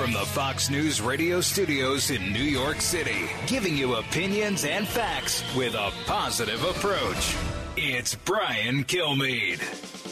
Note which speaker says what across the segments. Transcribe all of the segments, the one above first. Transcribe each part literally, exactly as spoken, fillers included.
Speaker 1: From the Fox News radio studios in New York City, giving you opinions and facts with a positive approach. It's Brian Kilmeade.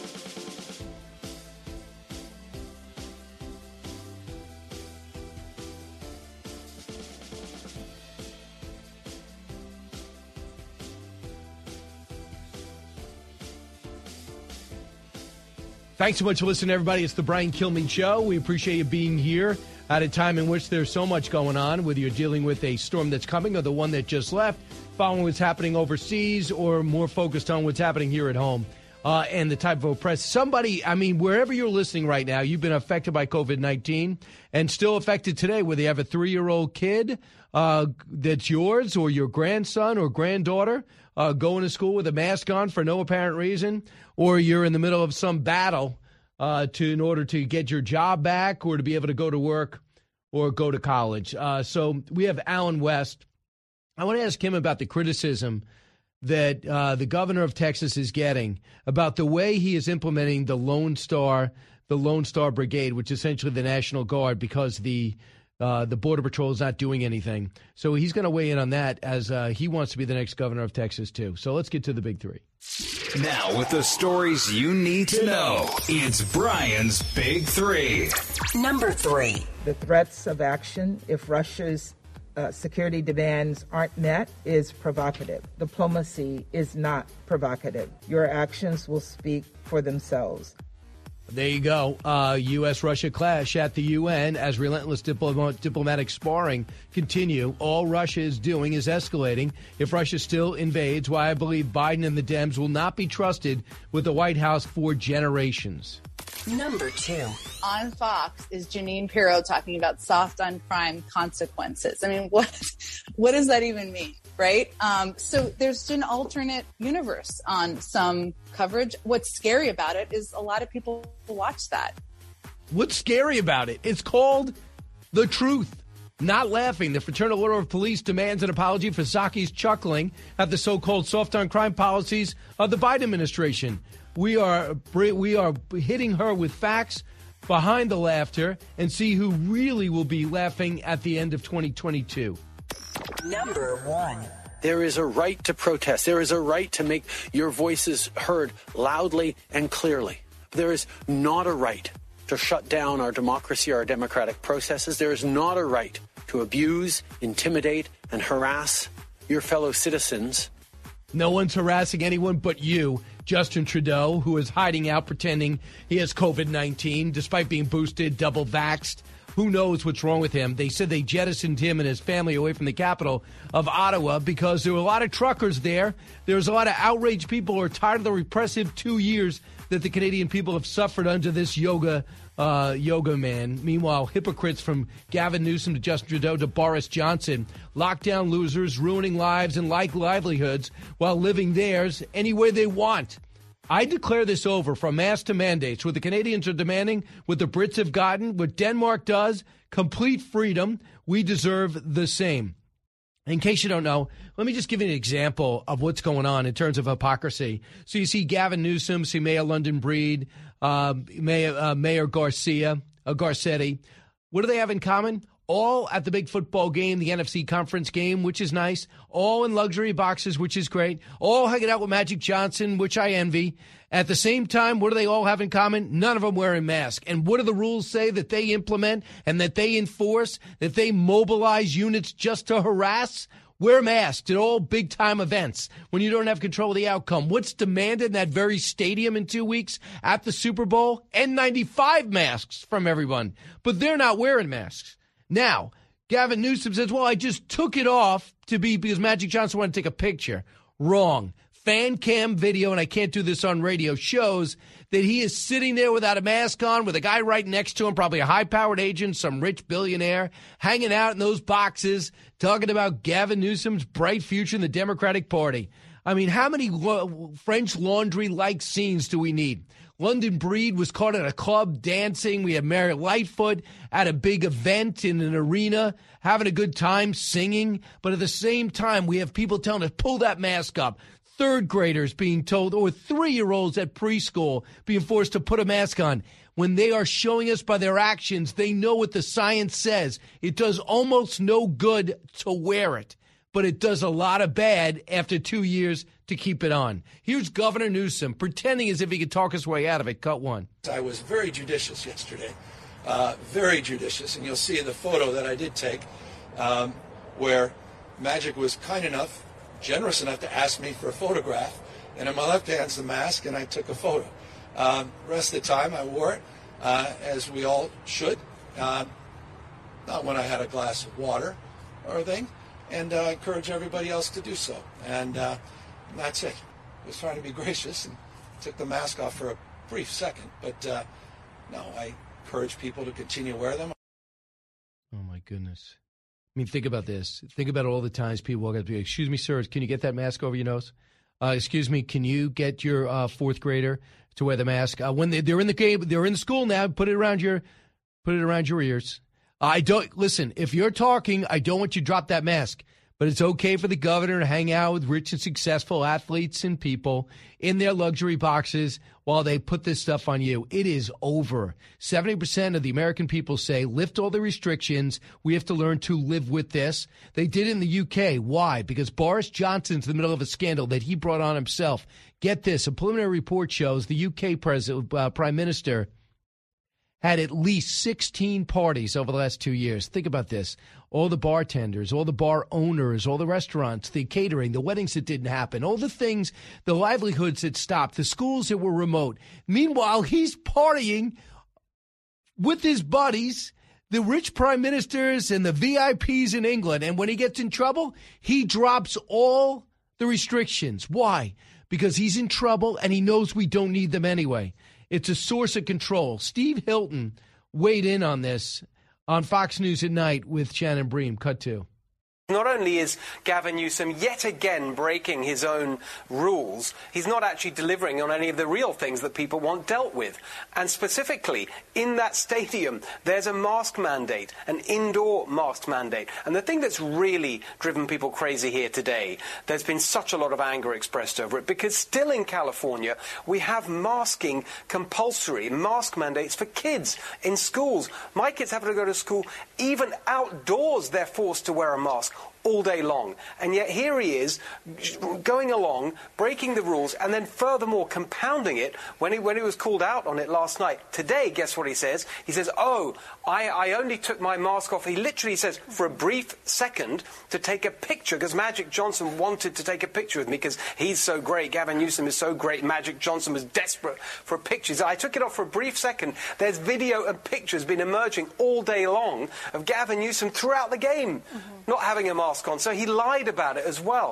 Speaker 2: Thanks so much for listening, everybody. It's the Brian Kilmeade Show. We appreciate you being here at a time in which there's so much going on, whether you're dealing with a storm that's coming or the one that just left, following what's happening overseas, or more focused on what's happening here at home uh, and the type of oppress. Somebody, I mean, wherever you're listening right now, you've been affected by covid nineteen and still affected today, whether you have a three-year-old kid uh, that's yours or your grandson or granddaughter uh, going to school with a mask on for no apparent reason, or you're in the middle of some battle uh, to in order to get your job back or to be able to go to work or go to college. Uh, so we have Allen West. I want to ask him about the criticism that uh, the governor of Texas is getting about the way he is implementing the Lone Star, the Lone Star Brigade, which is essentially the National Guard, because the uh, the Border Patrol is not doing anything. So he's going to weigh in on that, as uh, he wants to be the next governor of Texas, too. So let's get to the big three.
Speaker 1: Now, with the stories you need to know, it's Brian's Big Three.
Speaker 3: Number three.
Speaker 4: The threats of action if Russia's uh, security demands aren't met is provocative. Diplomacy is not provocative. Your actions will speak for themselves.
Speaker 2: There you go. Uh, U S Russia clash at the U N as relentless diplomat, diplomatic sparring continue. All Russia is doing is escalating. If Russia still invades, why I believe Biden and the Dems will not be trusted with the White House for generations.
Speaker 3: Number two.
Speaker 5: On Fox is Jeanine Pirro talking about soft on crime consequences. I mean, what what does that even mean, right? Um, so there's an alternate universe on some coverage. What's scary about it is a lot of people watch that.
Speaker 2: What's scary about it? It's called The Truth. Not laughing. The Fraternal Order of Police demands an apology for Psaki's chuckling at the so-called soft on crime policies of the Biden administration. We are we are hitting her with facts behind the laughter and see who really will be laughing at the end of twenty twenty-two.
Speaker 3: Number one.
Speaker 6: There is a right to protest. There is a right to make your voices heard loudly and clearly. There is not a right to shut down our democracy, our democratic processes. There is not a right to abuse, intimidate, and harass your fellow citizens.
Speaker 2: No one's harassing anyone but you, Justin Trudeau, who is hiding out pretending he has covid nineteen despite being boosted, double vaxxed. Who knows what's wrong with him? They said they jettisoned him and his family away from the capital of Ottawa because there were a lot of truckers there. There was a lot of outraged people who are tired of the repressive two years that the Canadian people have suffered under this yoga uh, yoga man. Meanwhile, hypocrites from Gavin Newsom to Justin Trudeau to Boris Johnson, lockdown losers ruining lives and like livelihoods while living theirs any way they want. I declare this over from mask to mandates. What the Canadians are demanding, what the Brits have gotten, what Denmark does, complete freedom. We deserve the same. In case you don't know, let me just give you an example of what's going on in terms of hypocrisy. So you see Gavin Newsom, see Mayor London Breed, uh, Mayor, uh, Mayor Garcia, uh, Garcetti. What do they have in common? All at the big football game, the N F C conference game, which is nice. All in luxury boxes, which is great. All hanging out with Magic Johnson, which I envy. At the same time, what do they all have in common? None of them wearing masks. And what do the rules say that they implement and that they enforce, that they mobilize units just to harass? Wear masks at all big-time events when you don't have control of the outcome. What's demanded in that very stadium in two weeks at the Super Bowl? N ninety-five masks from everyone. But they're not wearing masks. Now, Gavin Newsom says, well, I just took it off to be because Magic Johnson wanted to take a picture. Wrong. Fan cam video, and I can't do this on radio, shows that he is sitting there without a mask on with a guy right next to him, probably a high-powered agent, some rich billionaire, hanging out in those boxes, talking about Gavin Newsom's bright future in the Democratic Party. I mean, how many lo- French Laundry-like scenes do we need? London Breed was caught at a club dancing. We have Mary Lightfoot at a big event in an arena having a good time singing. But at the same time, we have people telling us, pull that mask up. Third graders being told, or three-year-olds at preschool being forced to put a mask on. when they are showing us by their actions, they know what the science says. It does almost no good to wear it, but it does a lot of bad after two years to keep it on. Here's Governor Newsom pretending as if he could talk his way out of it. Cut one.
Speaker 7: I was very judicious yesterday, uh, very judicious, and you'll see in the photo that I did take um, where Magic was kind enough, generous enough to ask me for a photograph, and in my left hand's the mask, and I took a photo. Um, rest of the time I wore it, uh, as we all should, uh, not when I had a glass of water or a thing, and uh, I encourage everybody else to do so. And uh, that's it. I was trying to be gracious and took the mask off for a brief second, but uh, no, I encourage people to continue to wear them.
Speaker 2: Oh, my goodness. I mean, think about this. Think about all the times people walk up to you, excuse me, sir, can you get that mask over your nose? Uh, excuse me, can you get your uh, fourth grader to wear the mask? Uh, when they, they're in the game, they're in the school now, put it around your, put it around your ears. I don't, listen, if you're talking, I don't want you to drop that mask. But it's okay for the governor to hang out with rich and successful athletes and people in their luxury boxes while they put this stuff on you. It is over. seventy percent of the American people say, lift all the restrictions. We have to learn to live with this. They did it in the U K. Why? Because Boris Johnson's in the middle of a scandal that he brought on himself. Get this. A preliminary report shows the U K president, uh, prime minister had at least sixteen parties over the last two years. Think about this. All the bartenders, all the bar owners, all the restaurants, the catering, the weddings that didn't happen, all the things, the livelihoods that stopped, the schools that were remote. Meanwhile, he's partying with his buddies, the rich prime ministers and the V I Ps in England. And when he gets in trouble, he drops all the restrictions. Why? Because he's in trouble and he knows we don't need them anyway. It's a source of control. Steve Hilton weighed in on this on Fox News at Night with Shannon Bream. Cut two.
Speaker 8: Not only is Gavin Newsom yet again breaking his own rules, he's not actually delivering on any of the real things that people want dealt with. And specifically, in that stadium, there's a mask mandate, an indoor mask mandate. And the thing that's really driven people crazy here today, there's been such a lot of anger expressed over it, because still in California, we have masking compulsory, mask mandates for kids in schools. My kids have to go to school, even outdoors, they're forced to wear a mask all day long. And yet here he is going along, breaking the rules, and then furthermore compounding it when he, when he was called out on it last night. Today, guess what he says? He says, oh, I, I only took my mask off. He literally says, for a brief second, to take a picture, because Magic Johnson wanted to take a picture with me because he's so great. Gavin Newsom is so great. Magic Johnson was desperate for a picture. He said, I took it off for a brief second. There's video and pictures been emerging all day long of Gavin Newsom throughout the game, mm-hmm. not having a mask on. So he lied about it as well.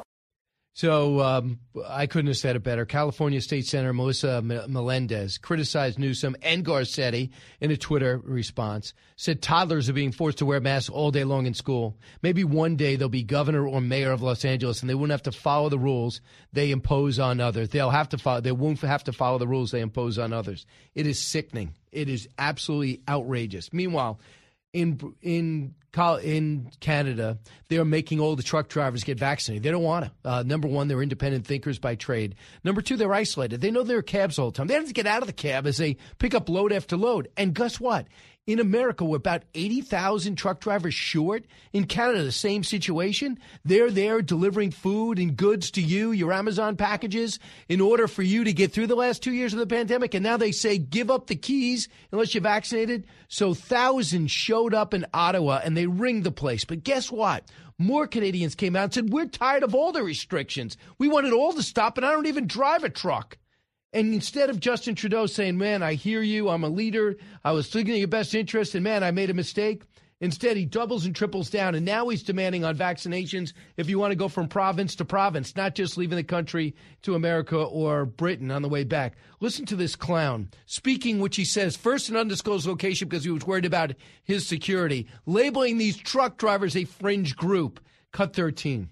Speaker 2: So um, I couldn't have said it better. California State Senator Melissa Melendez criticized Newsom and Garcetti in a Twitter response, said toddlers are being forced to wear masks all day long in school. Maybe one day they'll be governor or mayor of Los Angeles and they won't have to follow the rules they impose on others. They'll have to follow, they won't have to follow the rules they impose on others. It is sickening. It is absolutely outrageous. Meanwhile, in in in Canada, they're making all the truck drivers get vaccinated. They don't want to. Uh, number one, they're independent thinkers by trade. Number two, they're isolated. They know they're cabs all the time. They have to get out of the cab as they pick up load after load. And guess what? In America, we're about eighty thousand truck drivers short. In Canada, the same situation. They're there delivering food and goods to you, your Amazon packages, in order for you to get through the last two years of the pandemic. And now they say, give up the keys unless you're vaccinated. So thousands showed up in Ottawa, and they ringed the place. But guess what? More Canadians came out and said, we're tired of all the restrictions. We want it all to stop, and I don't even drive a truck. And instead of Justin Trudeau saying, man, I hear you, I'm a leader, I was thinking of your best interest, and man, I made a mistake, instead he doubles and triples down, and now he's demanding on vaccinations if you want to go from province to province, not just leaving the country to America or Britain on the way back. Listen to this clown speaking, which he says, first an undisclosed location because he was worried about his security, labeling these truck drivers a fringe group. Cut thirteen.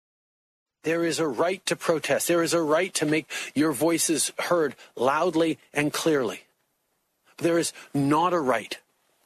Speaker 6: There is a right to protest. There is a right to make your voices heard loudly and clearly. There is not a right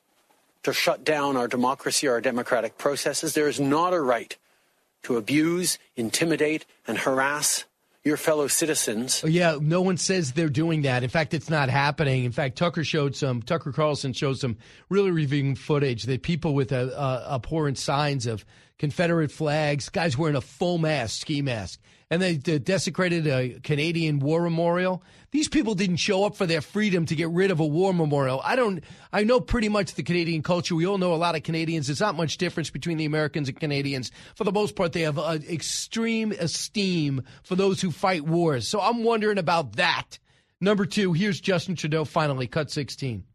Speaker 6: to shut down our democracy or our democratic processes. There is not a right to abuse, intimidate, and harass your fellow citizens.
Speaker 2: Oh, yeah, no one says they're doing that. In fact, it's not happening. In fact, Tucker showed some, Tucker Carlson showed some really revealing footage that people with uh, uh, abhorrent signs of Confederate flags, guys wearing a full mask, ski mask, and they uh, desecrated a Canadian war memorial. These people didn't show up for their freedom to get rid of a war memorial. I don't, I know pretty much the Canadian culture. We all know a lot of Canadians. There's not much difference between the Americans and Canadians. For the most part, they have uh, extreme esteem for those who fight wars. So I'm wondering about that. Number two, here's Justin Trudeau finally, cut sixteen.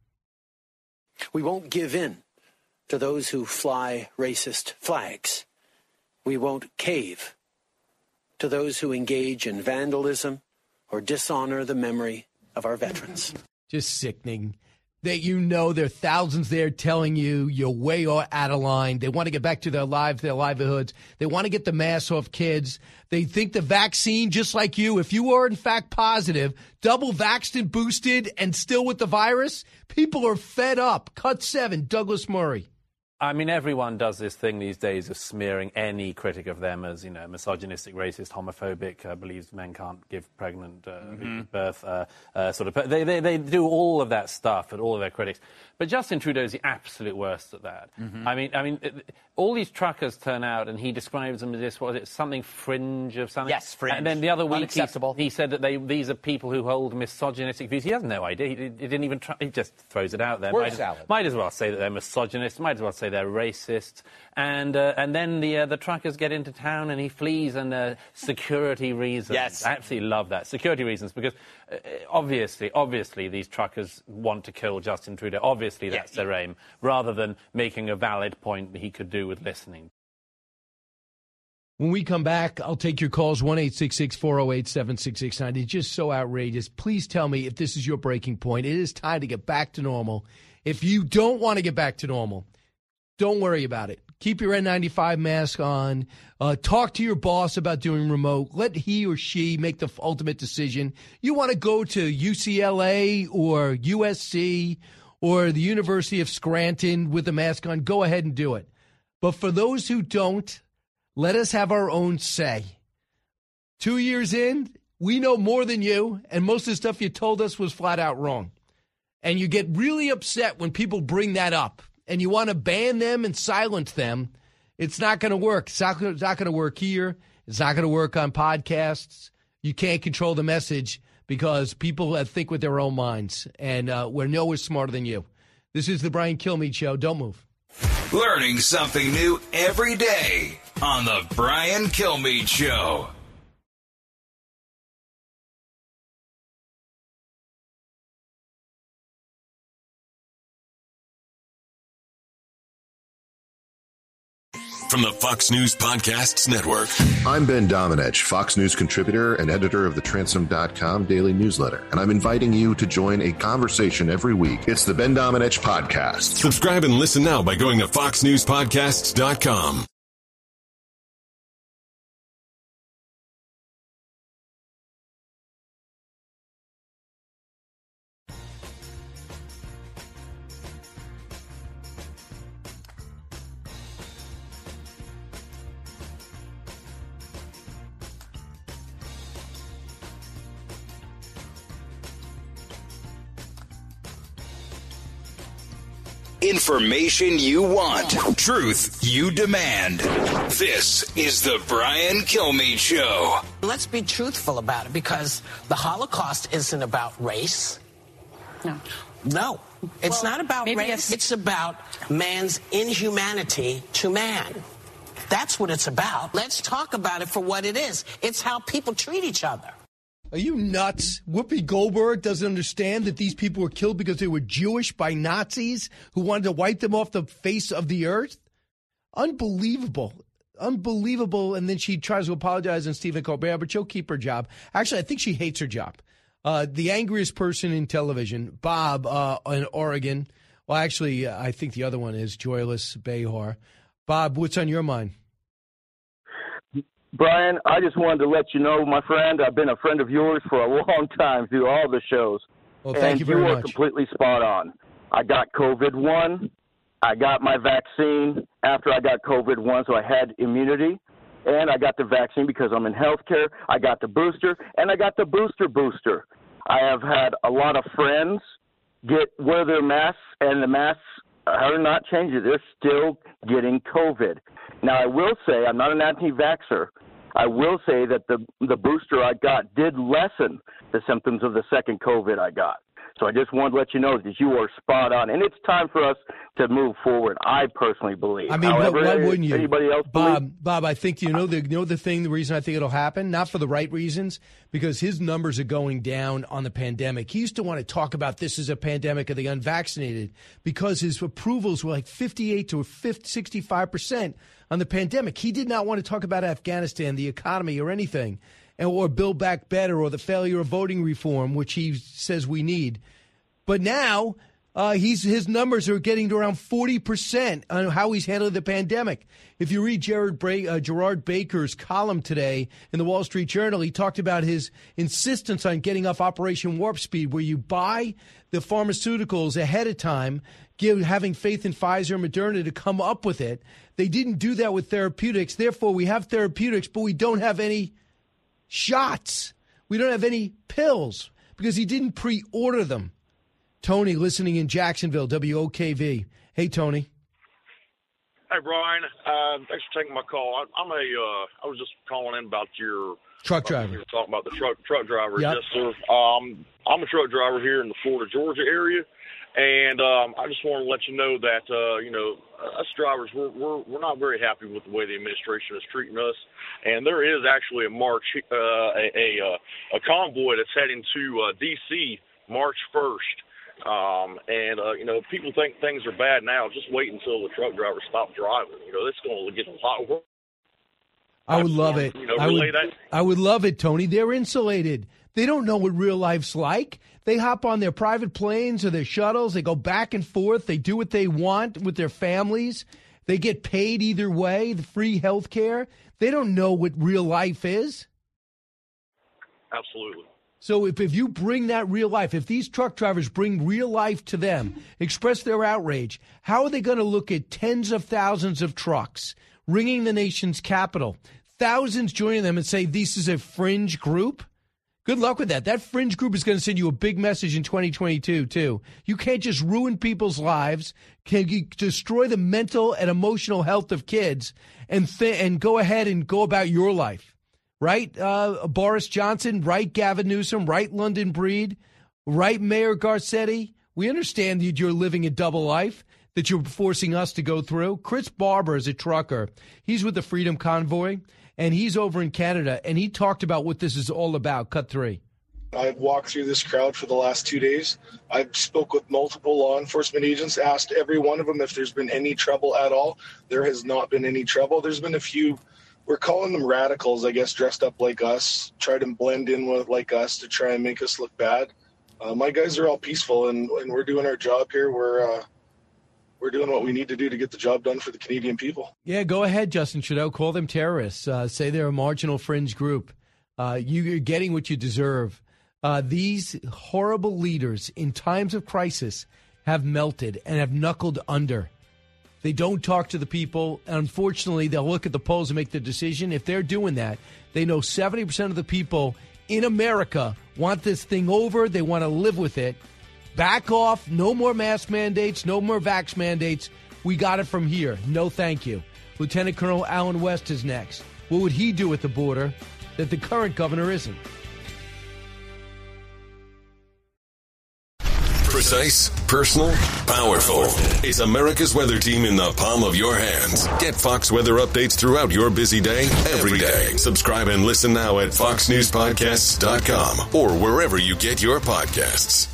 Speaker 6: We won't give in to those who fly racist flags. We won't cave to those who engage in vandalism or dishonor the memory of our veterans.
Speaker 2: Just sickening. That you know there are thousands there telling you you're way out of line. They want to get back to their lives, their livelihoods. They want to get the mask off kids. They think the vaccine, just like you, if you are in fact positive, double vaxxed and boosted and still with the virus, people are fed up. Cut seven, Douglas Murray.
Speaker 9: I mean, everyone does this thing these days of smearing any critic of them as, you know, misogynistic, racist, homophobic, uh, believes men can't give pregnant uh, mm-hmm. birth, uh, uh, sort of. They, they, they do all of that stuff at all of their critics. But Justin Trudeau is the absolute worst at that. Mm-hmm. I mean, I mean, it, all these truckers turn out, and he describes them as this, what is it, something fringe of something?
Speaker 10: Yes, fringe.
Speaker 9: And then the other week he,
Speaker 10: Unacceptable.
Speaker 9: he said that they these are people who hold misogynistic views. He has no idea. He, he didn't even try. He just throws it out there.
Speaker 10: Word
Speaker 9: might,
Speaker 10: salad.
Speaker 9: Might as well say that they're misogynists. Might as well say they're racist. And uh, and then the uh, the truckers get into town, and he flees, and uh, security reasons.
Speaker 10: Yes.
Speaker 9: I absolutely love that. Security reasons, because uh, obviously, obviously these truckers want to kill Justin Trudeau. Obviously that's
Speaker 10: yeah.
Speaker 9: their aim, rather than making a valid point that he could do with listening.
Speaker 2: When we come back, I'll take your calls, one eight six six, four oh eight, seven six six nine. It's just so outrageous. Please tell me if this is your breaking point. It is time to get back to normal. If you don't want to get back to normal, don't worry about it. Keep your N ninety-five mask on. Uh, talk to your boss about doing remote. Let he or she make the ultimate decision. You want to go to U C L A or U S C or the University of Scranton with a mask on, go ahead and do it. But for those who don't, let us have our own say. Two years in, we know more than you, and most of the stuff you told us was flat out wrong. And you get really upset when people bring that up, and you want to ban them and silence them. It's not going to work. It's not, it's not going to work here. It's not going to work on podcasts. You can't control the message because people think with their own minds, and uh, we're nowhere smarter than you. This is the Brian Kilmeade Show. Don't move.
Speaker 1: Learning something new every day on the Brian Kilmeade Show.
Speaker 11: From the Fox News Podcasts Network.
Speaker 12: I'm Ben Domenech, Fox News contributor and editor of the Transom dot com daily newsletter, and I'm inviting you to join a conversation every week. It's the Ben Domenech Podcast.
Speaker 11: Subscribe and listen now by going to fox news podcasts dot com.
Speaker 1: Information you want. Truth you demand. This is the Brian Kilmeade Show.
Speaker 13: Let's be truthful about it, because the Holocaust isn't about race.
Speaker 14: No.
Speaker 13: No. It's
Speaker 14: well,
Speaker 13: not about race.
Speaker 14: It's-,
Speaker 13: it's about man's inhumanity to man. That's what it's about. Let's talk about it for what it is. It's how people treat each other.
Speaker 2: Are you nuts? Whoopi Goldberg doesn't understand that these people were killed because they were Jewish by Nazis who wanted to wipe them off the face of the earth? Unbelievable. Unbelievable. And then she tries to apologize on Stephen Colbert, but she'll keep her job. Actually, I think she hates her job. Uh, the angriest person in television, Bob uh, in Oregon. Well, actually, uh, I think the other one is Joyless Behar. Bob, what's on your mind?
Speaker 15: Brian, I just wanted to let you know, my friend, I've been a friend of yours for a long time through all the shows.
Speaker 2: Well, thank
Speaker 15: and
Speaker 2: you very
Speaker 15: you
Speaker 2: much.
Speaker 15: were completely spot on. I got COVID one. I got my vaccine after I got COVID one, so I had immunity. and I got the vaccine because I'm in healthcare. I got the booster, and I got the booster booster. I have had a lot of friends get wear their masks, and the masks are not changing. They're still getting COVID. Now, I will say I'm not an anti-vaxxer. I will say that the the booster I got did lessen the symptoms of the second COVID I got. So I just wanted to let you know that you are spot on, and it's time for us to move forward. I personally believe.
Speaker 2: I mean,
Speaker 15: However,
Speaker 2: why wouldn't you?
Speaker 15: Anybody else
Speaker 2: Bob,
Speaker 15: believe?
Speaker 2: Bob, I think you know the you know the thing. The reason I think it'll happen, not for the right reasons, because his numbers are going down on the pandemic. He used to want to talk about this as a pandemic of the unvaccinated because his approvals were like fifty-eight to sixty-five percent on the pandemic. He did not want to talk about Afghanistan, the economy, or anything, or Build Back Better, or the failure of voting reform, which he says we need. But now uh, he's his numbers are getting to around forty percent on how he's handling the pandemic. If you read Gerard, Bra- uh, Gerard Baker's column today in the Wall Street Journal, he talked about his insistence on getting off Operation Warp Speed, where you buy the pharmaceuticals ahead of time, give, having faith in Pfizer and Moderna to come up with it. They didn't do that with therapeutics. Therefore, we have therapeutics, but we don't have any shots. We don't have any pills because he didn't pre-order them. Tony, listening in Jacksonville, W O K V. Hey, Tony.
Speaker 10: Hey, Brian. Uh, thanks for taking my call. I, I'm a. Uh, I was just calling in about your
Speaker 2: truck driver.
Speaker 10: You were talking about the truck truck driver.
Speaker 2: Yep.
Speaker 10: Yes, sir. Um, I'm a truck driver here in the Florida, Georgia area, and um, I just want to let you know that uh, you know us drivers we're, we're we're not very happy with the way the administration is treating us, and there is actually a march, uh, a a, a convoy that's heading to uh, D C March first. Um, and, uh, you know, people think things are bad now. Just wait until the truck drivers stop driving. You know, it's going to get a lot worse.
Speaker 2: I would love it.
Speaker 10: You know,
Speaker 2: I would,
Speaker 10: that.
Speaker 2: I would love it, Tony. They're insulated. They don't know what real life's like. They hop on their private planes or their shuttles. They go back and forth. They do what they want with their families. They get paid either way, the free health care. They don't know what real life is.
Speaker 10: Absolutely.
Speaker 2: So if, if you bring that real life, if these truck drivers bring real life to them, express their outrage, how are they going to look at tens of thousands of trucks ringing the nation's capital, thousands joining them and say this is a fringe group? Good luck with that. That fringe group is going to send you a big message in twenty twenty-two, too. You can't just ruin people's lives, can you destroy the mental and emotional health of kids, and th- and go ahead and go about your life. Right, uh, Boris Johnson, right, Gavin Newsom, right, London Breed, right, Mayor Garcetti. We understand that you're living a double life that you're forcing us to go through. Chris Barber is a trucker. He's with the Freedom Convoy, and he's over in Canada, and he talked about what this is all about. Cut three.
Speaker 14: I've walked through this crowd for the last two days. I've spoke with multiple law enforcement agents, asked every one of them if there's been any trouble at all. There has not been any trouble. There's been a few. We're calling them radicals, I guess, dressed up like us, try to blend in with like us to try and make us look bad. Uh, my guys are all peaceful, and, and we're doing our job here. We're uh, we're doing what we need to do to get the job done for the Canadian people.
Speaker 2: Yeah, go ahead, Justin Trudeau. Call them terrorists. Uh, say they're a marginal fringe group. Uh, you, you're getting what you deserve. Uh, these horrible leaders in times of crisis have melted and have knuckled under. They don't talk to the people. And unfortunately, they'll look at the polls and make the decision. If they're doing that, they know seventy percent of the people in America want this thing over. They want to live with it. Back off. No more mask mandates. No more vax mandates. We got it from here. No, thank you. Lieutenant Colonel Alan West is next. What would he do at the border that the current governor isn't?
Speaker 11: Precise, personal, powerful. It's America's weather team in the palm of your hands. Get Fox weather updates throughout your busy day, every day. Subscribe and listen now at fox news podcasts dot com or wherever you get your podcasts.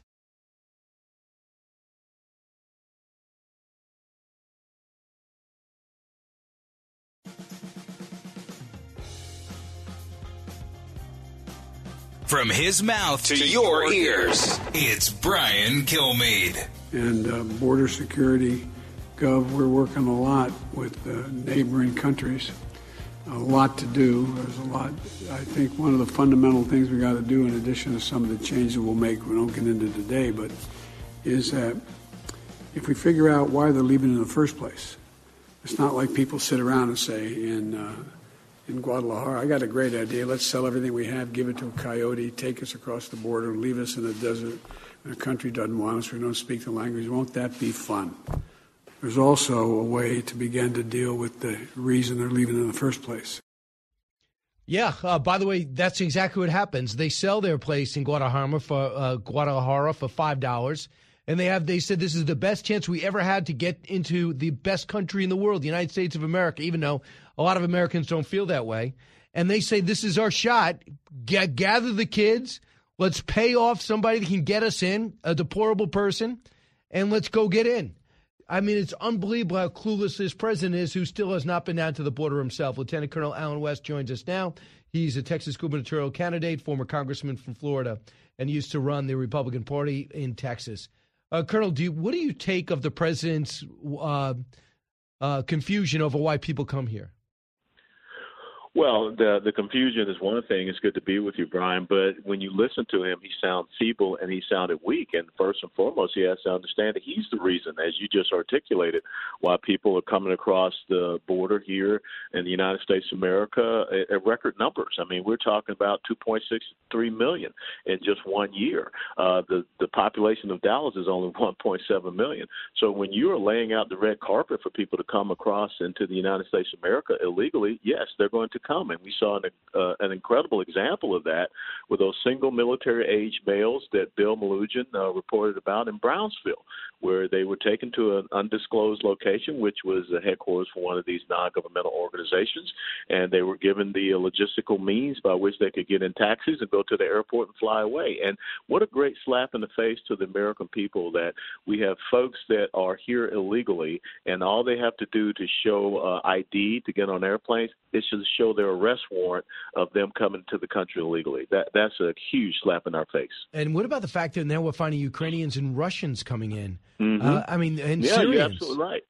Speaker 1: From his mouth to, to your ears, it's Brian Kilmeade.
Speaker 16: And uh, border security, Gov, we're working a lot with uh, neighboring countries. A lot to do. There's a lot. I think one of the fundamental things we got to do, in addition to some of the changes we'll make, we don't get into today, but is that if we figure out why they're leaving in the first place, it's not like people sit around and say in uh, in Guadalajara. I got a great idea. Let's sell everything we have, give it to a coyote, take us across the border, leave us in the desert. The country doesn't want us. We don't speak the language. Won't that be fun? There's also a way to begin to deal with the reason they're leaving in the first place.
Speaker 2: Yeah. Uh, by the way, that's exactly what happens. They sell their place in Guadalajara for uh, Guadalajara for five dollars, and they have. They said this is the best chance we ever had to get into the best country in the world, the United States of America. Even though a lot of Americans don't feel that way, and they say this is our shot. G- gather the kids. Let's pay off somebody that can get us in, a deplorable person, and let's go get in. I mean, it's unbelievable how clueless this president is, who still has not been down to the border himself. Lieutenant Colonel Allen West joins us now. He's a Texas gubernatorial candidate, former congressman from Florida, and used to run the Republican Party in Texas. Uh, Colonel, do you, what do you take of the president's uh, uh, confusion over why people come here?
Speaker 17: Well, the the confusion is one thing. It's good to be with you, Brian. But when you listen to him, he sounds feeble and he sounded weak. And first and foremost, he has to understand that he's the reason, as you just articulated, why people are coming across the border here in the United States of America at, at record numbers. I mean, we're talking about two point six three million in just one year. Uh, the the population of Dallas is only one point seven million. So when you are laying out the red carpet for people to come across into the United States of America illegally, yes, they're going to come. And we saw an, uh, an incredible example of that with those single military-age males that Bill Melugin uh, reported about in Brownsville, where they were taken to an undisclosed location, which was the headquarters for one of these non-governmental organizations, and they were given the uh, logistical means by which they could get in taxis and go to the airport and fly away. And what a great slap in the face to the American people that we have folks that are here illegally, and all they have to do to show uh, I D to get on airplanes is to show their arrest warrant of them coming to the country illegally. That That's a huge slap in our face.
Speaker 2: And what about the fact that now we're finding Ukrainians and Russians coming in?
Speaker 17: Mm-hmm.
Speaker 2: Uh, I mean, and
Speaker 17: yeah,
Speaker 2: Syrians.
Speaker 17: You're absolutely right.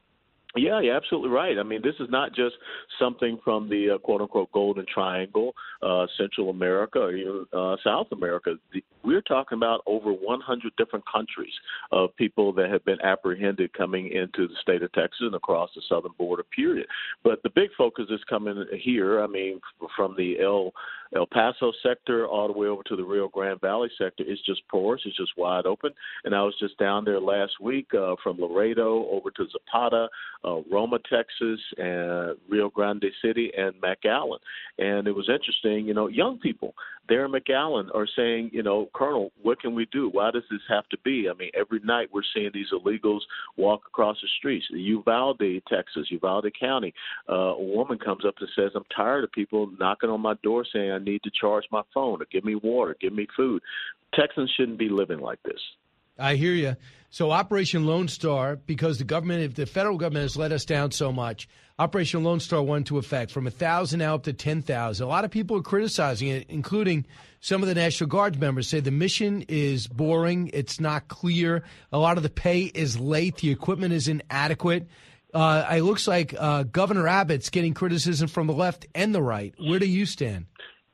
Speaker 17: Yeah, you're absolutely right. I mean, this is not just something from the uh, quote-unquote Golden Triangle, uh, Central America, or even uh, South America. The, we're talking about over one hundred different countries of people that have been apprehended coming into the state of Texas and across the southern border, period. But the big focus is coming here, I mean, from the El, El Paso sector all the way over to the Rio Grande Valley sector. It's just porous. It's just wide open. And I was just down there last week uh, from Laredo over to Zapata, Uh, Roma, Texas, and Rio Grande City, and McAllen. And it was interesting, you know, young people there in McAllen are saying, you know, Colonel, what can we do? Why does this have to be? I mean, every night we're seeing these illegals walk across the streets. Uvalde, Texas, Uvalde County, uh, a woman comes up and says, I'm tired of people knocking on my door saying I need to charge my phone or give me water, give me food. Texans shouldn't be living like this.
Speaker 2: I hear you. So Operation Lone Star, because the government, if the federal government has let us down so much, Operation Lone Star went into effect from one thousand now up to ten thousand. A lot of people are criticizing it, including some of the National Guard members say the mission is boring. It's not clear. A lot of the pay is late. The equipment is inadequate. Uh, it looks like uh, Governor Abbott's getting criticism from the left and the right. Where do you stand?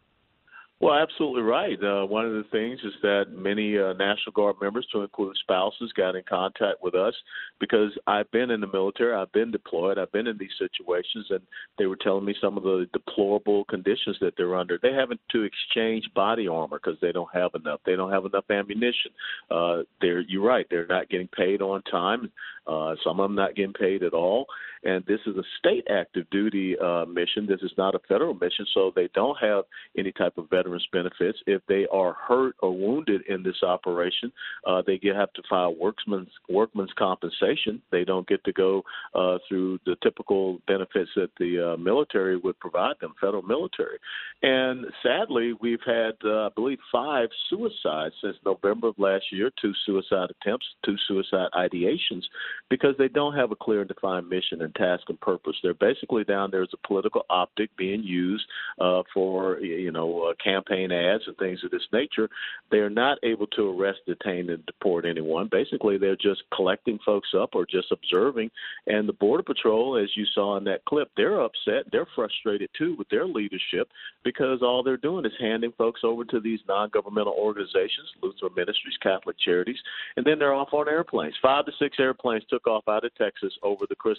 Speaker 17: Well, absolutely right. Uh, one of the things is that many uh, National Guard members, to include spouses, got in contact with us because I've been in the military, I've been deployed, I've been in these situations, and they were telling me some of the deplorable conditions that they're under. They're having to exchange body armor because they don't have enough. They don't have enough ammunition. Uh, they're, you're right, they're not getting paid on time. Uh, some of them not getting paid at all. And this is a state active duty uh, mission. This is not a federal mission, so they don't have any type of veterans benefits. If they are hurt or wounded in this operation, uh, they get, have to file workman's, workman's compensation. They don't get to go uh, through the typical benefits that the uh, military would provide them, federal military. And sadly, we've had, uh, I believe, five suicides since November of last year, two suicide attempts, two suicide ideations, because they don't have a clear and defined mission and task and purpose. They're basically down there as a political optic being used uh, for, you know, uh, campaign ads and things of this nature. They're not able to arrest, detain, and deport anyone. Basically, they're just collecting folks up or just observing. And the Border Patrol, as you saw in that clip, they're upset. They're frustrated, too, with their leadership because all they're doing is handing folks over to these non-governmental organizations, Lutheran Ministries, Catholic Charities, and then they're off on airplanes. Five to six airplanes took off out of Texas over the Christmas holiday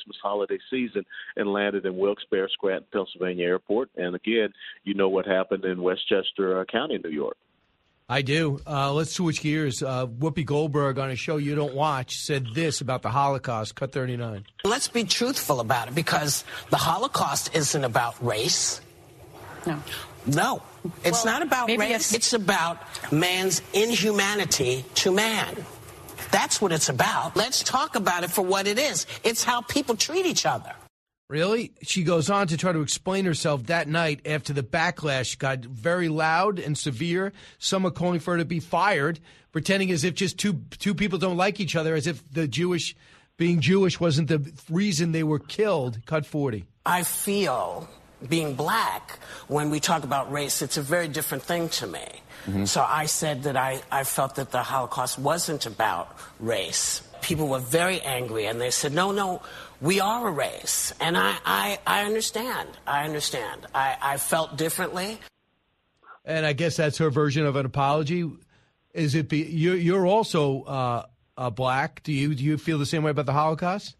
Speaker 17: holiday season and landed in Wilkes-Barre, Scranton, Pennsylvania airport. And again, you know what happened in Westchester uh, County, New York.
Speaker 2: I do. Uh, let's switch gears. Uh, Whoopi Goldberg on a show you don't watch said this about the Holocaust. Cut thirty-nine.
Speaker 13: Let's be truthful about it, because the Holocaust isn't about race.
Speaker 5: No.
Speaker 13: No. It's
Speaker 5: Well,
Speaker 13: not about
Speaker 5: maybe
Speaker 13: race.
Speaker 5: it's-
Speaker 13: It's about man's inhumanity to man. That's what it's about. Let's talk about it for what it is. It's how people treat each other.
Speaker 2: Really? She goes on to try to explain herself that night after the backlash got very loud and severe. Some are calling for her to be fired, pretending as if just two two people don't like each other, as if the Jewish, being Jewish wasn't the reason they were killed. Cut forty.
Speaker 13: I feel, being black, when we talk about race, it's a very different thing to me.
Speaker 18: Mm-hmm.
Speaker 13: So I said that I, I felt that the Holocaust wasn't about race. People were very angry, and they said, no, no, we are a race. And I, I, I understand. I understand. I, I felt differently.
Speaker 2: And I guess that's her version of an apology. Is it? Be, you're, you're also uh, uh, black. Do you do you feel the same way about the Holocaust?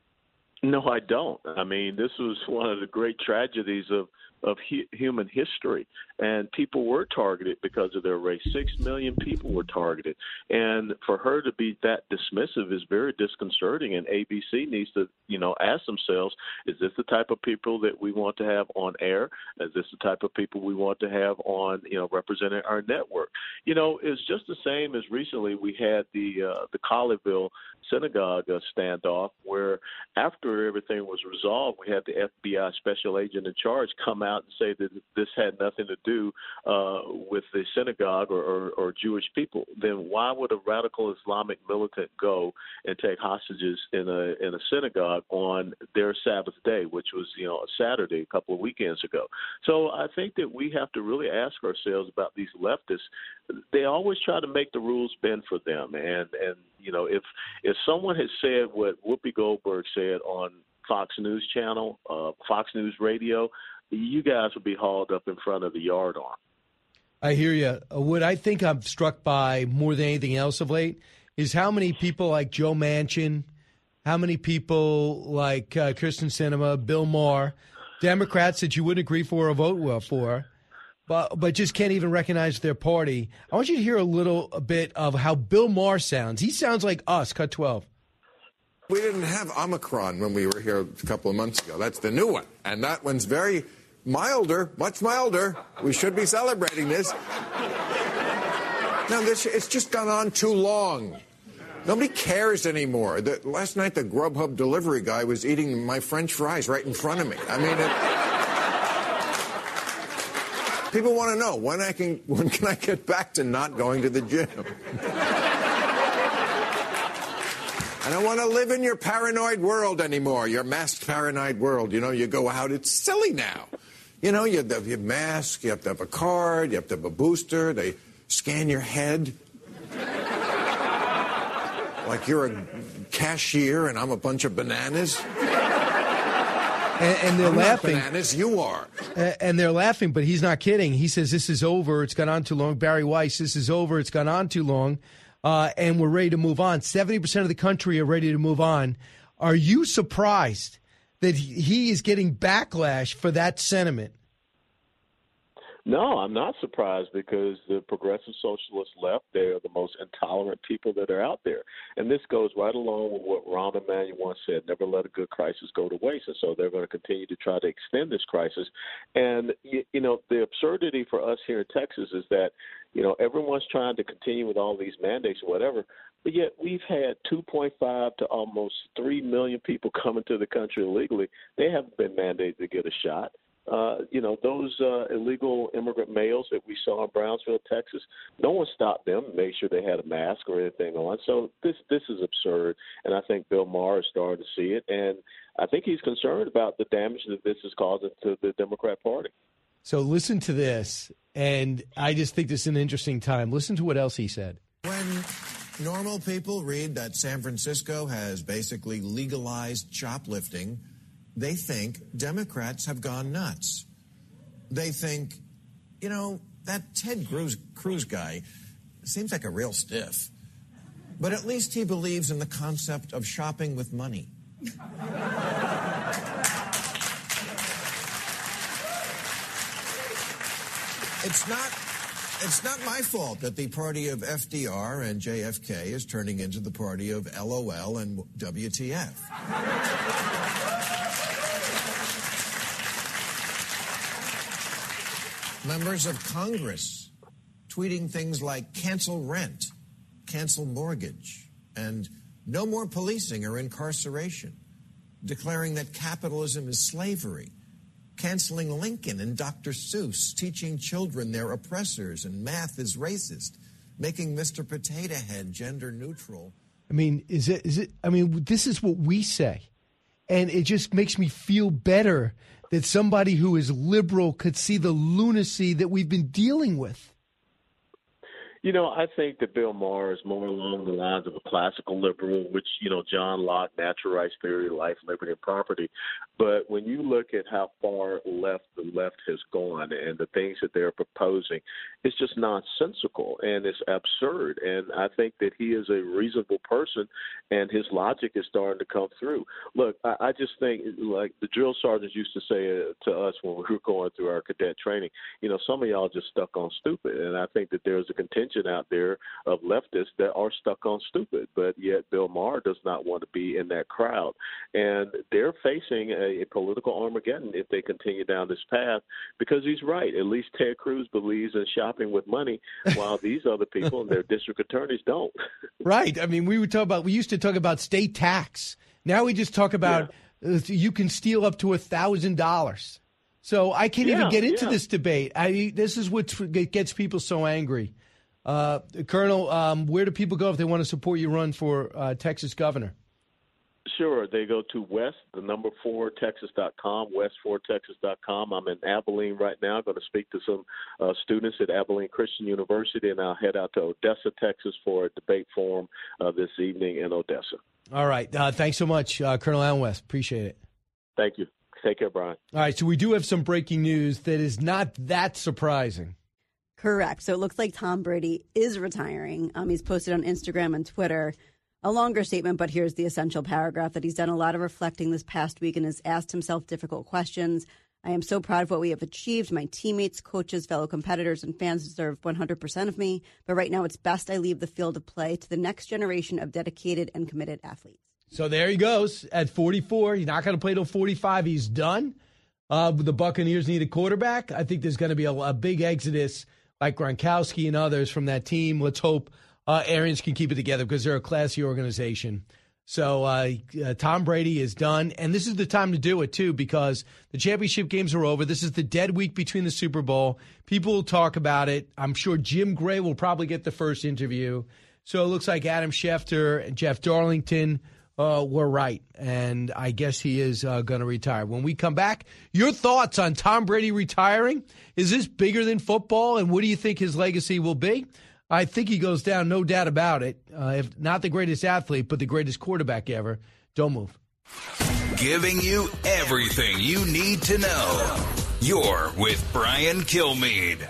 Speaker 17: No, I don't. I mean, this was one of the great tragedies of of hu- human history, and people were targeted because of their race. Six million people were targeted, and for her to be that dismissive is very disconcerting. And A B C needs to, you know, ask themselves: is this the type of people that we want to have on air? Is this the type of people we want to have on, you know, representing our network? You know, it's just the same as recently we had the uh, the Colleyville synagogue uh, standoff, where after everything was resolved, we had the F B I special agent in charge come out and say that this had nothing to do uh, with the synagogue or, or, or Jewish people. Then why would a radical Islamic militant go and take hostages in a in a synagogue on their Sabbath day, which was, you know, a Saturday a couple of weekends ago? So I think that we have to really ask ourselves about these leftists. They always try to make the rules bend for them, and and you know, if if someone had said what Whoopi Goldberg said on Fox News Channel, uh, Fox News Radio, you guys would be hauled up in front of the yard arm.
Speaker 2: I hear you. What I think I'm struck by more than anything else of late is how many people like Joe Manchin, how many people like uh, Kirsten Sinema, Bill Maher, Democrats that you wouldn't agree for or vote well for, but but just can't even recognize their party. I want you to hear a little a bit of how Bill Maher sounds. He sounds like us. Cut twelve.
Speaker 18: We didn't have Omicron when we were here a couple of months ago. That's the new one. And that one's very milder, much milder. We should be celebrating this. No, this, it's just gone on too long. Nobody cares anymore. The, last night, the Grubhub delivery guy was eating my French fries right in front of me. I mean, it, people want to know, when I can, when can I get back to not going to the gym? I don't want to live in your paranoid world anymore, your masked paranoid world. You know, you go out, it's silly now. You know, you have to have your mask, you have to have a card, you have to have a booster, they scan your head. Like you're a cashier and I'm a bunch of bananas.
Speaker 2: And, and they're
Speaker 18: I'm
Speaker 2: laughing.
Speaker 18: Not bananas, you are.
Speaker 2: And, and they're laughing, but he's not kidding. He says, this is over, it's gone on too long. Barry Weiss, this is over, it's gone on too long. Uh, and we're ready to move on. seventy percent of the country are ready to move on. Are you surprised that he is getting backlash for that sentiment?
Speaker 17: No, I'm not surprised, because the progressive socialist left, they are the most intolerant people that are out there. And this goes right along with what Rahm Emanuel once said, never let a good crisis go to waste. And so they're going to continue to try to extend this crisis. And, you, you know, the absurdity for us here in Texas is that, you know, everyone's trying to continue with all these mandates or whatever, but yet we've had two point five to almost three million people come into the country illegally. They haven't been mandated to get a shot. Uh, you know, those uh, illegal immigrant males that we saw in Brownsville, Texas, no one stopped them and made sure they had a mask or anything on. So this this is absurd, and I think Bill Maher is starting to see it, and I think he's concerned about the damage that this is causing to the Democrat Party.
Speaker 2: So listen to this, and I just think this is an interesting time. Listen to what else he said.
Speaker 18: When normal people read that San Francisco has basically legalized shoplifting, they think Democrats have gone nuts. They think, you know, that Ted Cruz, Cruz guy seems like a real stiff. But at least he believes in the concept of shopping with money. It's not, it's not my fault that the party of F D R and J F K is turning into the party of L O L and W T F. Members of Congress tweeting things like cancel rent, cancel mortgage, and no more policing or incarceration, declaring that capitalism is slavery, canceling Lincoln and Doctor Seuss, teaching children they're oppressors and math is racist, making Mister Potato Head gender neutral.
Speaker 2: I mean, is it? Is it? I mean, this is what we say, and it just makes me feel better that somebody who is liberal could see the lunacy that we've been dealing with.
Speaker 17: You know, I think that Bill Maher is more along the lines of a classical liberal, which, you know, John Locke, natural rights theory, life, liberty, and property. But when you look at how far left the left has gone and the things that they're proposing, it's just nonsensical and it's absurd. And I think that he is a reasonable person and his logic is starting to come through. Look, I, I just think, like the drill sergeants used to say uh, to us when we were going through our cadet training, you know, some of y'all just stuck on stupid. And I think that there's a contingent out there of leftists that are stuck on stupid, but yet Bill Maher does not want to be in that crowd. And they're facing a, a political Armageddon if they continue down this path, because he's right. At least Ted Cruz believes in shopping with money, while these other people and their district attorneys don't.
Speaker 2: Right. I mean, we would talk about, we used to talk about state tax. Now we just talk about yeah. uh, you can steal up to a thousand dollars. So I can't yeah, even get into yeah. this debate. I This is what gets people so angry. Uh, Colonel, um, where do people go if they want to support you run for uh, Texas governor?
Speaker 17: Sure. They go to west, the number four, texas dot com, west four texas dot com. I'm in Abilene right now. I'm going to speak to some uh, students at Abilene Christian University, and I'll head out to Odessa, Texas for a debate forum uh, this evening in Odessa.
Speaker 2: All right. Uh, thanks so much, uh, Colonel Allen West. Appreciate it.
Speaker 17: Thank you. Take care, Brian.
Speaker 2: All right. So we do have some breaking news that is not that surprising.
Speaker 19: Correct. So it looks like Tom Brady is retiring. Um, he's posted on Instagram and Twitter a longer statement, but here's the essential paragraph that he's done a lot of reflecting this past week and has asked himself difficult questions. I am so proud of what we have achieved. My teammates, coaches, fellow competitors, and fans deserve one hundred percent of me. But right now it's best I leave the field of play to the next generation of dedicated and committed athletes.
Speaker 2: So there he goes at forty-four. He's not going to play till forty-five. He's done. Uh, the Buccaneers need a quarterback. I think there's going to be a, a big exodus like Gronkowski and others from that team. Let's hope uh, Arians can keep it together because they're a classy organization. So uh, uh, Tom Brady is done, and this is the time to do it, too, because the championship games are over. This is the dead week between the Super Bowl. People will talk about it. I'm sure Jim Gray will probably get the first interview. So it looks like Adam Schefter and Jeff Darlington uh, were right, and I guess he is uh, going to retire. When we come back, your thoughts on Tom Brady retiring? Is this bigger than football, and what do you think his legacy will be? I think he goes down, no doubt about it. Uh, if not the greatest athlete, but the greatest quarterback ever. Don't move.
Speaker 1: Giving you everything you need to know. You're with Brian Kilmeade.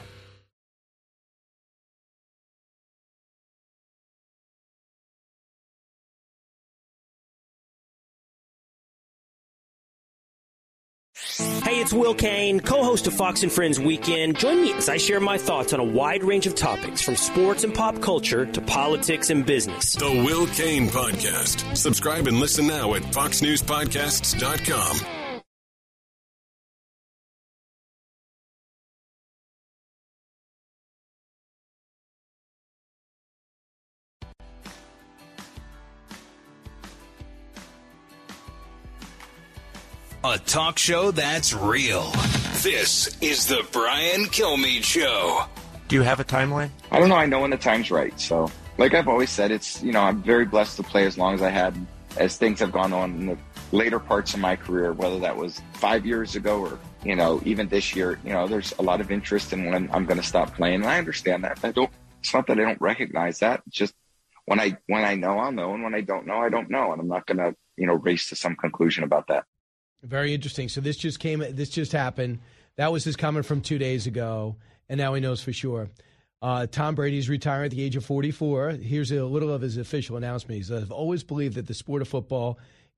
Speaker 20: Hey, it's Will Kane, co-host of Fox and Friends Weekend. Join me as I share my thoughts on a wide range of topics, from sports and pop culture to politics and business.
Speaker 11: The Will Kane Podcast. Subscribe and listen now at fox news podcasts dot com.
Speaker 1: A talk show that's real. This is the Brian Kilmeade Show.
Speaker 21: Do you have a timeline?
Speaker 22: I don't know. I know when the time's right. So, like I've always said, it's, you know, I'm very blessed to play as long as I had, as things have gone on in the later parts of my career, whether that was five years ago or, you know, even this year. You know, there's a lot of interest in when I'm going to stop playing. And I understand that. I don't, it's not that I don't recognize that. It's just when I, when I know, I'll know. And when I don't know, I don't know. And I'm not going to, you know, race to some conclusion about that.
Speaker 2: Very interesting. So this just came. This just happened. That was his comment from two days ago, and now he knows for sure. Uh, Tom Brady's retiring at the age of forty-four. Here's a little of his official announcement. He says, "I've always believed that the sport of football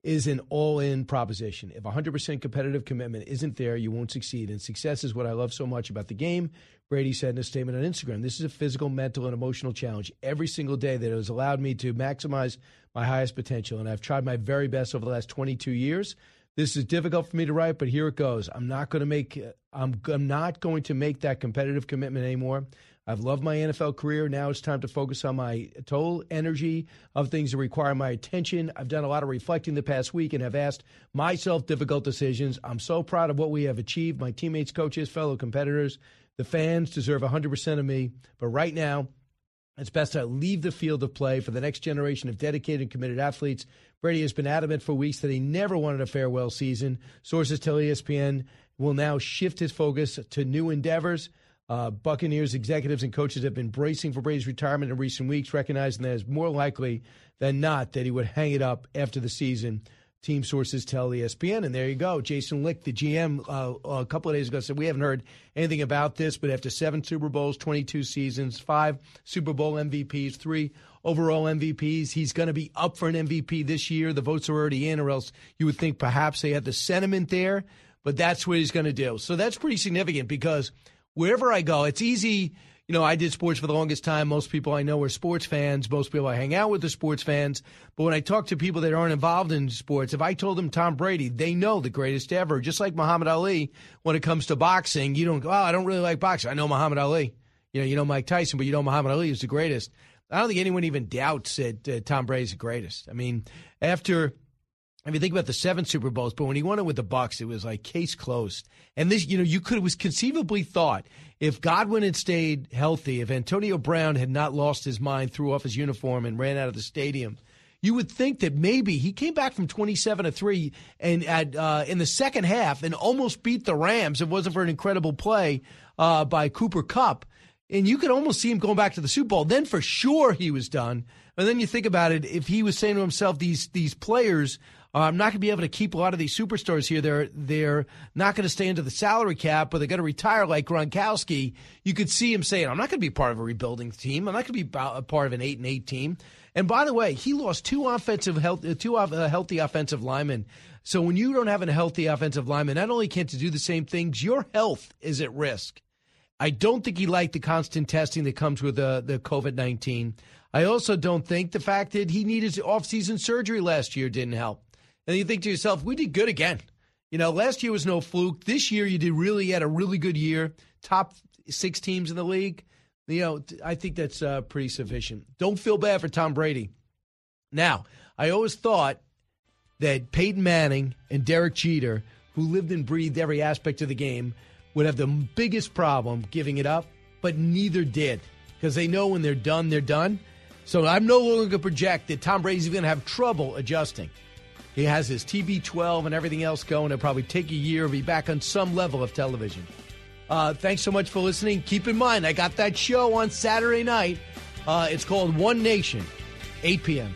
Speaker 2: is an all-in proposition. If one hundred percent competitive commitment isn't there, you won't succeed. And success is what I love so much about the game. Brady said in a statement on Instagram, this is a physical, mental, and emotional challenge every single day that has allowed me to maximize my highest potential. And I've tried my very best over the last twenty-two years. This is difficult for me to write, but here it goes. I'm not going to make I'm, I'm not going to make that competitive commitment anymore. I've loved my N F L career. Now it's time to focus on my total energy of things that require my attention. I've done a lot of reflecting the past week and have asked myself difficult decisions. I'm so proud of what we have achieved. My teammates, coaches, fellow competitors, the fans deserve one hundred percent of me. But right now, it's best to leave the field of play for the next generation of dedicated and committed athletes. Brady has been adamant for weeks that he never wanted a farewell season. Sources tell E S P N will now shift his focus to new endeavors. Uh, Buccaneers executives and coaches have been bracing for Brady's retirement in recent weeks, recognizing that it's more likely than not that he would hang it up after the season. Team sources tell E S P N, and there you go. Jason Licht, the G M, uh, a couple of days ago said, we haven't heard anything about this, but after seven Super Bowls, twenty-two seasons, five Super Bowl M V Ps, three overall M V Ps, he's going to be up for an M V P this year. The votes are already in, or else you would think perhaps they had the sentiment there, but that's what he's going to do. So that's pretty significant because wherever I go, it's easy. You know, I did sports for the longest time. Most people I know are sports fans. Most people I hang out with are sports fans. But when I talk to people that aren't involved in sports, if I told them Tom Brady, they know the greatest ever. Just like Muhammad Ali, when it comes to boxing, you don't go, oh, I don't really like boxing. I know Muhammad Ali. You know, you know Mike Tyson, but you know Muhammad Ali is the greatest. I don't think anyone even doubts that uh, Tom Brady's the greatest. I mean, after... I mean, think about the seven Super Bowls, but when he won it with the Bucs, it was like case closed. And this, you know, you could it was conceivably thought if Godwin had stayed healthy, if Antonio Brown had not lost his mind, threw off his uniform, and ran out of the stadium, you would think that maybe he came back from twenty-seven to three and at, uh, in the second half and almost beat the Rams. It wasn't for an incredible play uh, by Cooper Kupp. And you could almost see him going back to the Super Bowl. Then for sure he was done. And then you think about it, if he was saying to himself, these these players, uh, I'm not going to be able to keep a lot of these superstars here. They're they're not going to stay into the salary cap, but they're going to retire like Gronkowski. You could see him saying, I'm not going to be part of a rebuilding team. I'm not going to be a part of an eight and eight team. And by the way, he lost two offensive health, two uh, healthy offensive linemen. So when you don't have a healthy offensive lineman, not only can't you do the same things, your health is at risk. I don't think he liked the constant testing that comes with uh, the COVID nineteen. I also don't think the fact that he needed off-season surgery last year didn't help. And you think to yourself, we did good again. You know, last year was no fluke. This year you did really had a really good year. Top six teams in the league. You know, I think that's uh, pretty sufficient. Don't feel bad for Tom Brady. Now, I always thought that Peyton Manning and Derek Jeter, who lived and breathed every aspect of the game, would have the biggest problem giving it up, but neither did because they know when they're done, they're done. So I'm no longer going to project that Tom Brady's going to have trouble adjusting. He has his T B twelve and everything else going. It'll probably take a year to be back on some level of television. Uh, thanks so much for listening. Keep in mind, I got that show on Saturday night. Uh, it's called One Nation, eight p.m.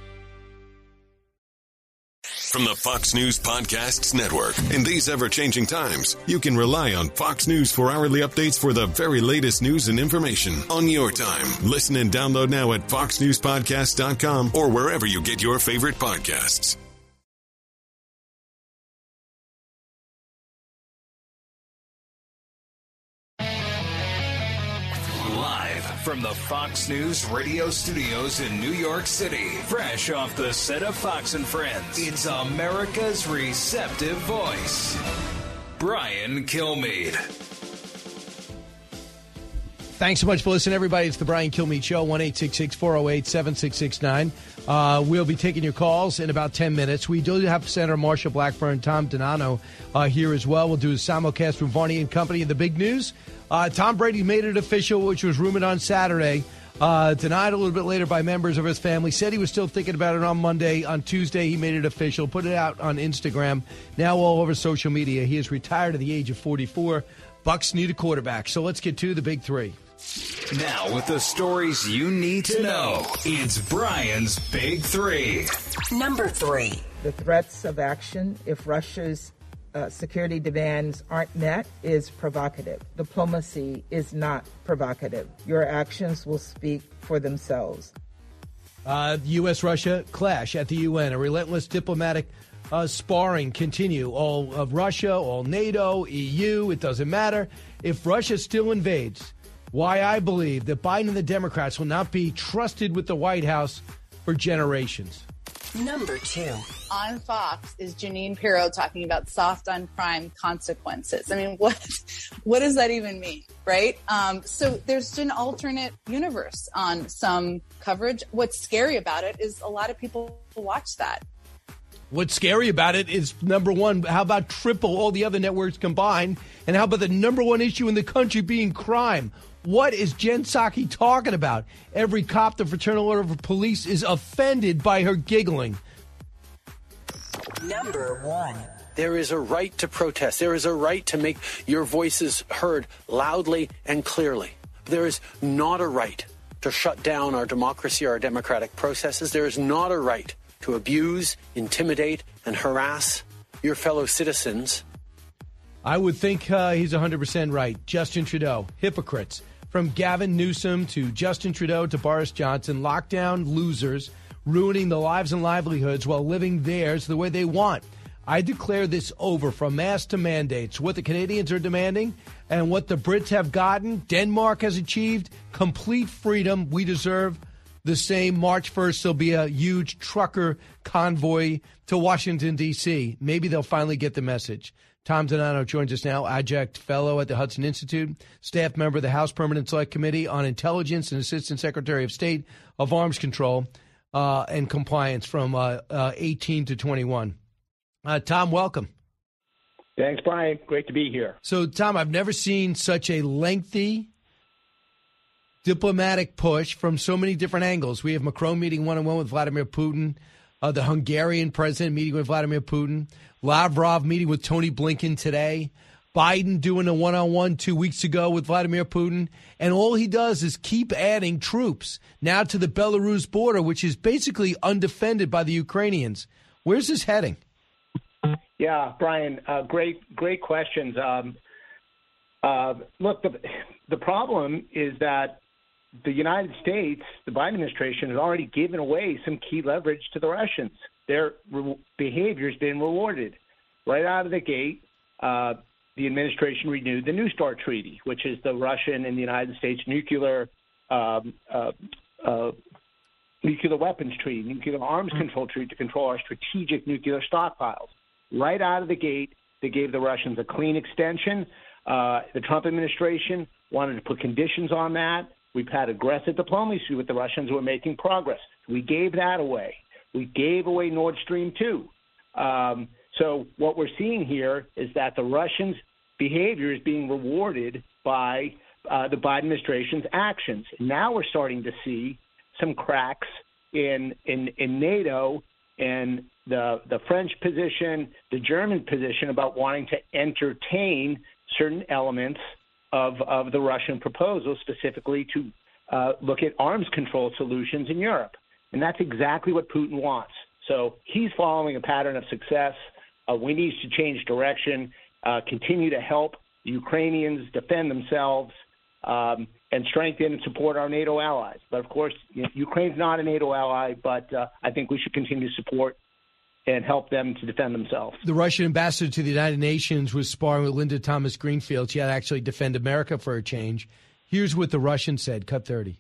Speaker 11: From the Fox News Podcasts Network. In these ever-changing times, you can rely on Fox News for hourly updates for the very latest news and information on your time. Listen and download now at fox news podcast dot com or wherever you get your favorite podcasts.
Speaker 1: From the Fox News radio studios in New York City, fresh off the set of Fox and Friends, it's America's receptive voice, Brian Kilmeade.
Speaker 2: Thanks so much for listening, everybody. It's the Brian Kilmeade Show, one eight six six, four oh eight, seven six six nine. Uh, we'll be taking your calls in about ten minutes. We do have Senator Marsha Blackburn, Tom Donano uh, here as well. We'll do a simulcast from Varney and Company. And the big news, uh, Tom Brady made it official, which was rumored on Saturday, uh, denied a little bit later by members of his family, said he was still thinking about it on Monday. On Tuesday, he made it official, put it out on Instagram, now all over social media. He is retired at the age of forty-four. Bucs need a quarterback. So let's get to the big three.
Speaker 1: Now, with the stories you need to know, it's Brian's Big Three.
Speaker 3: Number three.
Speaker 4: The threats of action if Russia's uh, security demands aren't met is provocative. Diplomacy is not provocative. Your actions will speak for themselves.
Speaker 2: Uh, U S Russia clash at the U N. A relentless diplomatic uh, sparring continue. All of Russia, all NATO, E U, it doesn't matter. If Russia still invades, why I believe that Biden and the Democrats will not be trusted with the White House for generations.
Speaker 3: Number two.
Speaker 5: On Fox is Jeanine Pirro talking about soft on crime consequences. I mean, what what does that even mean, right? Um, so there's an alternate universe on some coverage. What's scary about it is a lot of people watch that.
Speaker 2: What's scary about it is, number one, how about triple all the other networks combined? And how about the number one issue in the country being crime? What is Jen Psaki talking about? Every cop, the Fraternal Order of Police, is offended by her giggling.
Speaker 3: Number one.
Speaker 6: There is a right to protest. There is a right to make your voices heard loudly and clearly. There is not a right to shut down our democracy, our democratic processes. There is not a right to abuse, intimidate, and harass your fellow citizens.
Speaker 2: I would think uh, he's one hundred percent right. Justin Trudeau, hypocrites. From Gavin Newsom to Justin Trudeau to Boris Johnson, lockdown losers, ruining the lives and livelihoods while living theirs the way they want. I declare this over, from mask to mandates. What the Canadians are demanding and what the Brits have gotten, Denmark has achieved complete freedom. We deserve the same. March first, there'll be a huge trucker convoy to Washington, D C Maybe they'll finally get the message. Tom Donato joins us now, adjunct fellow at the Hudson Institute, staff member of the House Permanent Select Committee on Intelligence and Assistant Secretary of State of Arms Control uh, and Compliance from uh, uh, eighteen to twenty-one. Uh, Tom, welcome.
Speaker 7: Thanks, Brian. Great to be here.
Speaker 2: So, Tom, I've never seen such a lengthy diplomatic push from so many different angles. We have Macron meeting one-on-one with Vladimir Putin, uh, the Hungarian president meeting with Vladimir Putin, Lavrov meeting with Tony Blinken today, Biden doing a one-on-one two weeks ago with Vladimir Putin, and all he does is keep adding troops now to the Belarus border, which is basically undefended by the Ukrainians. Where's this heading?
Speaker 7: Yeah, Brian, uh, great, great questions. Um, uh, look, the, the problem is that the United States, the Biden administration, has already given away some key leverage to the Russians. Their re- behavior has been rewarded. Right out of the gate, uh, the administration renewed the New START Treaty, which is the Russian and the United States nuclear um, uh, uh, nuclear weapons treaty, nuclear arms control treaty to control our strategic nuclear stockpiles. Right out of the gate, they gave the Russians a clean extension. Uh, the Trump administration wanted to put conditions on that. We've had aggressive diplomacy with the Russians who are making progress. We gave that away. We gave away Nord Stream two. Um, so what we're seeing here is that the Russians' behavior is being rewarded by uh, the Biden administration's actions. Now we're starting to see some cracks in in, in NATO and the the French position, the German position about wanting to entertain certain elements of of the Russian proposal, specifically to uh, look at arms control solutions in Europe. And that's exactly what Putin wants. So he's following a pattern of success. Uh, we need to change direction, uh, continue to help the Ukrainians defend themselves, um, and strengthen and support our NATO allies. But, of course, you know, Ukraine's not a NATO ally, but uh, I think we should continue to support and help them to defend themselves.
Speaker 2: The Russian ambassador to the United Nations was sparring with Linda Thomas-Greenfield. She had to actually defend America for a change. Here's what the Russian said. Cut thirty.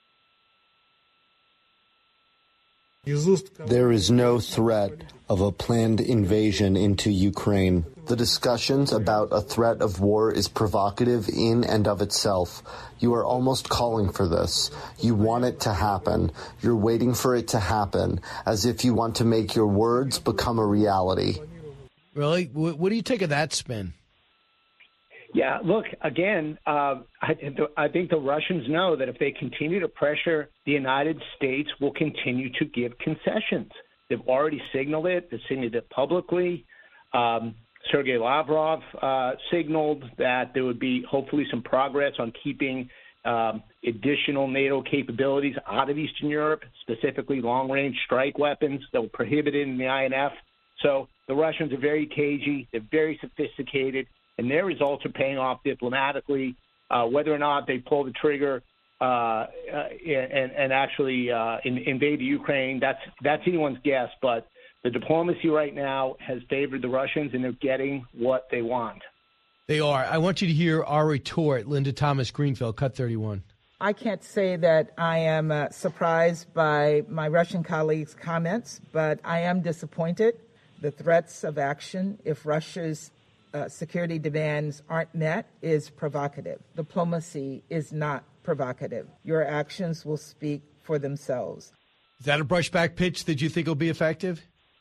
Speaker 21: There is no threat of a planned invasion into Ukraine. The discussions about a threat of war is provocative in and of itself. You are almost calling for this. You want it to happen. You're waiting for it to happen, as if you want to make your words become a reality.
Speaker 2: Really? What do you take of that spin?
Speaker 7: Yeah, look, again, uh, I, I think the Russians know that if they continue to pressure, the United States will continue to give concessions. They've already signaled it. They've signaled it publicly. Um, Sergei Lavrov uh, signaled that there would be hopefully some progress on keeping um, additional NATO capabilities out of Eastern Europe, specifically long-range strike weapons that were prohibited in the I N F. So the Russians are very cagey. They're very sophisticated, and their results are paying off diplomatically. Uh, whether or not they pull the trigger uh, uh, and, and actually uh, in, invade Ukraine. That's that's anyone's guess, but the diplomacy right now has favored the Russians, and they're getting what they want.
Speaker 2: They are. I want you to hear our retort, Linda Thomas Greenfield, Cut thirty-one.
Speaker 4: I can't say that I am uh, surprised by my Russian colleagues' comments, but I am disappointed. The threats of action, if Russia's uh, security demands aren't met, is provocative. Diplomacy is not provocative. Your actions will speak for themselves.
Speaker 2: Is that a brushback pitch that you think will be effective?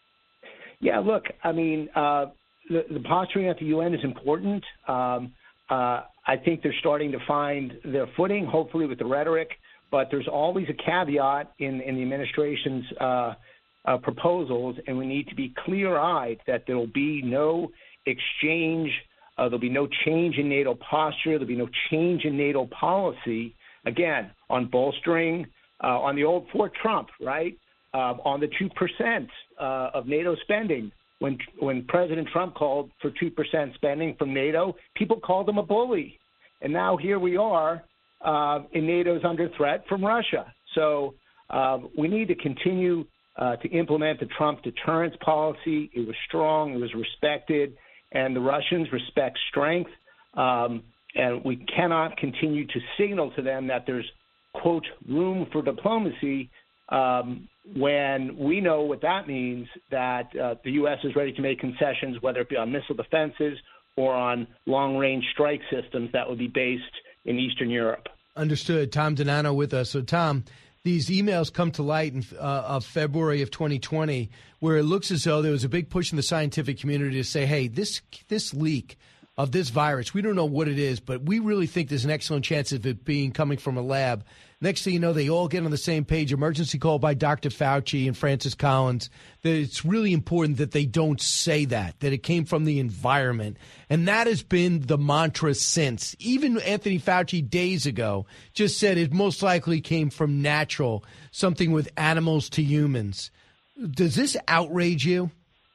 Speaker 7: Yeah, look, I mean, uh, the, the posturing at the U N is important. Um, uh, I think they're starting to find their footing, hopefully with the rhetoric, but there's always a caveat in, in the administration's uh, uh, proposals, and we need to be clear-eyed that there will be no exchange, uh, there'll be no change in NATO posture, there'll be no change in NATO policy, again, on bolstering, uh, on the old Fort Trump, right, uh, on the two percent uh, of NATO spending. When when President Trump called for two percent spending from NATO, people called him a bully. And now here we are, uh, and NATO's under threat from Russia. So uh, we need to continue uh, to implement the Trump deterrence policy. It was strong, it was respected, and the Russians respect strength. Um, and we cannot continue to signal to them that there's, quote, room for diplomacy um, when we know what that means, that uh, the U S is ready to make concessions, whether it be on missile defenses or on long-range strike systems that would be based in Eastern Europe.
Speaker 2: Understood. Tom Donano with us. So, Tom, these emails come to light in uh, of February of twenty twenty, where it looks as though there was a big push in the scientific community to say, hey, this this leak of this virus, we don't know what it is, but we really think there's an excellent chance of it being coming from a lab. Next thing you know, they all get on the same page, emergency call by Doctor Fauci and Francis Collins, that it's really important that they don't say that, that it came from the environment. And that has been the mantra since. Even Anthony Fauci days ago just said it most likely came from natural, something with animals to humans. Does this outrage you?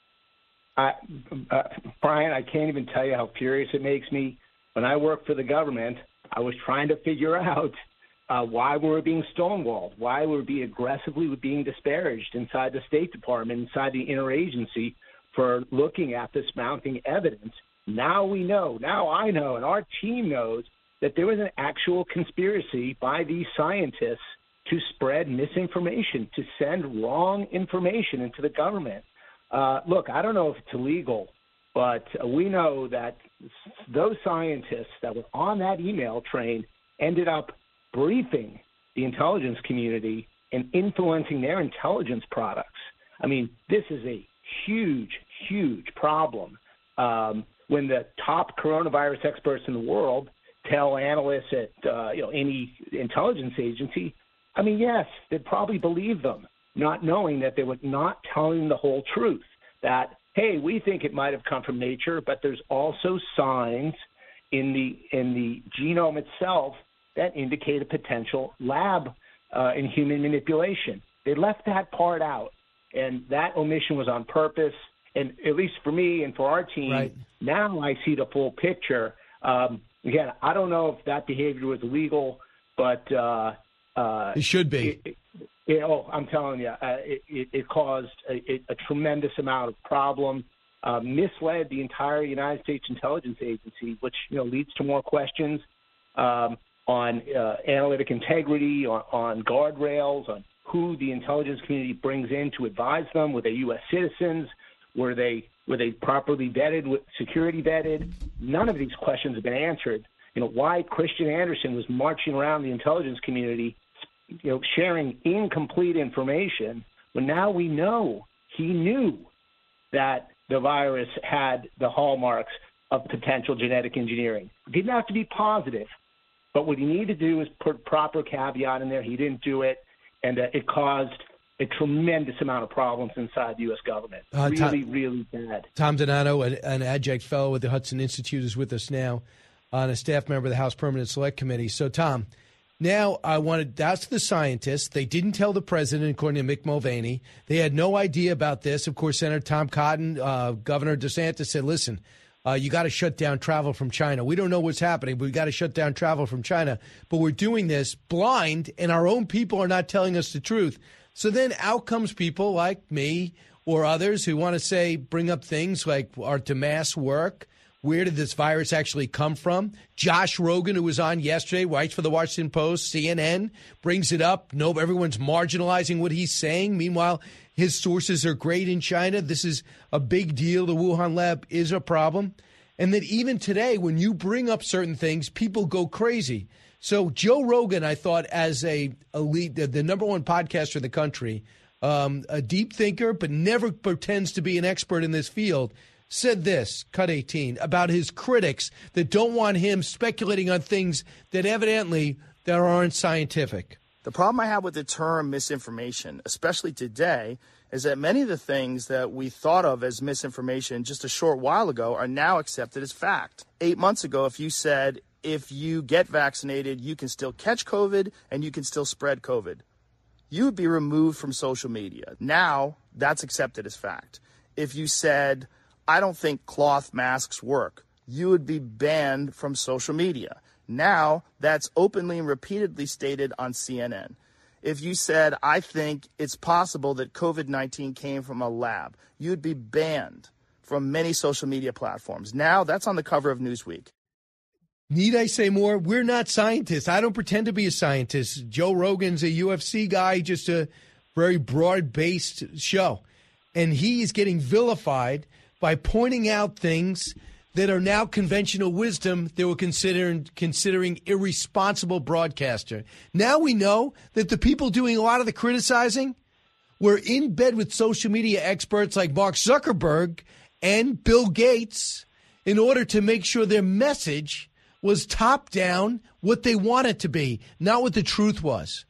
Speaker 7: I, uh, Brian, I can't even tell you how furious it makes me. When I worked for the government, I was trying to figure out uh, why we were being stonewalled, why we were being aggressively being disparaged inside the State Department, inside the interagency for looking at this mounting evidence. Now we know, now I know, and our team knows that there was an actual conspiracy by these scientists to spread misinformation, to send wrong information into the government. Uh, look, I don't know if it's illegal, but uh, we know that those scientists that were on that email train ended up briefing the intelligence community and influencing their intelligence products. I mean, this is a huge, huge problem. Um, when the top coronavirus experts in the world tell analysts at uh, you know any intelligence agency, I mean, yes, they'd probably believe them, not knowing that they were not telling the whole truth, that, hey, we think it might have come from nature, but there's also signs in the in the genome itself that indicate a potential lab uh, in human manipulation. They left that part out, and that omission was on purpose. And at least for me and for our team, right. Now I see the full picture. Um, again, I don't know if that behavior was illegal, but uh, uh,
Speaker 2: it should be.
Speaker 7: It, it, oh, I'm telling you, uh, it, it, it caused a, a tremendous amount of problem, uh, misled the entire United States intelligence agency, which you know leads to more questions um, on uh, analytic integrity, on, on guardrails, on who the intelligence community brings in to advise them. Were they U S citizens? Were they were they properly vetted, security vetted? None of these questions have been answered. You know, why Christian Anderson was marching around the intelligence community, you know, sharing incomplete information, when now we know he knew that the virus had the hallmarks of potential genetic engineering. It didn't have to be positive, but what he needed to do was put proper caveat in there. He didn't do it, and uh, it caused a tremendous amount of problems inside the U S government. Uh, really, Tom, really bad.
Speaker 2: Tom Donato, an, an adjunct fellow at the Hudson Institute, is with us now, on a staff member of the House Permanent Select Committee. So, Tom, now I wanted, that's the scientists. They didn't tell the president, according to Mick Mulvaney. They had no idea about this. Of course, Senator Tom Cotton, uh, Governor DeSantis said, listen, Uh, you got to shut down travel from China. We don't know what's happening, but we got to shut down travel from China. But we're doing this blind, and our own people are not telling us the truth. So then out comes people like me or others who want to say, bring up things like, are to mass work? Where did this virus actually come from? Josh Rogan, who was on yesterday, writes for the Washington Post, C N N, brings it up. No, everyone's marginalizing what he's saying. Meanwhile, his sources are great in China. This is a big deal. The Wuhan lab is a problem. And that even today, when you bring up certain things, people go crazy. So Joe Rogan, I thought, as a elite, the, the number one podcaster in the country, um, a deep thinker, but never pretends to be an expert in this field, said this, cut eighteen, about his critics that don't want him speculating on things that evidently that aren't scientific.
Speaker 8: The problem I have with the term misinformation, especially today, is that many of the things that we thought of as misinformation just a short while ago are now accepted as fact. Eight months ago, if you said, if you get vaccinated, you can still catch COVID and you can still spread COVID, you would be removed from social media. Now, that's accepted as fact. If you said, I don't think cloth masks work, you would be banned from social media. Now, that's openly and repeatedly stated on C N N. If you said, I think it's possible that COVID nineteen came from a lab, you'd be banned from many social media platforms. Now, that's on the cover of Newsweek.
Speaker 2: Need I say more? We're not scientists. I don't pretend to be a scientist. Joe Rogan's a U F C guy, just a very broad-based show. And he's getting vilified by pointing out things that are now conventional wisdom they were considering considering irresponsible broadcaster. Now we know that the people doing a lot of the criticizing were in bed with social media experts like Mark Zuckerberg and Bill Gates in order to make sure their message was top down, what they want it to be, not what the truth was.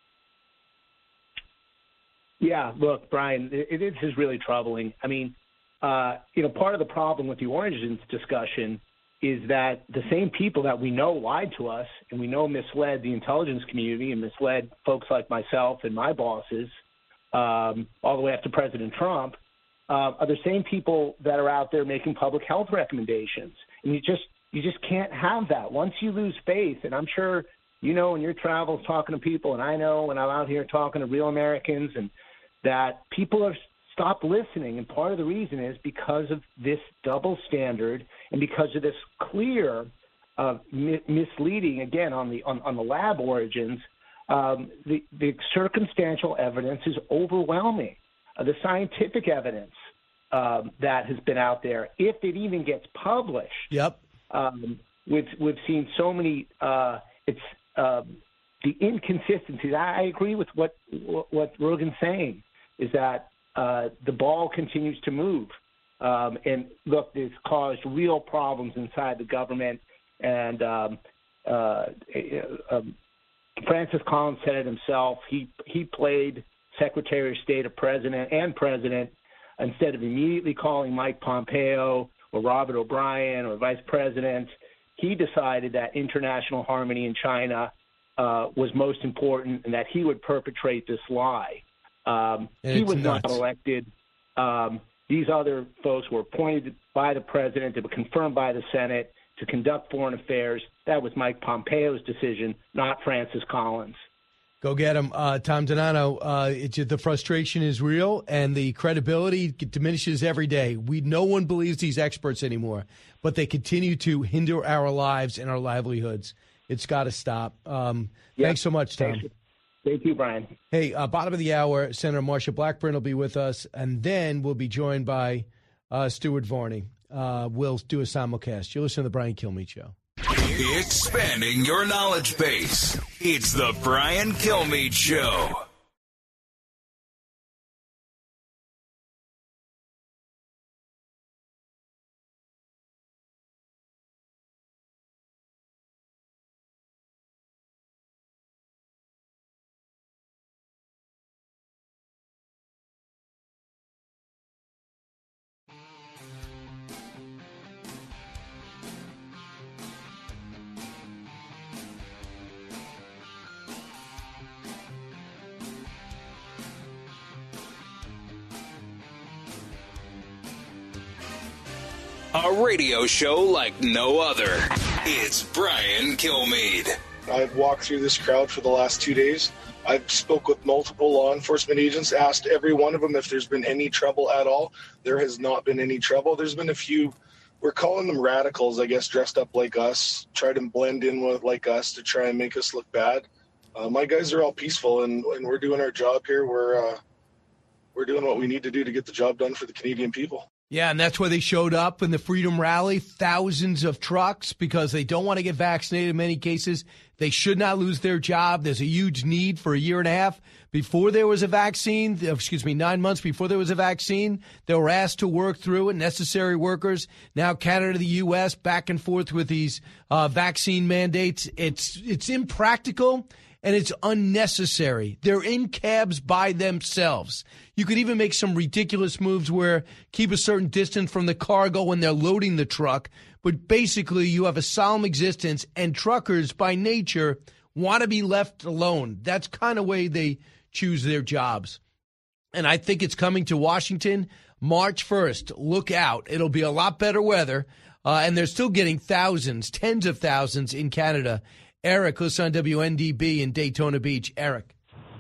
Speaker 7: Yeah, look, Brian, it, it is really troubling. I mean, Uh, you know, part of the problem with the Orange discussion is that the same people that we know lied to us and we know misled the intelligence community and misled folks like myself and my bosses um, all the way up to President Trump uh, are the same people that are out there making public health recommendations. And you just you just can't have that. Once you lose faith, and I'm sure you know in your travels talking to people, and I know when I'm out here talking to real Americans, and that people are stop listening, and part of the reason is because of this double standard and because of this clear uh, mi- misleading, again, on the on, on the lab origins. Um, the, the circumstantial evidence is overwhelming. Uh, the scientific evidence um, that has been out there, if it even gets published,
Speaker 2: yep,
Speaker 7: um, we've we've seen so many. Uh, it's uh, the inconsistencies. I, I agree with what what Rogan's saying is that. Uh, the ball continues to move. Um, and look, it's caused real problems inside the government. And um, uh, um, Francis Collins said it himself. He, he played Secretary of State of President and President instead of immediately calling Mike Pompeo or Robert O'Brien or Vice President. He decided that international harmony in China uh, was most important and that he would perpetrate this lie. Um, he was
Speaker 2: nuts.
Speaker 7: not elected. Um, these other folks were appointed by the president, they were confirmed by the Senate to conduct foreign affairs. That was Mike Pompeo's decision, not Francis Collins.
Speaker 2: Go get him. Uh, Tom Donano, uh, it's, the frustration is real, and the credibility diminishes every day. We No one believes these experts anymore, but they continue to hinder our lives and our livelihoods. It's got to stop. Um,
Speaker 7: Yep.
Speaker 2: Thanks so much, Tom.
Speaker 7: Thanks. Thank you, Brian.
Speaker 2: Hey, uh, bottom of the hour, Senator Marsha Blackburn will be with us, and then we'll be joined by uh, Stuart Varney. Uh, we'll do a simulcast. You'll listen to the Brian Kilmeade Show.
Speaker 1: Expanding your knowledge base. It's the Brian Kilmeade Show. A radio show like no other. It's Brian Kilmeade.
Speaker 14: I've walked through this crowd for the last two days. I've spoke with multiple law enforcement agents, asked every one of them if there's been any trouble at all. There has not been any trouble. There's been a few, we're calling them radicals, I guess, dressed up like us, try to blend in with like us to try and make us look bad. Uh, my guys are all peaceful, and, and we're doing our job here. We're uh, we're doing what we need to do to get the job done for the Canadian people.
Speaker 2: Yeah, and that's why they showed up in the Freedom Rally, thousands of trucks, because they don't want to get vaccinated in many cases. They should not lose their job. There's a huge need for a year and a half before there was a vaccine, excuse me, nine months before there was a vaccine. They were asked to work through it, necessary workers. Now Canada, the U S, back and forth with these uh, vaccine mandates. It's it's impractical. And it's unnecessary. They're in cabs by themselves. You could even make some ridiculous moves where keep a certain distance from the cargo when they're loading the truck. But basically, you have a solemn existence, and truckers, by nature, want to be left alone. That's kind of way they choose their jobs. And I think it's coming to Washington March first. Look out. It'll be a lot better weather. Uh, and they're still getting thousands, tens of thousands in Canada. Eric, listen on W N D B in Daytona Beach. Eric.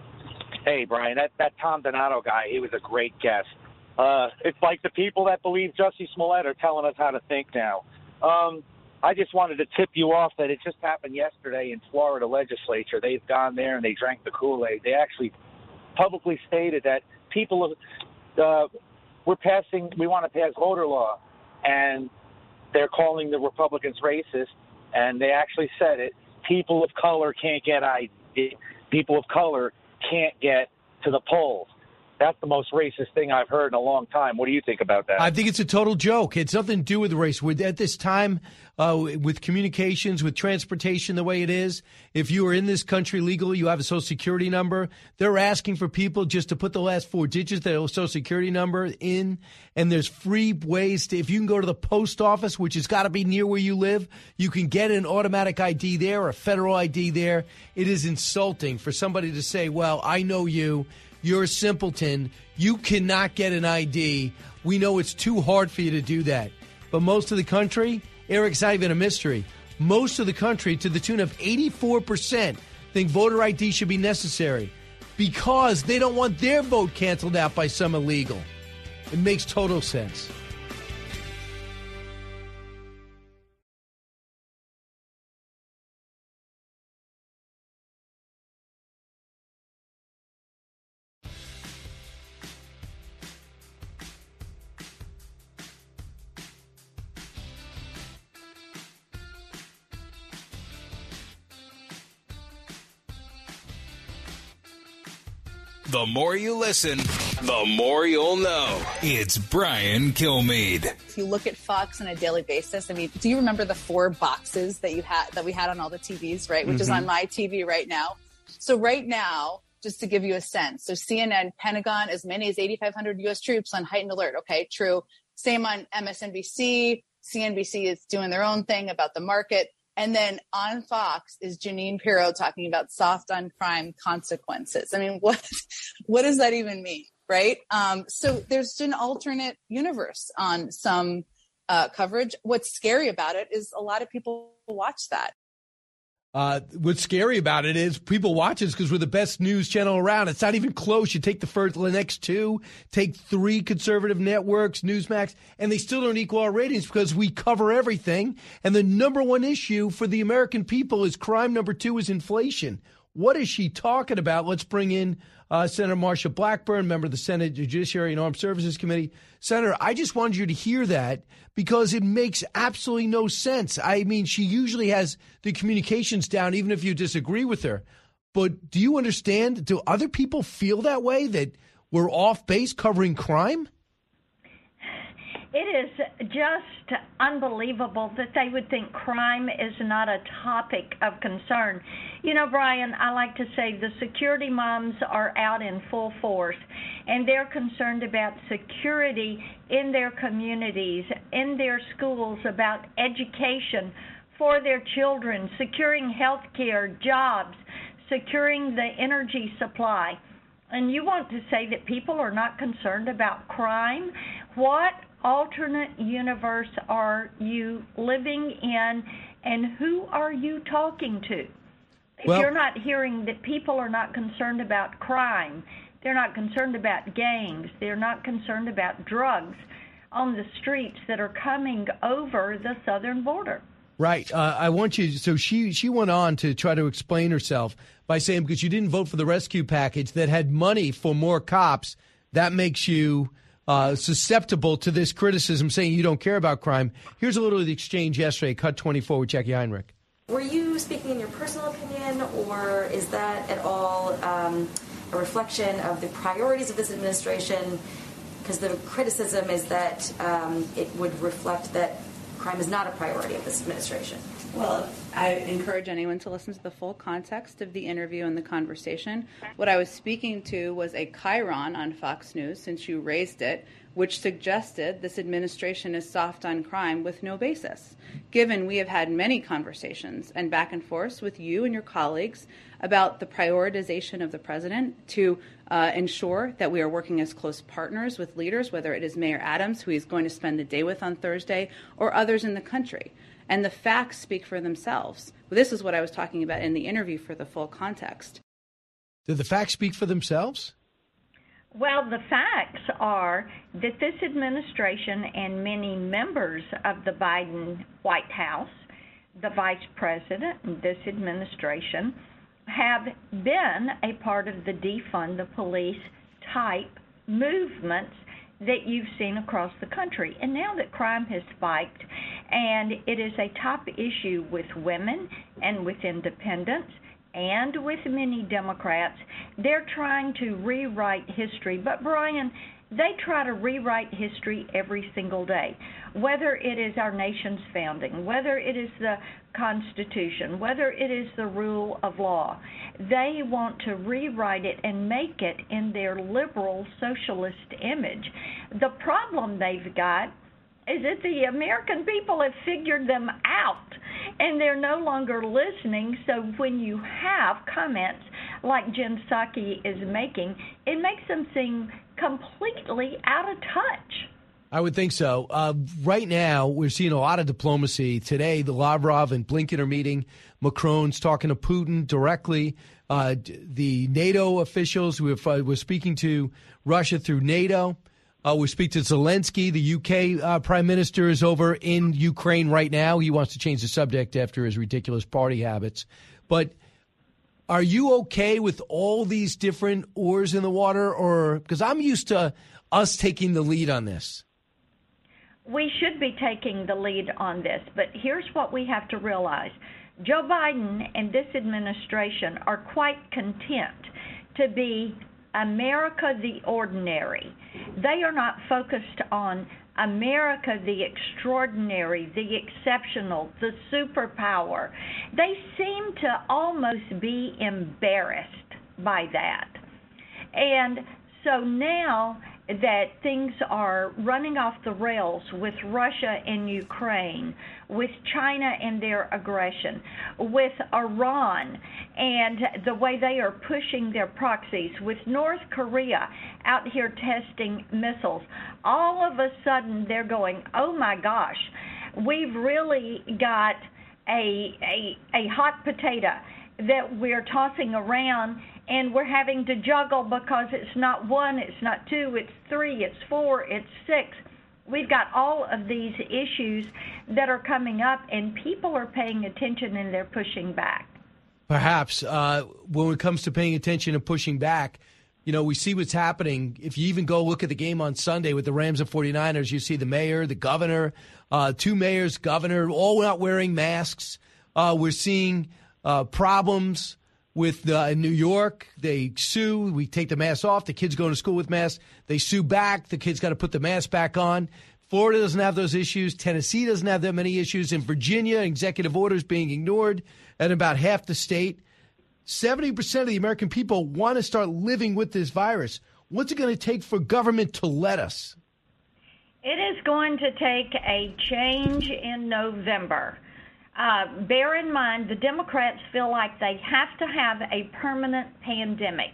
Speaker 9: Hey, Brian, that, that Tom Donato guy, he was a great guest. Uh, it's like the people that believe Jussie Smollett are telling us how to think now. Um, I just wanted to tip you off that it just happened yesterday in Florida legislature. They've gone there and they drank the Kool-Aid. They actually publicly stated that people, uh, we're passing, we want to pass voter law, and they're calling the Republicans racist, and they actually said it. People of color can't get I D. People of color can't get to the polls. That's the most racist thing I've heard in a long time. What do you think about that?
Speaker 2: I think it's a total joke. It's nothing to do with race. With, at this time, uh, with communications, with transportation the way it is, if you are in this country legally, you have a Social Security number. They're asking for people just to put the last four digits of their Social Security number in, and there's free ways to, if you can go to the post office, which has got to be near where you live, you can get an automatic I D there or a federal I D there. It is insulting for somebody to say, well, I know you. You're a simpleton. You cannot get an I D. We know it's too hard for you to do that. But most of the country, Eric's not even a mystery. Most of the country, to the tune of eighty-four percent, think voter I D should be necessary because they don't want their vote canceled out by some illegal. It makes total sense.
Speaker 1: The more you listen, the more you'll know. It's Brian Kilmeade.
Speaker 5: If you look at Fox on a daily basis, I mean, do you remember the four boxes that you had that we had on all the T Vs, right? Which mm-hmm. is on my T V right now. So right now, just to give you a sense, so C N N, Pentagon, as many as eighty-five hundred U S troops on heightened alert. Okay, true. Same on M S N B C. C N B C is doing their own thing about the market. And then on Fox is Jeanine Pirro talking about soft on crime consequences. I mean, what what does that even mean, right? Um, so there's an alternate universe on some uh, coverage. What's scary about it is a lot of people watch that.
Speaker 2: Uh, what's scary about it is people watch us because we're the best news channel around. It's not even close. You take the first, the next two, take three conservative networks, Newsmax, and they still don't equal our ratings because we cover everything. And the number one issue for the American people is crime. Number two is inflation. What is she talking about? Let's bring in uh, Senator Marsha Blackburn, member of the Senate Judiciary and Armed Services Committee. Senator, I just wanted you to hear that because it makes absolutely no sense. I mean, she usually has the communications down, even if you disagree with her. But do you understand? Do other people feel that way, that we're off base covering crime?
Speaker 12: It is just unbelievable that they would think crime is not a topic of concern. You know, Brian, I like to say the security moms are out in full force, and they're concerned about security in their communities, in their schools, about education for their children, securing health care, jobs, securing the energy supply. And you want to say that people are not concerned about crime? What alternate universe are you living in, and who are you talking to? If
Speaker 2: Well-
Speaker 12: you're not hearing that people are not concerned about crime, they're not concerned about gangs, they're not concerned about drugs on the streets that are coming over the southern border.
Speaker 2: Right. Uh, I want you. So she she went on to try to explain herself by saying because you didn't vote for the rescue package that had money for more cops, that makes you uh, susceptible to this criticism, saying you don't care about crime. Here's a little of the exchange yesterday, cut twenty-four with Jackie Heinrich.
Speaker 10: Were you speaking in your personal opinion, or is that at all um, a reflection of the priorities of this administration? Because the criticism is that um, it would reflect that crime is not a priority of this administration.
Speaker 5: Well, I encourage anyone to listen to the full context of the interview and the conversation. What I was speaking to was a chyron on Fox News, since you raised it, which suggested this administration is soft on crime with no basis, given we have had many conversations and back and forth with you and your colleagues about the prioritization of the president to uh, ensure that we are working as close partners with leaders, whether it is Mayor Adams, who he's going to spend the day with on Thursday, or others in the country. And the facts speak for themselves. This is what I was talking about in the interview for the full context.
Speaker 2: Did the facts speak for themselves?
Speaker 12: Well, the facts are that this administration and many members of the Biden White House, the vice president, and this administration have been a part of the defund the police type movements that you've seen across the country. And now that crime has spiked and it is a top issue with women and with independents and with many Democrats, they're trying to rewrite history. But, Brian, they try to rewrite history every single day, whether it is our nation's founding, whether it is the Constitution, whether it is the rule of law. They want to rewrite it and make it in their liberal socialist image. The problem they've got is that the American people have figured them out, and they're no longer listening. So when you have comments like Jen Psaki is making, it makes them seem completely out of touch.
Speaker 2: I would think so. Uh, right now, we're seeing a lot of diplomacy. Today, the Lavrov and Blinken are meeting. Macron's talking to Putin directly. Uh, the NATO officials who have, uh, were speaking to Russia through NATO. Uh, we speak to Zelensky. The U K uh, prime minister is over in Ukraine right now. He wants to change the subject after his ridiculous party habits. But are you okay with all these different oars in the water? Or because I'm used to us taking the lead on this.
Speaker 12: We should be taking the lead on this, but here's what we have to realize. Joe Biden and this administration are quite content to be America the ordinary. They are not focused on America the extraordinary, the exceptional, the superpower. They seem to almost be embarrassed by that. And so now that things are running off the rails with Russia and Ukraine, with China and their aggression, with Iran and the way they are pushing their proxies, with North Korea out here testing missiles, all of a sudden they're going, oh my gosh, we've really got a, a, a hot potato that we're tossing around, and we're having to juggle because it's not one, it's not two, it's three, it's four, it's six. We've got all of these issues that are coming up, and people are paying attention and they're pushing back.
Speaker 2: Perhaps uh, when it comes to paying attention and pushing back, you know, we see what's happening. If you even go look at the game on Sunday with the Rams and forty-niners, you see the mayor, the governor, uh, two mayors, governor, all not wearing masks. Uh, we're seeing uh, problems with uh, New York. They sue. We take the mask off. The kids go to school with masks. They sue back. The kids got to put the mask back on. Florida doesn't have those issues. Tennessee doesn't have that many issues. In Virginia, executive orders being ignored at about half the state. seventy percent of the American people want to start living with this virus. What's it going to take for government to let us?
Speaker 12: It is going to take a change in November. Uh, bear in mind, the Democrats feel like they have to have a permanent pandemic.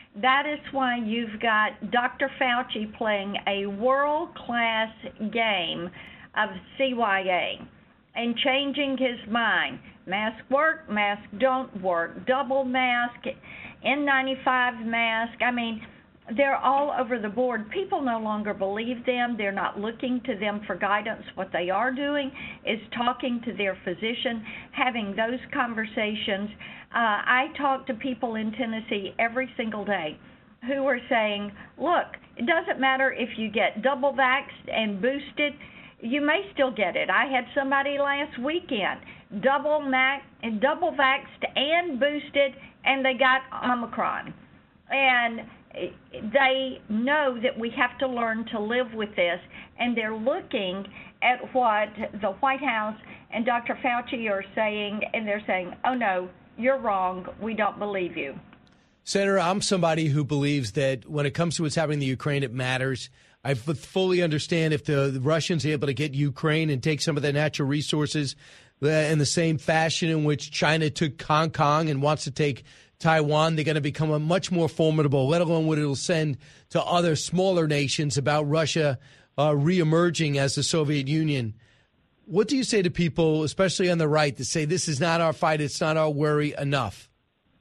Speaker 12: That is why you've got Doctor Fauci playing a world-class game of C Y A and changing his mind. Mask work, mask don't work, double mask, N ninety-five mask. I mean, they're all over the board. People no longer believe them. They're not looking to them for guidance. What they are doing is talking to their physician, having those conversations. Uh, I talk to people in Tennessee every single day who are saying, look, it doesn't matter if you get double vaxxed and boosted, you may still get it. I had somebody last weekend, double, mac- double vaxxed and boosted, and they got Omicron. And they know that we have to learn to live with this, and they're looking at what the White House and Doctor Fauci are saying, and they're saying, oh, no, you're wrong. We don't believe you.
Speaker 2: Senator, I'm somebody who believes that when it comes to what's happening in the Ukraine, it matters. I fully understand if the, the Russians are able to get Ukraine and take some of their natural resources uh, in the same fashion in which China took Hong Kong and wants to take Taiwan, they're going to become a much more formidable, let alone what it'll send to other smaller nations about Russia uh, reemerging as the Soviet Union. What do you say to people, especially on the right, that say this is not our fight, it's not our worry enough?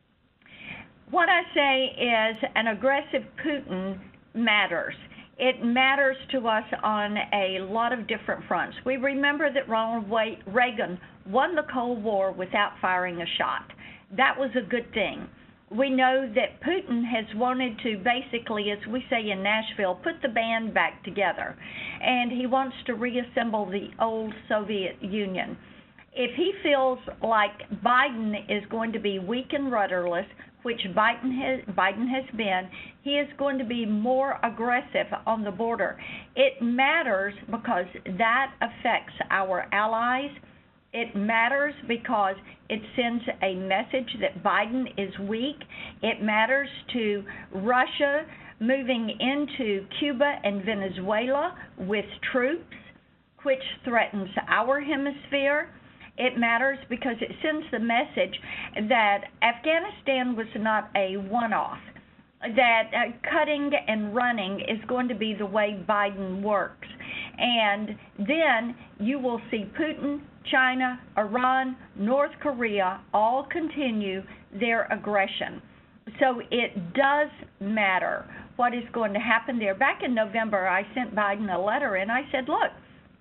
Speaker 12: What I say is an aggressive Putin matters. It matters to us on a lot of different fronts. We remember that Ronald Reagan won the Cold War without firing a shot. That was a good thing. We know that Putin has wanted to basically, as we say in Nashville, put the band back together, and he wants to reassemble the old Soviet Union. If he feels like Biden is going to be weak and rudderless, which Biden has, Biden has been, he is going to be more aggressive on the border. It matters because that affects our allies. It matters because it sends a message that Biden is weak. It matters to Russia moving into Cuba and Venezuela with troops, which threatens our hemisphere. It matters because it sends the message that Afghanistan was not a one-off, that uh, cutting and running is going to be the way Biden works. And then you will see Putin, China, Iran, North Korea all continue their aggression. So it does matter what is going to happen there. Back in November, I sent Biden a letter, and I said, look,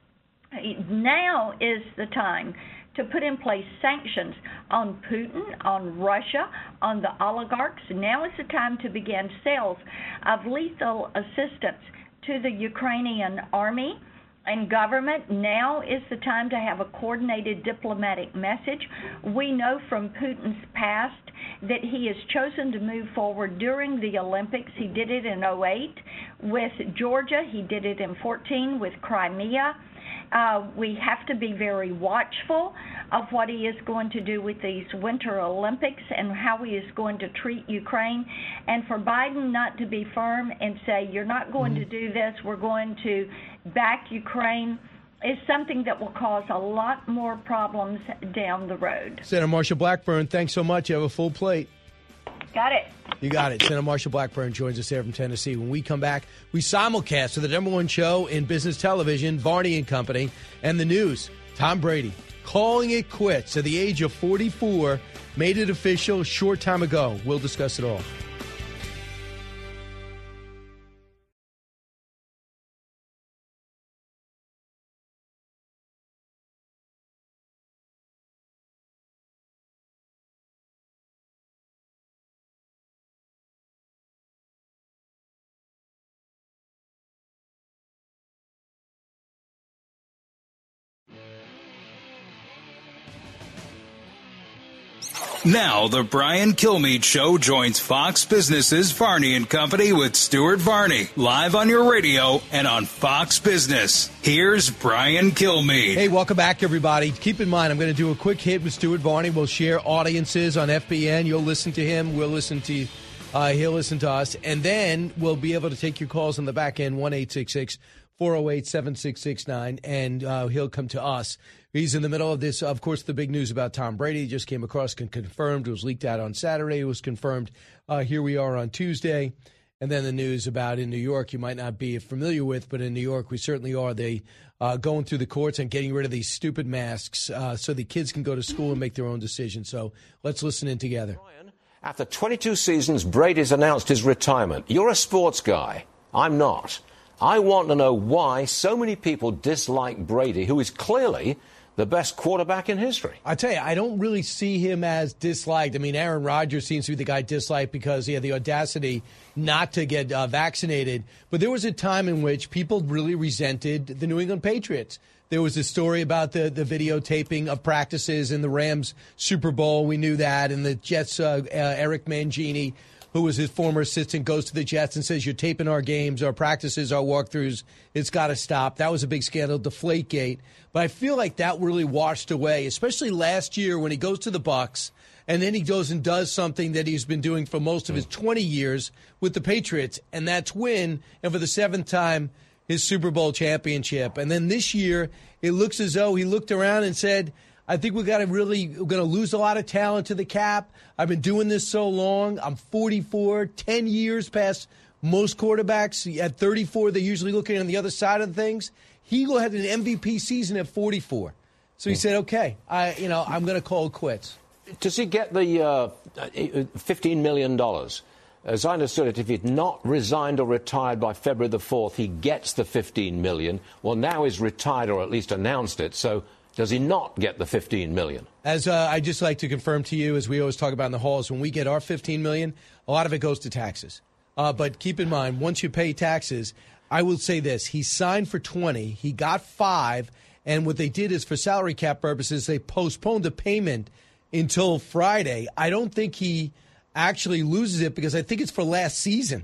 Speaker 12: now is the time to put in place sanctions on Putin, on Russia, on the oligarchs. Now is the time to begin sales of lethal assistance to the Ukrainian army and government. Now is the time to have a coordinated diplomatic message. We know from Putin's past that he has chosen to move forward during the Olympics. He did it in oh eight with Georgia. He did it in fourteen with Crimea. Uh, we have to be very watchful of what he is going to do with these Winter Olympics and how he is going to treat Ukraine. And for Biden not to be firm and say, you're not going mm-hmm. to do this, we're going to back Ukraine, is something that will cause a lot more problems down the road.
Speaker 2: Senator Marsha Blackburn, thanks so much. You have a full plate.
Speaker 12: Got it.
Speaker 2: You got it. Senator Marsha Blackburn joins us here from Tennessee. When we come back, we simulcast to the number one show in business television, Varney and Company, and the news. Tom Brady calling it quits at the age of forty-four, made it official a short time ago. We'll discuss it all.
Speaker 1: Now, the Brian Kilmeade Show joins Fox Business's Varney and Company with Stuart Varney, live on your radio and on Fox Business. Here's Brian Kilmeade.
Speaker 2: Hey, welcome back, everybody. Keep in mind, I'm going to do a quick hit with Stuart Varney. We'll share audiences on F B N. You'll listen to him. We'll listen to uh, he'll listen to us. And then we'll be able to take your calls on the back end, one eight six six, four oh eight, seven six six nine, and uh, he'll come to us. He's in the middle of this. Of course, the big news about Tom Brady just came across and confirmed. It was leaked out on Saturday. It was confirmed. Uh, here we are on Tuesday. And then the news about in New York, you might not be familiar with, but in New York, we certainly are. They uh, going through the courts and getting rid of these stupid masks uh, so the kids can go to school and make their own decisions. So let's listen in together.
Speaker 15: After twenty-two seasons, Brady's announced his retirement. You're a sports guy. I'm not. I want to know why so many people dislike Brady, who is clearly the best quarterback in history.
Speaker 2: I tell you, I don't really see him as disliked. I mean, Aaron Rodgers seems to be the guy disliked because he had the audacity not to get uh, vaccinated. But there was a time in which people really resented the New England Patriots. There was a story about the, the videotaping of practices in the Rams Super Bowl. We knew that. And the Jets, uh, uh, Eric Mangini, who was his former assistant, goes to the Jets and says, you're taping our games, our practices, our walkthroughs. It's got to stop. That was a big scandal, Deflategate. But I feel like that really washed away, especially last year when he goes to the Bucs and then he goes and does something that he's been doing for most of his twenty years with the Patriots, and that's win, and for the seventh time, his Super Bowl championship. And then this year, it looks as though he looked around and said, I think we got to really, we're going to lose a lot of talent to the cap. I've been doing this so long. I'm forty-four, ten years past most quarterbacks. At thirty-four, they're usually looking on the other side of things. He had an M V P season at forty-four. So he said, okay, I, you know, I'm going to call it quits.
Speaker 15: Does he get the uh, fifteen million dollars? As I understood it, if he'd not resigned or retired by February the fourth, he gets the fifteen million dollars. Well, now he's retired or at least announced it. So does he not get the fifteen million dollars?
Speaker 2: As uh, I just like to confirm to you, as we always talk about in the halls, when we get our fifteen million dollars, a lot of it goes to taxes. Uh, but keep in mind, once you pay taxes, I will say this. He signed for twenty. He got five. And what they did is, for salary cap purposes, they postponed the payment until Friday. I don't think he actually loses it because I think it's for last season.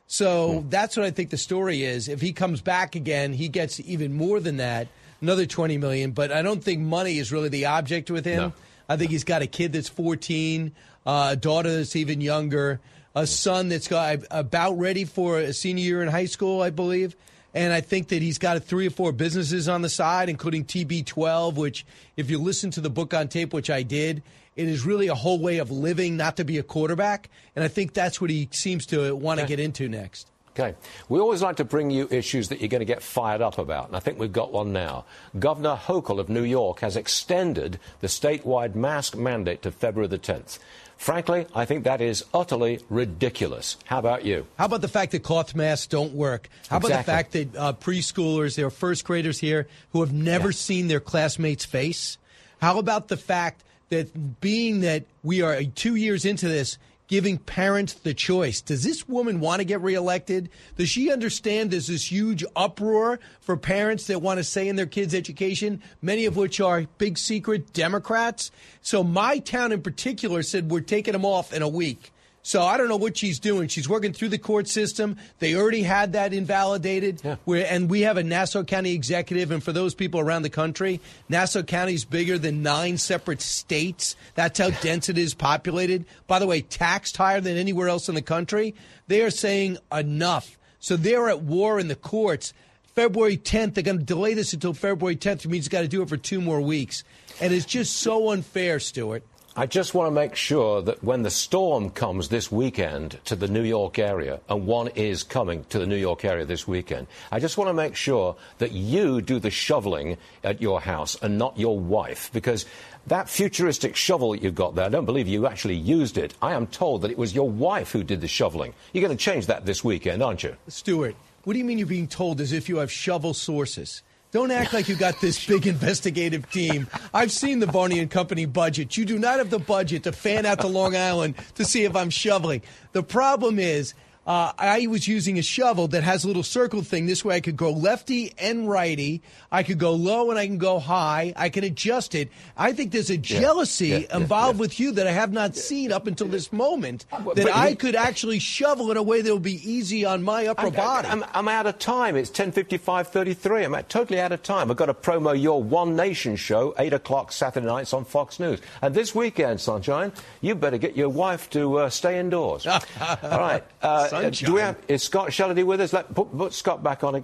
Speaker 2: So hmm. that's what I think the story is. If he comes back again, he gets even more than that, another twenty million dollars. But I don't think money is really the object with him. No. I think he's got a kid that's fourteen, uh, a daughter that's even younger, a son that's got about ready for a senior year in high school, I believe. And I think that he's got three or four businesses on the side, including T B twelve, which, if you listen to the book on tape, which I did, it is really a whole way of living, not to be a quarterback. And I think that's what he seems to want to okay. get into next.
Speaker 15: Okay. We always like to bring you issues that you're going to get fired up about, and I think we've got one now. Governor Hochul of New York has extended the statewide mask mandate to February the tenth. Frankly, I think that is utterly ridiculous. How about you?
Speaker 2: How about the fact that cloth masks don't work? How
Speaker 15: exactly.
Speaker 2: about the fact that uh, preschoolers, there are first graders here who have never yeah. seen their classmates' face? How about the fact that, being that we are two years into this, giving parents the choice? Does this woman want to get reelected? Does she understand there's this huge uproar for parents that want to say in their kids' education, many of which are big secret Democrats? So my town in particular said we're taking them off in a week. So I don't know what she's doing. She's working through the court system. They already had that invalidated. Yeah. We're, and we have a Nassau County executive. And for those people around the country, Nassau County is bigger than nine separate states. That's how dense it is populated. By the way, taxed higher than anywhere else in the country. They are saying enough. So they're at war in the courts. February tenth, they're going to delay this until February tenth, which means you've got to do it for two more weeks. And it's just so unfair, Stuart.
Speaker 15: I just want to make sure that when the storm comes this weekend to the New York area, and one is coming to the New York area this weekend, I just want to make sure that you do the shoveling at your house and not your wife, because that futuristic shovel that you've got there, I don't believe you actually used it. I am told that it was your wife who did the shoveling. You're going to change that this weekend, aren't you?
Speaker 2: Stuart, what do you mean you're being told as if you have shovel sources? Don't act like you got this big investigative team. I've seen the Barney and Company budget. You do not have the budget to fan out to Long Island to see if I'm shoveling. The problem is, Uh, I was using a shovel that has a little circle thing. This way I could go lefty and righty. I could go low and I can go high. I can adjust it. I think there's a jealousy yeah, yeah, involved yeah, yeah. with you that I have not seen up until this moment, that but I he, could actually shovel in a way that will be easy on my upper
Speaker 15: I'm,
Speaker 2: body.
Speaker 15: I'm, I'm out of time. It's ten fifty-five thirty-three. I'm totally out of time. I've got to promo your One Nation show, eight o'clock Saturday nights on Fox News. And this weekend, Sunshine, you better get your wife to uh, stay indoors. All right. Uh, do we have, is Scott Shellady with us? Let, put, put Scott back on again.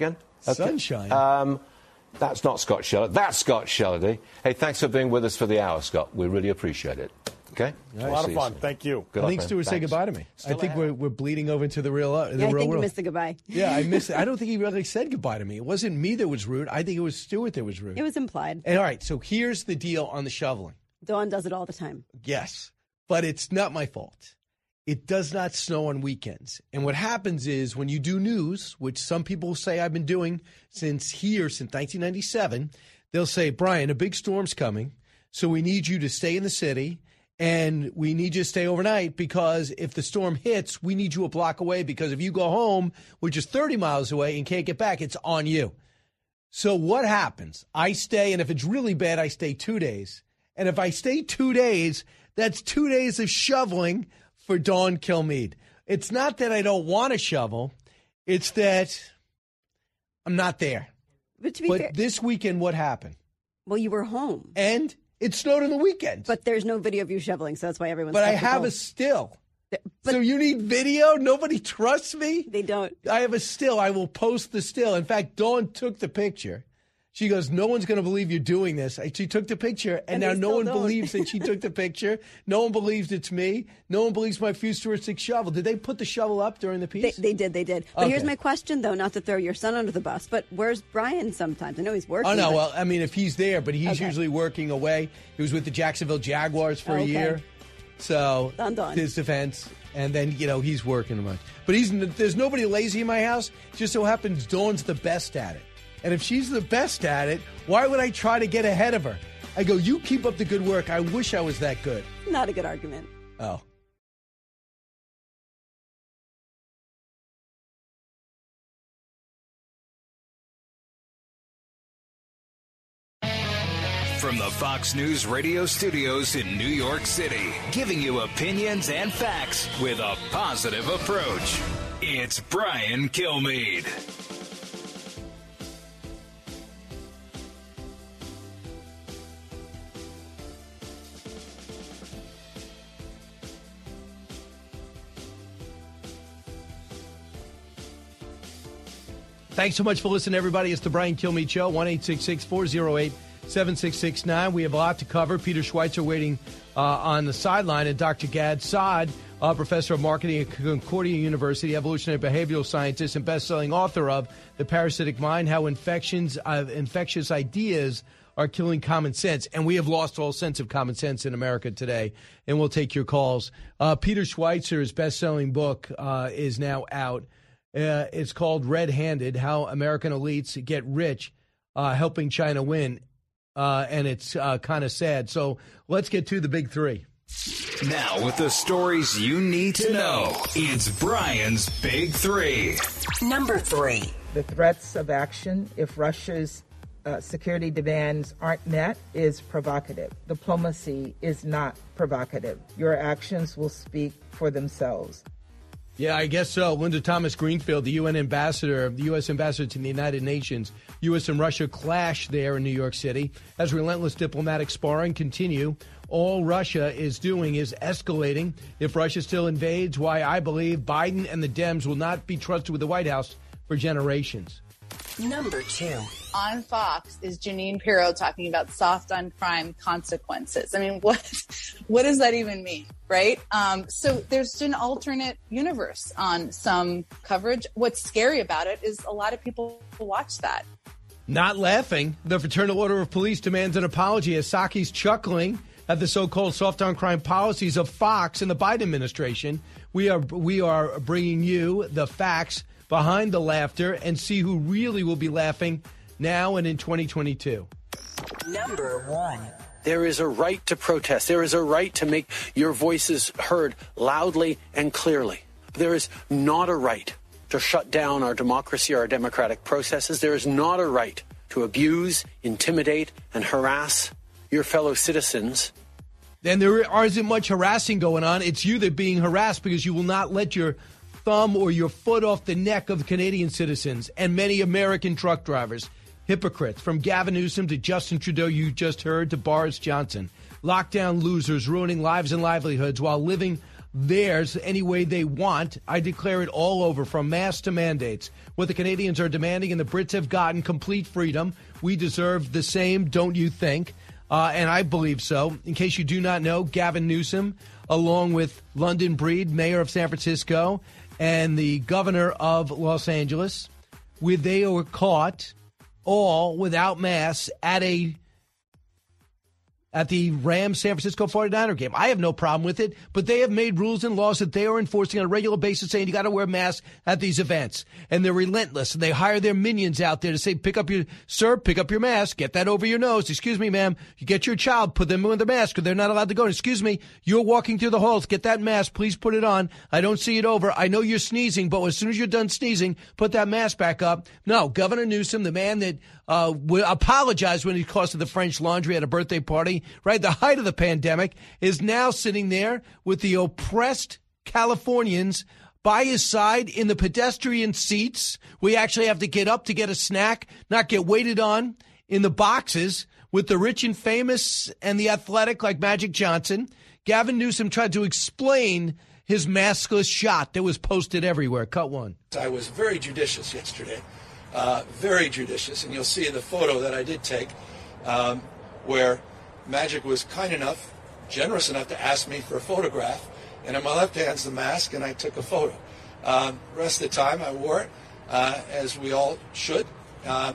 Speaker 15: Okay.
Speaker 2: Sunshine.
Speaker 15: Um, that's not Scott Shelley. That's Scott Shelley. Hey, thanks for being with us for the hour, Scott. We really appreciate it. Okay?
Speaker 13: A lot of fun. Thank you.
Speaker 15: Good
Speaker 2: I
Speaker 15: luck,
Speaker 2: think
Speaker 15: man.
Speaker 2: Stu would say
Speaker 15: Thanks.
Speaker 2: goodbye to me.
Speaker 15: Still
Speaker 2: I think
Speaker 15: ahead.
Speaker 2: we're, we're bleeding over into the real, uh, the
Speaker 19: Yeah, I
Speaker 2: real
Speaker 19: think
Speaker 2: world.
Speaker 19: you missed the goodbye.
Speaker 2: Yeah, I missed it. I don't think he really said goodbye to me. It wasn't me that was rude. I think it was Stuart that was rude.
Speaker 19: It was implied.
Speaker 2: And all right, so here's the deal on the shoveling.
Speaker 19: Dawn does it all the time.
Speaker 2: Yes, but it's not my fault. It does not snow on weekends. And what happens is when you do news, which some people say I've been doing since here, since nineteen ninety-seven, they'll say, Brian, a big storm's coming, so we need you to stay in the city, and we need you to stay overnight because if the storm hits, we need you a block away because if you go home, which is thirty miles away, and can't get back, it's on you. So what happens? I stay, and if it's really bad, I stay two days. And if I stay two days, that's two days of shoveling for Dawn Kilmeade. It's not that I don't want to shovel. It's that I'm not there.
Speaker 19: But to be
Speaker 2: but
Speaker 19: fair,
Speaker 2: this weekend, what happened?
Speaker 19: well, you were home.
Speaker 2: And it snowed on the weekend.
Speaker 19: But there's no video of you shoveling, so that's why everyone's
Speaker 2: But I
Speaker 19: skeptical.
Speaker 2: have a still.
Speaker 19: But
Speaker 2: so you need video? Nobody trusts me?
Speaker 19: They don't.
Speaker 2: I have a still. I will post the still. In fact, Dawn took the picture. She goes, no one's going to believe you're doing this. She took the picture, and,
Speaker 19: And
Speaker 2: now
Speaker 19: they
Speaker 2: no
Speaker 19: still
Speaker 2: one
Speaker 19: don't.
Speaker 2: believes that she took the picture. No one believes it's me. No one believes my futuristic shovel. Did they put the shovel up during the piece?
Speaker 19: They, they did, they did. But
Speaker 2: Okay.
Speaker 19: here's my question, though, not to throw your son under the bus, but where's Brian sometimes? I know he's working.
Speaker 2: Oh, no.
Speaker 19: but-
Speaker 2: Well, I mean, if he's there, but he's
Speaker 19: Okay.
Speaker 2: usually working away. He was with the Jacksonville Jaguars for
Speaker 19: Okay.
Speaker 2: a year. So,
Speaker 19: Dun, dun.
Speaker 2: his defense. And then, you know, he's working a bunch. But he's there's nobody lazy in my house. Just so happens Dawn's the best at it. And if she's the best at it, why would I try to get ahead of her? I go, you keep up the good work. I wish I was that good.
Speaker 19: Not a good argument.
Speaker 2: Oh.
Speaker 1: From the Fox News radio studios in New York City, giving you opinions and facts with a positive approach. It's Brian Kilmeade.
Speaker 2: Thanks so much for listening, everybody. It's the Brian Kilmeade Show, one eight six six, four oh eight, seven six six nine. We have a lot to cover. Peter Schweitzer waiting uh, on the sideline, and Doctor Gad Saad, uh, professor of marketing at Concordia University, evolutionary behavioral scientist, and best-selling author of The Parasitic Mind, How Infections, uh, Infectious Ideas Are Killing Common Sense. And we have lost all sense of common sense in America today, and we'll take your calls. Uh, Peter Schweitzer's best-selling book uh, is now out. Uh, it's called Red-Handed, How American Elites Get Rich, uh, Helping China Win. Uh, and it's uh, kind of sad. So let's get to the big three.
Speaker 1: Now with the stories you need to know, it's Brian's Big Three.
Speaker 3: Number three.
Speaker 4: The threats of action if Russia's uh, security demands aren't met is provocative. Diplomacy is not provocative. Your actions will speak for themselves.
Speaker 2: Yeah, I guess so. Linda Thomas Greenfield, the U N ambassador, the U S ambassador to the United Nations. U S and Russia clash there in New York City as relentless diplomatic sparring continue. All Russia is doing is escalating. If Russia still invades, why I believe Biden and the Dems will not be trusted with the White House for generations.
Speaker 3: Number two.
Speaker 5: On Fox is Jeanine Pirro talking about soft on crime consequences. I mean, what what does that even mean, right? Um, so there's an alternate universe on some coverage. What's scary about it is a lot of people watch that.
Speaker 2: Not laughing. The Fraternal Order of Police demands an apology as Psaki's chuckling at the so-called soft on crime policies of Fox and the Biden administration. We are we are bringing you the facts behind the laughter and see who really will be laughing now and in twenty twenty-two.
Speaker 3: Number one.
Speaker 6: There is a right to protest. There is a right to make your voices heard loudly and clearly. There is not a right to shut down our democracy, our democratic processes. There is not a right to abuse, intimidate, and harass your fellow citizens.
Speaker 2: Then there isn't much harassing going on. It's you that are being harassed because you will not let your thumb or your foot off the neck of Canadian citizens and many American truck drivers. Hypocrites, from Gavin Newsom to Justin Trudeau, you just heard, to Boris Johnson. Lockdown losers ruining lives and livelihoods while living theirs any way they want. I declare it all over, from masks to mandates. What the Canadians are demanding, and the Brits have gotten complete freedom. We deserve the same, don't you think? Uh, and I believe so. In case you do not know, Gavin Newsom, along with London Breed, mayor of San Francisco, and the governor of Los Angeles, where they were caught all without masks at a at the Rams San Francisco forty-niner game. I have no problem with it, but they have made rules and laws that they are enforcing on a regular basis, saying you got to wear masks at these events. And they're relentless, and they hire their minions out there to say, pick up your, sir, pick up your mask, get that over your nose. Excuse me, ma'am. You get your child, put them in the mask, or they're not allowed to go. Excuse me, you're walking through the halls, get that mask, please put it on. I don't see it over. I know you're sneezing, but as soon as you're done sneezing, put that mask back up. No, Governor Newsom, the man that uh, will apologize when he costed the French Laundry at a birthday party, right, the height of the pandemic, is now sitting there with the oppressed Californians by his side in the pedestrian seats. We actually have to get up to get a snack, not get waited on in the boxes with the rich and famous and the athletic like Magic Johnson. Gavin Newsom tried to explain his maskless shot that was posted everywhere. Cut one.
Speaker 13: I was very judicious yesterday, uh, very judicious. And you'll see the photo that I did take um, where Magic was kind enough, generous enough to ask me for a photograph. And in my left hand's the mask, and I took a photo. Um, rest of the time, I wore it, uh, as we all should. Uh,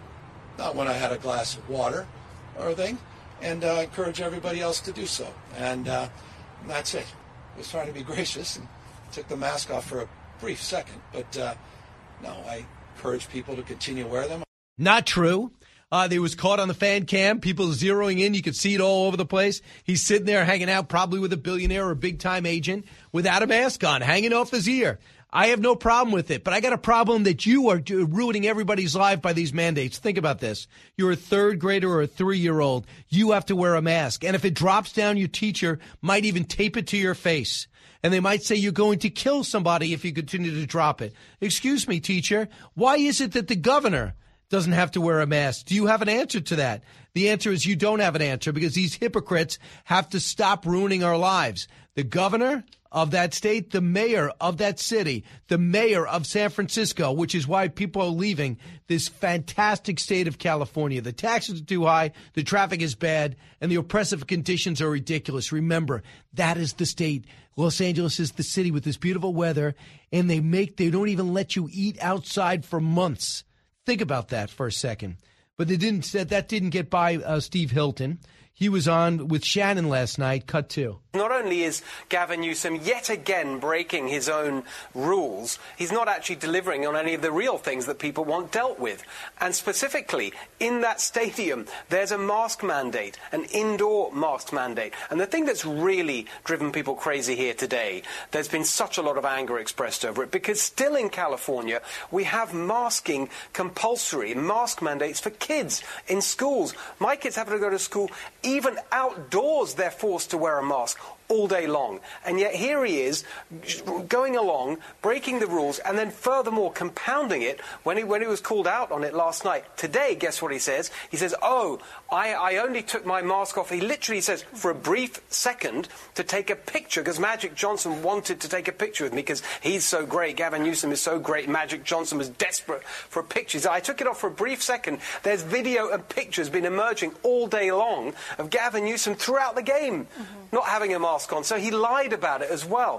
Speaker 13: not when I had a glass of water or anything. And uh, I encourage everybody else to do so. And uh, that's it. I was trying to be gracious and took the mask off for a brief second. But uh, no, I encourage people to continue to wear them.
Speaker 2: Not true. Uh, they was caught on the fan cam, people zeroing in. You could see it all over the place. He's sitting there hanging out probably with a billionaire or a big-time agent without a mask on, hanging off his ear. I have no problem with it, but I got a problem that you are ruining everybody's life by these mandates. Think about this. You're a third grader or a three-year-old. You have to wear a mask. And if it drops down, your teacher might even tape it to your face. And they might say you're going to kill somebody if you continue to drop it. Excuse me, teacher. Why is it that the governor doesn't have to wear a mask? Do you have an answer to that? The answer is you don't have an answer, because these hypocrites have to stop ruining our lives. The governor of that state, the mayor of that city, the mayor of San Francisco, which is why people are leaving this fantastic state of California. The taxes are too high, the traffic is bad, and the oppressive conditions are ridiculous. Remember, that is the state. Los Angeles is the city with this beautiful weather, and they make they don't even let you eat outside for months. Think about that for a second. But they didn't that that didn't get by uh, Steve Hilton. He was on with Shannon last night. Cut two.
Speaker 16: Not only is Gavin Newsom yet again breaking his own rules, he's not actually delivering on any of the real things that people want dealt with. And specifically, in that stadium, there's a mask mandate, an indoor mask mandate. And the thing that's really driven people crazy here today, there's been such a lot of anger expressed over it, because still in California, we have masking compulsory, mask mandates for kids in schools. My kids have to go to school. Even outdoors, they're forced to wear a mask all day long. And yet here he is going along, breaking the rules, and then furthermore compounding it when he, when he was called out on it last night. Today, guess what he says? He says, oh, I, I only took my mask off. He literally says, for a brief second, to take a picture, because Magic Johnson wanted to take a picture with me because he's so great. Gavin Newsom is so great. Magic Johnson was desperate for a picture. He said, I took it off for a brief second. There's video and pictures been emerging all day long of Gavin Newsom throughout the game, mm-hmm. not having a mask on. So he lied about it as well.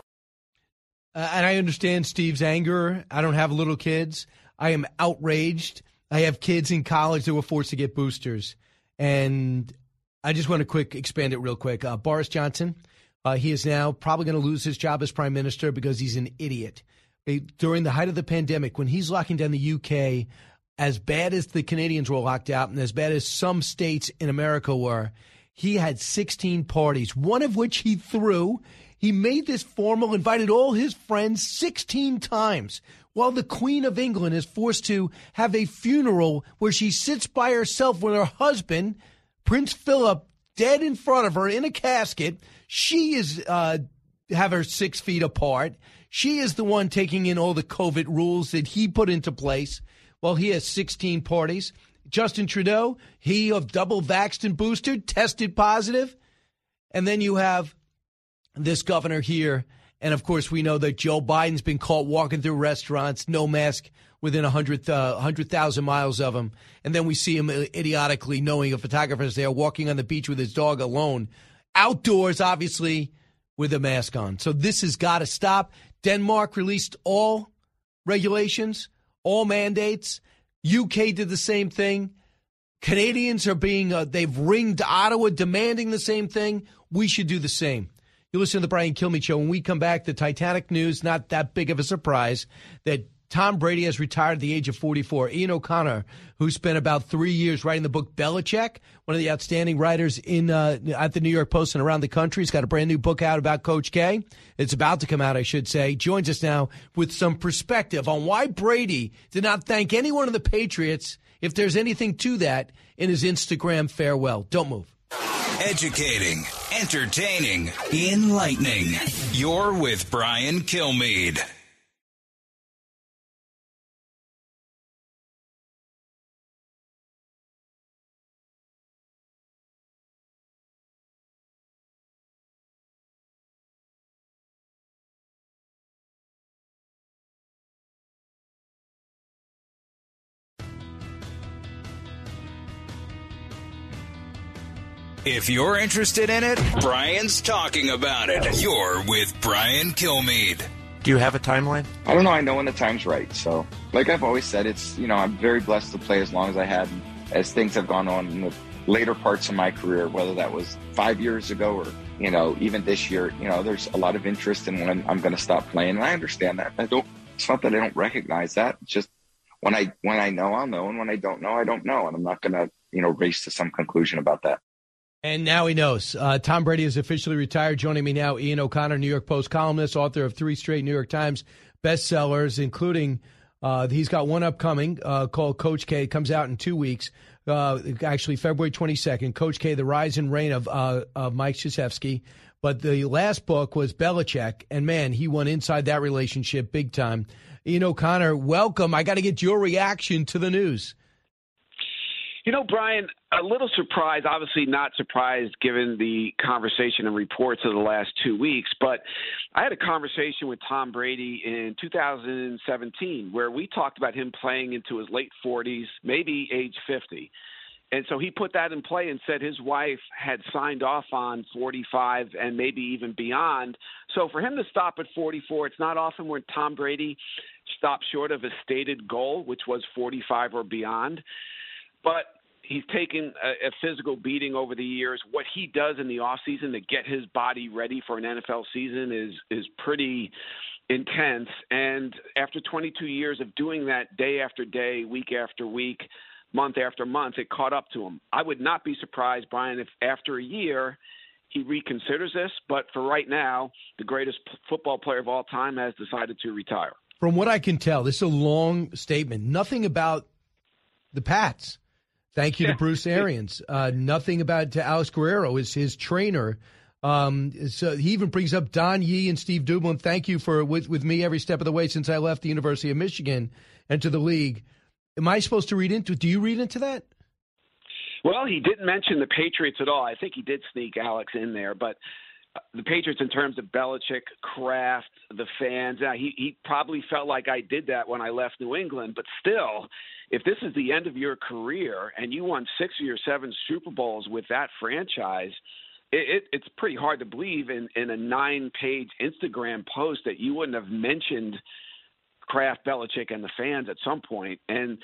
Speaker 2: Uh, and I understand Steve's anger. I don't have little kids. I am outraged. I have kids in college that were forced to get boosters. And I just want to quick expand it real quick. Uh, Boris Johnson, uh, he is now probably going to lose his job as prime minister because he's an idiot. During the height of the pandemic, when he's locking down the U K, as bad as the Canadians were locked out and as bad as some states in America were, he had sixteen parties, one of which he threw. He made this formal, invited all his friends sixteen times, while the Queen of England is forced to have a funeral where she sits by herself with her husband, Prince Philip, dead in front of her in a casket. She is uh, have her six feet apart. She is the one taking in all the COVID rules that he put into place. Well, he has sixteen parties. Justin Trudeau, he of double vaxxed and boosted, tested positive. And then you have this governor here, And, of course, we know that Joe Biden's been caught walking through restaurants, no mask, within one hundred, uh, one hundred thousand miles of him. And then we see him idiotically, knowing a photographer's there, walking on the beach with his dog alone. Outdoors, obviously, with a mask on. So this has got to stop. Denmark released all regulations, all mandates. U K did the same thing. Canadians are being, uh, they've ringed Ottawa demanding the same thing. We should do the same. You listen to the Brian Kilmeade Show. When we come back, the Titanic news, not that big of a surprise, that Tom Brady has retired at the age of forty-four. Ian O'Connor, who spent about three years writing the book Belichick, one of the outstanding writers in uh, at the New York Post and around the country. He's got a brand new book out about Coach K. It's about to come out, I should say. Joins us now with some perspective on why Brady did not thank any one of the Patriots, if there's anything to that, in his Instagram farewell. Don't move.
Speaker 1: Educating, entertaining, enlightening. You're with Brian Kilmeade. If you're interested in it, Brian's talking about it. You're with Brian Kilmeade.
Speaker 17: Do you have a timeline?
Speaker 22: I don't know. I know when the time's right. So, like I've always said, it's, you know, I'm very blessed to play as long as I had, as things have gone on in the later parts of my career, whether that was five years ago or, you know, even this year. You know, there's a lot of interest in when I'm going to stop playing. And I understand that. I don't, it's not that I don't recognize that. It's just when I, when I know, I'll know. And when I don't know, I don't know. And I'm not going to, you know, race to some conclusion about that.
Speaker 2: And now he knows. Uh, Tom Brady is officially retired. Joining me now, Ian O'Connor, New York Post columnist, author of three straight New York Times bestsellers, including uh, he's got one upcoming uh, called Coach K. It comes out in two weeks, uh, actually February twenty-second. Coach K, The Rise and Reign of, uh, of Mike Krzyzewski. But the last book was Belichick, and, man, he went inside that relationship big time. Ian O'Connor, welcome. I got to get your reaction to the news.
Speaker 18: You know, Brian, a little surprised, obviously not surprised given the conversation and reports of the last two weeks, but I had a conversation with Tom Brady in two thousand seventeen where we talked about him playing into his late forties, maybe age fifty. And so he put that in play and said his wife had signed off on forty-five and maybe even beyond. So for him to stop at forty-four, it's not often when Tom Brady stops short of his stated goal, which was forty-five or beyond. But he's taken a, a physical beating over the years. What he does in the offseason to get his body ready for an N F L season is is pretty intense. And after twenty-two years of doing that day after day, week after week, month after month, it caught up to him. I would not be surprised, Brian, if after a year he reconsiders this. But for right now, the greatest p- football player of all time has decided to retire.
Speaker 2: From what I can tell, this is a long statement. Nothing about the Pats. Thank you to Bruce Arians. Uh, nothing about to Alex Guerrero, is his trainer. Um, so he even brings up Don Yee and Steve Dublin. Thank you for with, with me every step of the way since I left the University of Michigan and to the league. Am I supposed to read into it? Do you read into that?
Speaker 18: Well, he didn't mention the Patriots at all. I think he did sneak Alex in there, but the Patriots in terms of Belichick, Kraft, the fans, uh, he, he probably felt like I did that when I left New England. But still, if this is the end of your career and you won six of your seven Super Bowls with that franchise, it, it, it's pretty hard to believe in, in a nine-page Instagram post that you wouldn't have mentioned Kraft, Belichick, and the fans at some point. And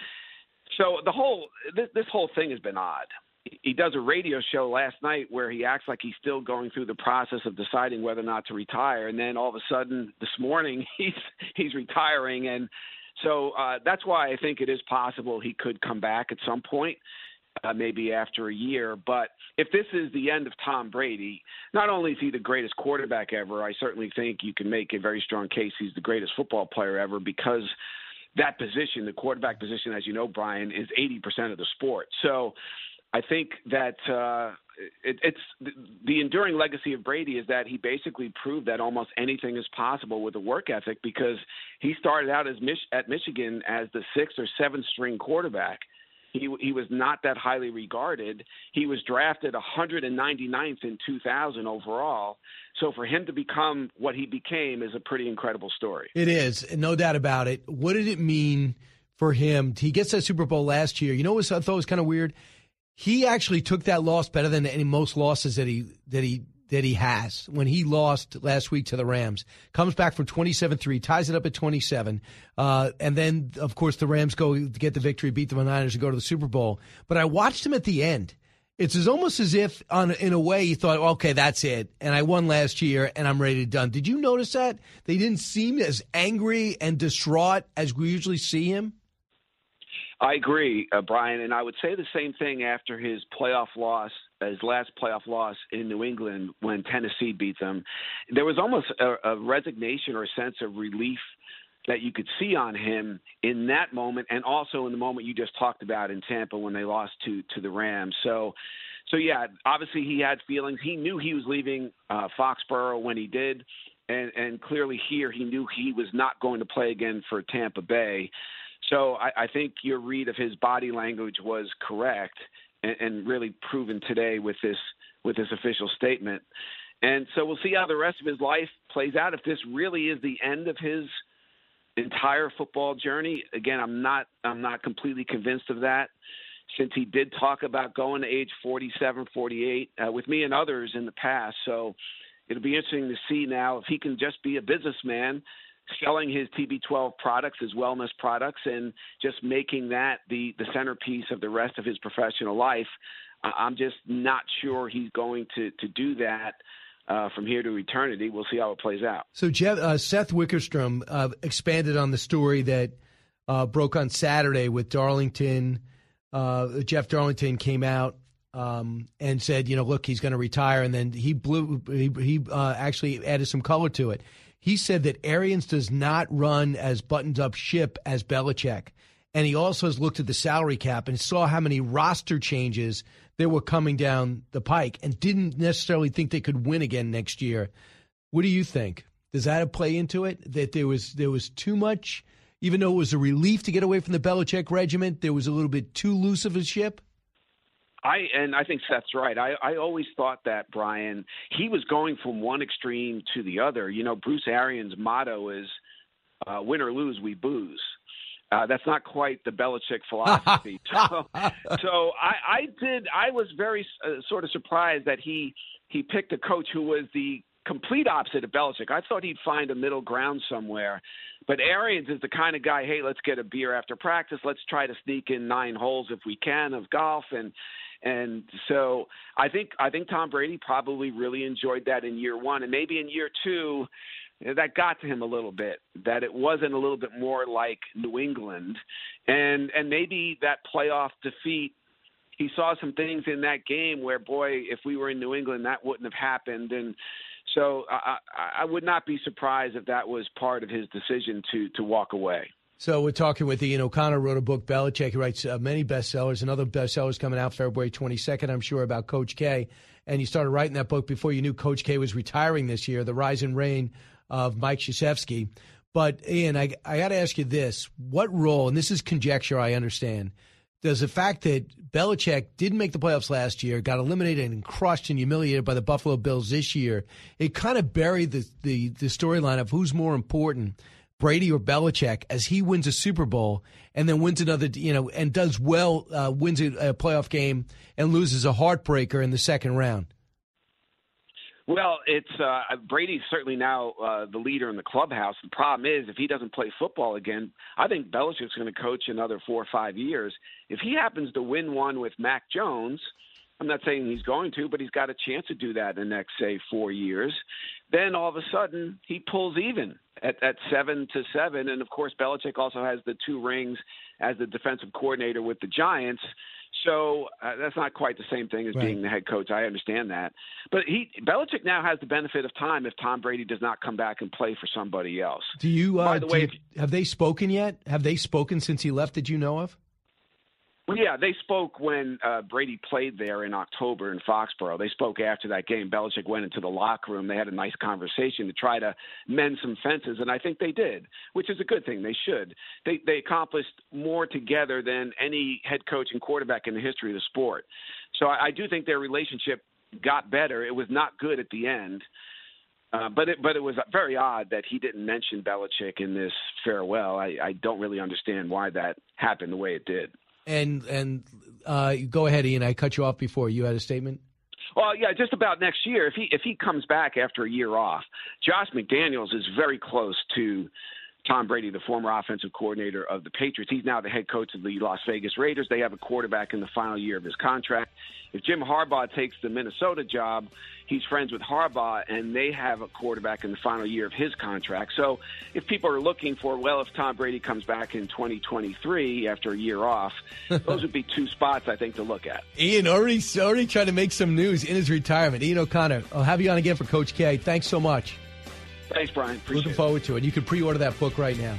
Speaker 18: so the whole this, this whole thing has been odd. He does a radio show last night where he acts like he's still going through the process of deciding whether or not to retire. And then all of a sudden this morning he's he's retiring. And so uh, that's why I think it is possible he could come back at some point, uh, maybe after a year. But if this is the end of Tom Brady, not only is he the greatest quarterback ever, I certainly think you can make a very strong case he's the greatest football player ever, because that position, the quarterback position, as you know, Brian, is eighty percent of the sport. So I think that uh, it, it's the, the enduring legacy of Brady is that he basically proved that almost anything is possible with a work ethic, because he started out as Mich- at Michigan as the sixth or seventh string quarterback. He he was not that highly regarded. He was drafted one hundred ninety-ninth in two thousand overall. So for him to become what he became is a pretty incredible story.
Speaker 2: It is, no doubt about it. What did it mean for him? He gets that Super Bowl last year. You know what I thought was kind of weird? He actually took that loss better than any most losses that he that he that he has. When he lost last week to the Rams, comes back from twenty-seven three, ties it up at twenty-seven, uh, and then of course the Rams go to get the victory, beat the Niners, and go to the Super Bowl. But I watched him at the end. It's as almost as if, on in a way, he thought, okay, that's it, and I won last year, and I'm ready to done. Did you notice that? They didn't seem as angry and distraught as we usually see him?
Speaker 18: I agree, uh, Brian, and I would say the same thing after his playoff loss, his last playoff loss in New England when Tennessee beat them. There was almost a, a resignation or a sense of relief that you could see on him in that moment, and also in the moment you just talked about in Tampa when they lost to to the Rams. So, so yeah, obviously he had feelings. He knew he was leaving uh, Foxborough when he did, and, and clearly here he knew he was not going to play again for Tampa Bay. So I, I think your read of his body language was correct, and, and really proven today with this with this official statement. And so we'll see how the rest of his life plays out. If this really is the end of his entire football journey, again, I'm not I'm not completely convinced of that, since he did talk about going to age forty-seven, forty-eight uh, with me and others in the past. So it'll be interesting to see now if he can just be a businessman selling his T B twelve products, his wellness products, and just making that the, the centerpiece of the rest of his professional life. I'm just not sure he's going to, to do that Uh, from here to eternity. We'll see how it plays out.
Speaker 2: So Jeff, uh, Seth Wickerstrom uh, expanded on the story that uh, broke on Saturday with Darlington. Uh, Jeff Darlington came out um, and said, you know, look, he's going to retire. And then he blew. He, he uh, actually added some color to it. He said that Arians does not run as buttoned-up ship as Belichick. And he also has looked at the salary cap and saw how many roster changes they were coming down the pike and didn't necessarily think they could win again next year. What do you think? Does that play into it? That there was there was too much, even though it was a relief to get away from the Belichick regiment, there was a little bit too loose of a ship?
Speaker 18: I and I think Seth's right. I, I always thought that, Brian, he was going from one extreme to the other. You know, Bruce Arians' motto is uh, win or lose, we booze. Uh, that's not quite the Belichick philosophy. so, so I, I did. I was very uh, sort of surprised that he he picked a coach who was the complete opposite of Belichick. I thought he'd find a middle ground somewhere. But Arians is the kind of guy, hey, let's get a beer after practice. Let's try to sneak in nine holes if we can of golf. And and so I think I think Tom Brady probably really enjoyed that in year one. And maybe in year two, that got to him a little bit, that it wasn't a little bit more like New England. And and maybe that playoff defeat, he saw some things in that game where, boy, if we were in New England, that wouldn't have happened. And so I, I would not be surprised if that was part of his decision to to walk away.
Speaker 2: So we're talking with Ian O'Connor, wrote a book, Belichick. He writes uh, many bestsellers, and other bestsellers coming out February twenty-second, I'm sure, about Coach K. And you started writing that book before you knew Coach K was retiring this year, The Rise and Reign of Mike Krzyzewski. But, Ian, I, I got to ask you this. What role, and this is conjecture, I understand, does the fact that Belichick didn't make the playoffs last year, got eliminated and crushed and humiliated by the Buffalo Bills this year, it kind of buried the, the, the storyline of who's more important, Brady or Belichick, as he wins a Super Bowl and then wins another, you know, and does well, uh, wins a, a playoff game and loses a heartbreaker in the second round?
Speaker 18: Well, it's uh, Brady's certainly now uh, the leader in the clubhouse. The problem is, if he doesn't play football again, I think Belichick's going to coach another four or five years. If he happens to win one with Mac Jones, I'm not saying he's going to, but he's got a chance to do that in the next, say, four years. Then all of a sudden he pulls even at, at seven to seven. And, of course, Belichick also has the two rings as the defensive coordinator with the Giants. So uh, that's not quite the same thing as right. being the head coach. I understand that. But he Belichick now has the benefit of time if Tom Brady does not come back and play for somebody else.
Speaker 2: Do you, uh,
Speaker 18: By the way,
Speaker 2: you, have they spoken yet? Have they spoken since he left that you know of?
Speaker 18: Well, yeah, they spoke when uh, Brady played there in October in Foxborough. They spoke after that game. Belichick went into the locker room. They had a nice conversation to try to mend some fences, and I think they did, which is a good thing. They should. They, they accomplished more together than any head coach and quarterback in the history of the sport. So I, I do think their relationship got better. It was not good at the end. Uh, but it but it was very odd that he didn't mention Belichick in this farewell. I, I don't really understand why that happened the way it did.
Speaker 2: And and uh, go ahead, Ian. I cut you off before. You had a statement?
Speaker 18: Well, yeah, just about next year. If he if he comes back after a year off, Josh McDaniels is very close to Tom Brady, the former offensive coordinator of the Patriots. He's now the head coach of the Las Vegas Raiders. They have a quarterback in the final year of his contract. If Jim Harbaugh takes the Minnesota job, he's friends with Harbaugh, and they have a quarterback in the final year of his contract. So if people are looking for, well, if Tom Brady comes back in twenty twenty-three after a year off, those would be two spots, I think, to look at.
Speaker 2: Ian already, already trying to make some news in his retirement. Ian O'Connor, I'll have you on again for Coach K. Thanks so much.
Speaker 18: Thanks, Brian. Appreciate
Speaker 2: Looking forward to it. You can pre-order that book right now.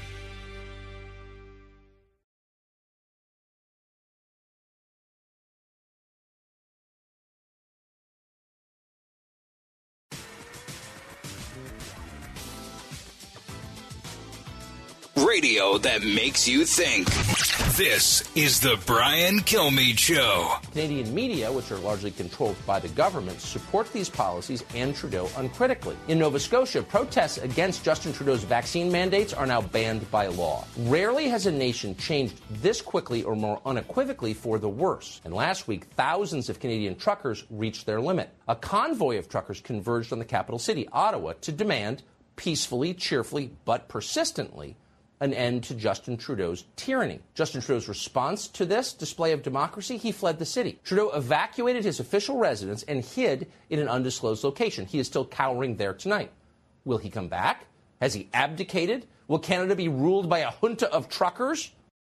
Speaker 1: Radio that makes you think. This is the Brian Kilmeade Show.
Speaker 17: Canadian media, which are largely controlled by the government, support these policies and Trudeau uncritically. In Nova Scotia, protests against Justin Trudeau's vaccine mandates are now banned by law. Rarely has a nation changed this quickly or more unequivocally for the worse. And last week, thousands of Canadian truckers reached their limit. A convoy of truckers converged on the capital city, Ottawa, to demand, peacefully, cheerfully, but persistently, an end to Justin Trudeau's tyranny. Justin Trudeau's response to this display of democracy, he fled the city. Trudeau evacuated his official residence and hid in an undisclosed location. He is still cowering there tonight. Will he come back? Has he abdicated? Will Canada be ruled by a junta of truckers?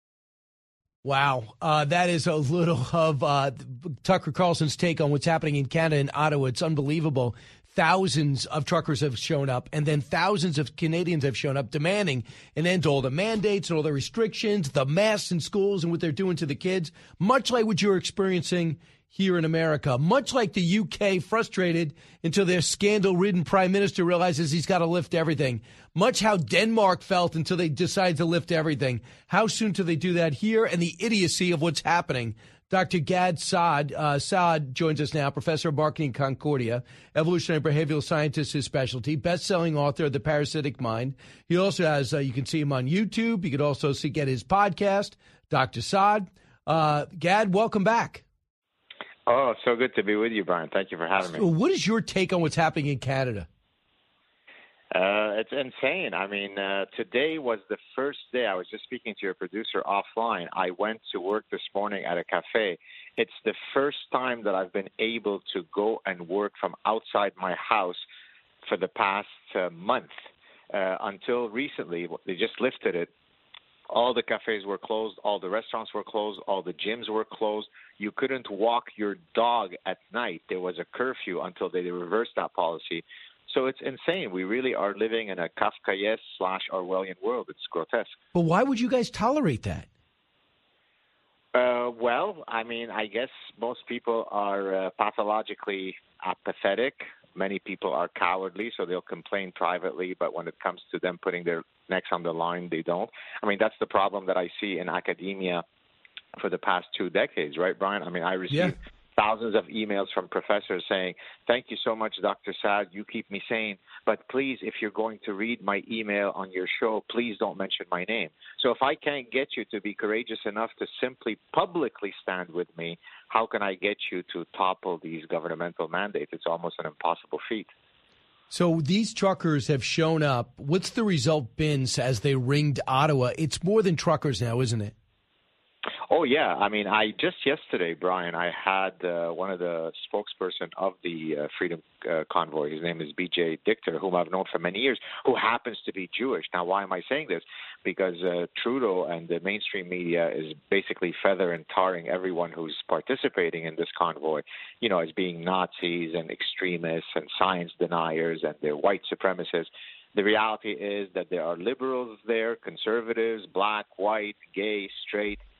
Speaker 2: Wow, uh, that is a little of uh, Tucker Carlson's take on what's happening in Canada and Ottawa. It's unbelievable. Thousands of truckers have shown up, and then thousands of Canadians have shown up demanding an end to all the mandates and all the restrictions, the masks in schools and what they're doing to the kids, much like what you're experiencing here in America, much like the U K frustrated until their scandal-ridden prime minister realizes he's got to lift everything, much how Denmark felt until they decide to lift everything. How soon do they do that here, and the idiocy of what's happening? Doctor Gad Saad, uh, Saad joins us now, professor of marketing at Concordia, evolutionary behavioral scientist, his specialty, best-selling author of The Parasitic Mind. He also has, uh, you can see him on YouTube. You could also see get his podcast, Doctor Saad. Uh, Gad, welcome back.
Speaker 20: Oh, so good to be with you, Brian. Thank you for having me.
Speaker 2: So what is your take on what's happening in Canada?
Speaker 20: Uh, it's insane. I mean, uh, today was the first day. I was just speaking to your producer offline. I went to work this morning at a cafe. It's the first time that I've been able to go and work from outside my house for the past uh, month. Uh, until recently, they just lifted it. All the cafes were closed. All the restaurants were closed. All the gyms were closed. You couldn't walk your dog at night. There was a curfew until they reversed that policy. So it's insane. We really are living in a Kafkaesque slash Orwellian world. It's grotesque.
Speaker 2: But why would you guys tolerate that?
Speaker 20: Uh, well, I mean, I guess most people are uh, pathologically apathetic. Many people are cowardly, so they'll complain privately, but when it comes to them putting their necks on the line, they don't. I mean, that's the problem that I see in academia for the past two decades, right, Brian? I mean, I received yeah. thousands of emails from professors saying, thank you so much, Doctor Saad, you keep me sane, but please, if you're going to read my email on your show, please don't mention my name. So if I can't get you to be courageous enough to simply publicly stand with me, how can I get you to topple these governmental mandates? It's almost an impossible feat.
Speaker 2: So these truckers have shown up. What's the result been as they ringed Ottawa? It's more than truckers now, isn't it?
Speaker 20: Oh, yeah. I mean, I just yesterday, Brian, I had uh, one of the spokesperson of the uh, Freedom uh, Convoy. His name is B J Dichter, whom I've known for many years, who happens to be Jewish. Now, why am I saying this? Because uh, Trudeau and the mainstream media is basically feather and tarring everyone who's participating in this convoy, you know, as being Nazis and extremists and science deniers and they're white supremacists. The reality is that there are liberals there, conservatives, black, white, gay, straight,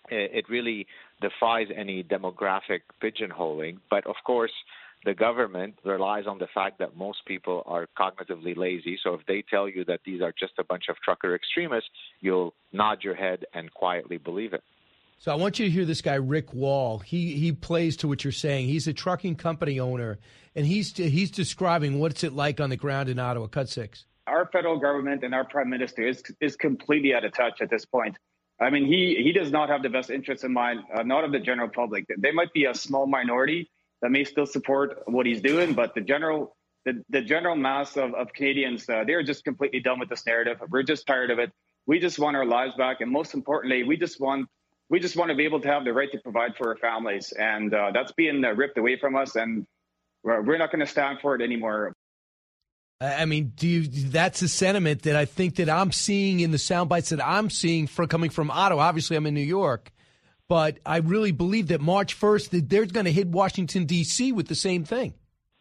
Speaker 20: it really defies any demographic pigeonholing. But of course, the government relies on the fact that most people are cognitively lazy. So if they tell you that these are just a bunch of trucker extremists, you'll nod your head and quietly believe it.
Speaker 2: So I want you to hear this guy, Rick Wall. He he plays to what you're saying. He's a trucking company owner, and he's he's describing what's it like on the ground in Ottawa. Cut six.
Speaker 11: Our federal government and our prime minister is is completely out of touch at this point. I mean, he, he does not have the best interests in mind, uh, not of the general public. They might be a small minority that may still support what he's doing, but the general the, the general mass of, of Canadians, uh, they're just completely done with this narrative. We're just tired of it. We just want our lives back, and most importantly, we just want we just want to be able to have the right to provide for our families, and uh, that's being uh, ripped away from us, and we're, we're not going to stand for it anymore.
Speaker 2: I mean, do you, that's a sentiment that I think that I'm seeing in the sound bites that I'm seeing from coming from Ottawa. Obviously, I'm in New York, but I really believe that March first, that they're going to hit Washington, D C with the same thing.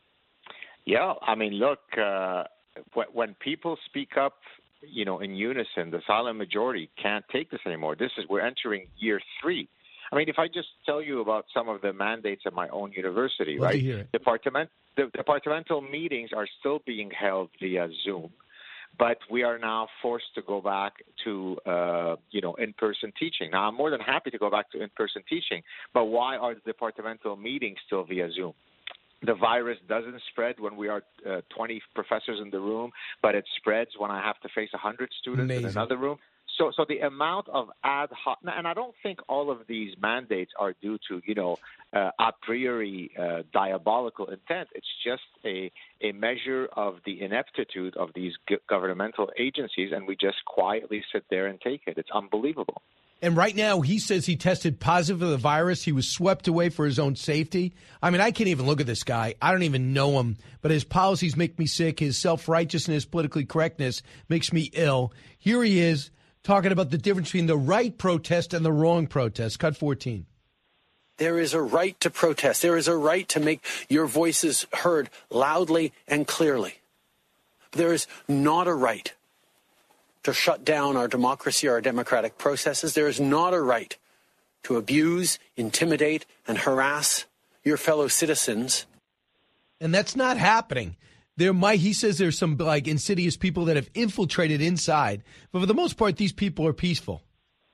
Speaker 20: Yeah, I mean, look, uh, when people speak up, you know, in unison, the silent majority can't take this anymore. This is, we're entering year three. I mean, if I just tell you about some of the mandates at my own university,
Speaker 2: Love
Speaker 20: right?
Speaker 2: to hear it.
Speaker 20: Department, the departmental meetings are still being held via Zoom, but we are now forced to go back to, uh, you know, in-person teaching. Now, I'm more than happy to go back to in-person teaching, but why are the departmental meetings still via Zoom? The virus doesn't spread when we are uh, twenty professors in the room, but it spreads when I have to face one hundred students
Speaker 2: Amazing.
Speaker 20: in another room. So, so the amount of ad hoc, and I don't think all of these mandates are due to, you know, uh, a priori uh, diabolical intent. It's just a a measure of the ineptitude of these g- governmental agencies, and we just quietly sit there and take it. It's unbelievable.
Speaker 2: And right now, he says he tested positive for the virus. He was swept away for his own safety. I mean, I can't even look at this guy. I don't even know him. But his policies make me sick. His self-righteousness, politically correctness makes me ill. Here he is talking about the difference between the right protest and the wrong protest. Cut fourteen.
Speaker 6: There is a right to protest. There is a right to make your voices heard loudly and clearly. There is not a right to shut down our democracy, our democratic processes. There is not a right to abuse, intimidate, and harass your fellow citizens.
Speaker 2: And that's not happening. There might, he says there's some like insidious people that have infiltrated inside, but for the most part, these people are peaceful.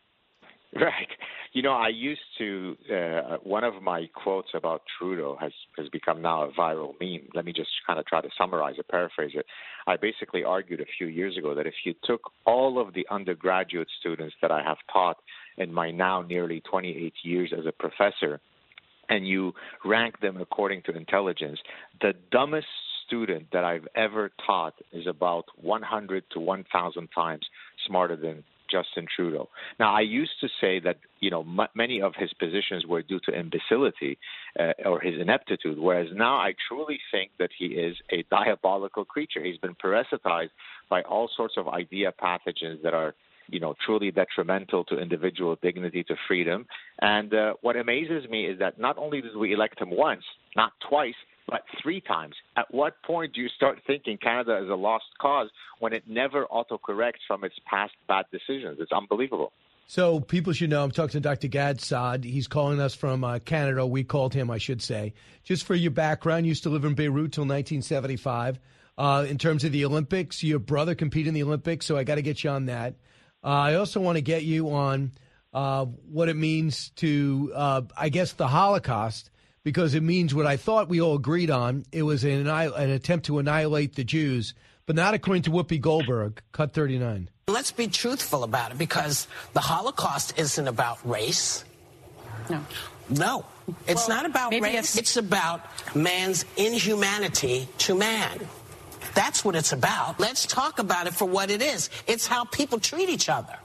Speaker 20: Right. You know, I used to, uh, one of my quotes about Trudeau has, has become now a viral meme. Let me just kind of try to summarize it, paraphrase it. I basically argued a few years ago that if you took all of the undergraduate students that I have taught in my now nearly twenty-eight years as a professor, and you rank them according to intelligence, the dumbest student that I've ever taught is about one hundred to one thousand times smarter than Justin Trudeau. Now, I used to say that, you know, m- many of his positions were due to imbecility uh, or his ineptitude, whereas now I truly think that he is a diabolical creature. He's been parasitized by all sorts of idea pathogens that are, you know, truly detrimental to individual dignity, to freedom. And uh, what amazes me is that not only did we elect him once, not twice, but three times. At what point do you start thinking Canada is a lost cause when it never autocorrects from its past bad decisions? It's unbelievable.
Speaker 2: So people should know I'm talking to Doctor Gad Saad. He's calling us from uh, Canada. We called him, I should say. Just for your background, you used to live in Beirut till nineteen seventy-five. Uh, in terms of the Olympics, your brother competed in the Olympics, so I got to get you on that. Uh, I also want to get you on uh, what it means to, uh, I guess, the Holocaust, because it means what I thought we all agreed on. It was an, an attempt to annihilate the Jews, but not according to Whoopi Goldberg. Cut thirty-nine.
Speaker 21: Let's be truthful about it, because the Holocaust isn't about race.
Speaker 5: No.
Speaker 21: No. It's
Speaker 5: Well,
Speaker 21: not about
Speaker 5: maybe
Speaker 21: race.
Speaker 5: it's-
Speaker 21: It's about man's inhumanity to man. That's what it's about. Let's talk about it for what it is. It's how people treat each other.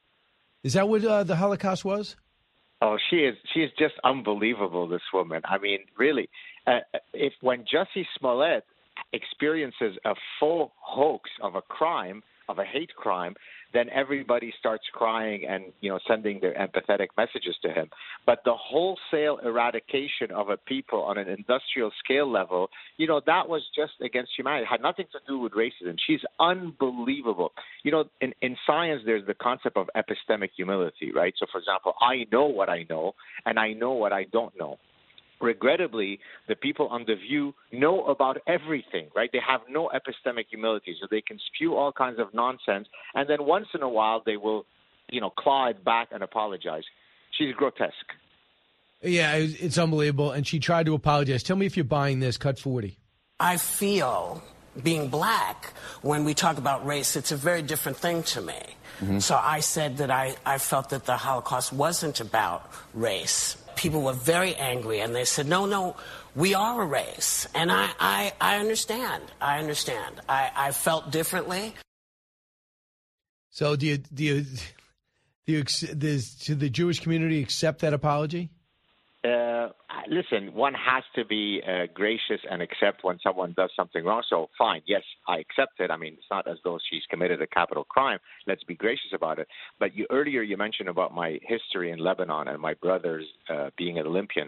Speaker 2: Is that what uh, the Holocaust was?
Speaker 20: Oh, she is she is just unbelievable, this woman. I mean, really, uh, if when Jussie Smollett experiences a full hoax of a crime, of a hate crime, then everybody starts crying and, you know, sending their empathetic messages to him. But the wholesale eradication of a people on an industrial scale level, you know, that was just against humanity. It had nothing to do with racism. She's unbelievable. You know, in, in science, there's the concept of epistemic humility, right? So, for example, I know what I know, and I know what I don't know. Regrettably, the people on The View know about everything, right? They have no epistemic humility, so they can spew all kinds of nonsense, and then once in a while they will, you know, claw it back and apologize. She's grotesque.
Speaker 2: Yeah, it's unbelievable, and she tried to apologize. Tell me if you're buying this. Cut forty.
Speaker 21: I feel being black, when we talk about race, it's a very different thing to me. Mm-hmm. So I said that I, I felt that the Holocaust wasn't about race. People were very angry, and they said, no, no, we are a race. And I, I, I understand. I understand. I, I felt differently.
Speaker 2: So do you, do you, do you, does do the Jewish community accept that apology?
Speaker 20: Uh, listen, one has to be uh, gracious and accept when someone does something wrong. So fine, yes, I accept it. I mean, it's not as though she's committed a capital crime. Let's be gracious about it. But you, earlier you mentioned about my history in Lebanon and my brothers uh, being an Olympian.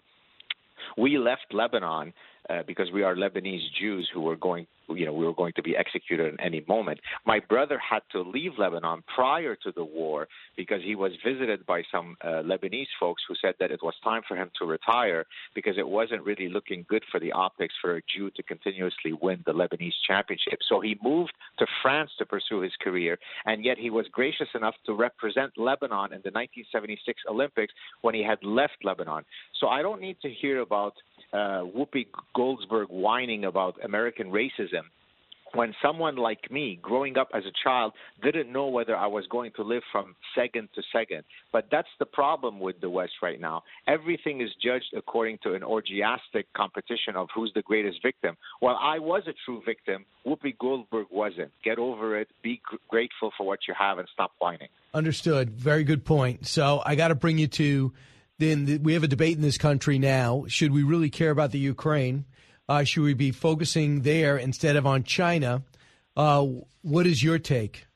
Speaker 20: We left Lebanon uh, because we are Lebanese Jews who were going, you know, we were going to be executed at any moment. My brother had to leave Lebanon prior to the war because he was visited by some uh, Lebanese folks who said that it was time for him to retire because it wasn't really looking good for the optics for a Jew to continuously win the Lebanese championship. So he moved to France to pursue his career, and yet he was gracious enough to represent Lebanon in the nineteen seventy-six Olympics when he had left Lebanon. So I don't need to hear about uh, Whoopi Goldberg whining about American racism when someone like me, growing up as a child, didn't know whether I was going to live from second to second. But that's the problem with the West right now. Everything is judged according to an orgiastic competition of who's the greatest victim. While I was a true victim, Whoopi Goldberg wasn't. Get over it. Be gr- grateful for what you have and stop whining.
Speaker 2: Understood. Very good point. So I got to bring you to, then the, we have a debate in this country now. Should we really care about the Ukraine? Uh, should we be focusing there instead of on China? Uh, what is your take?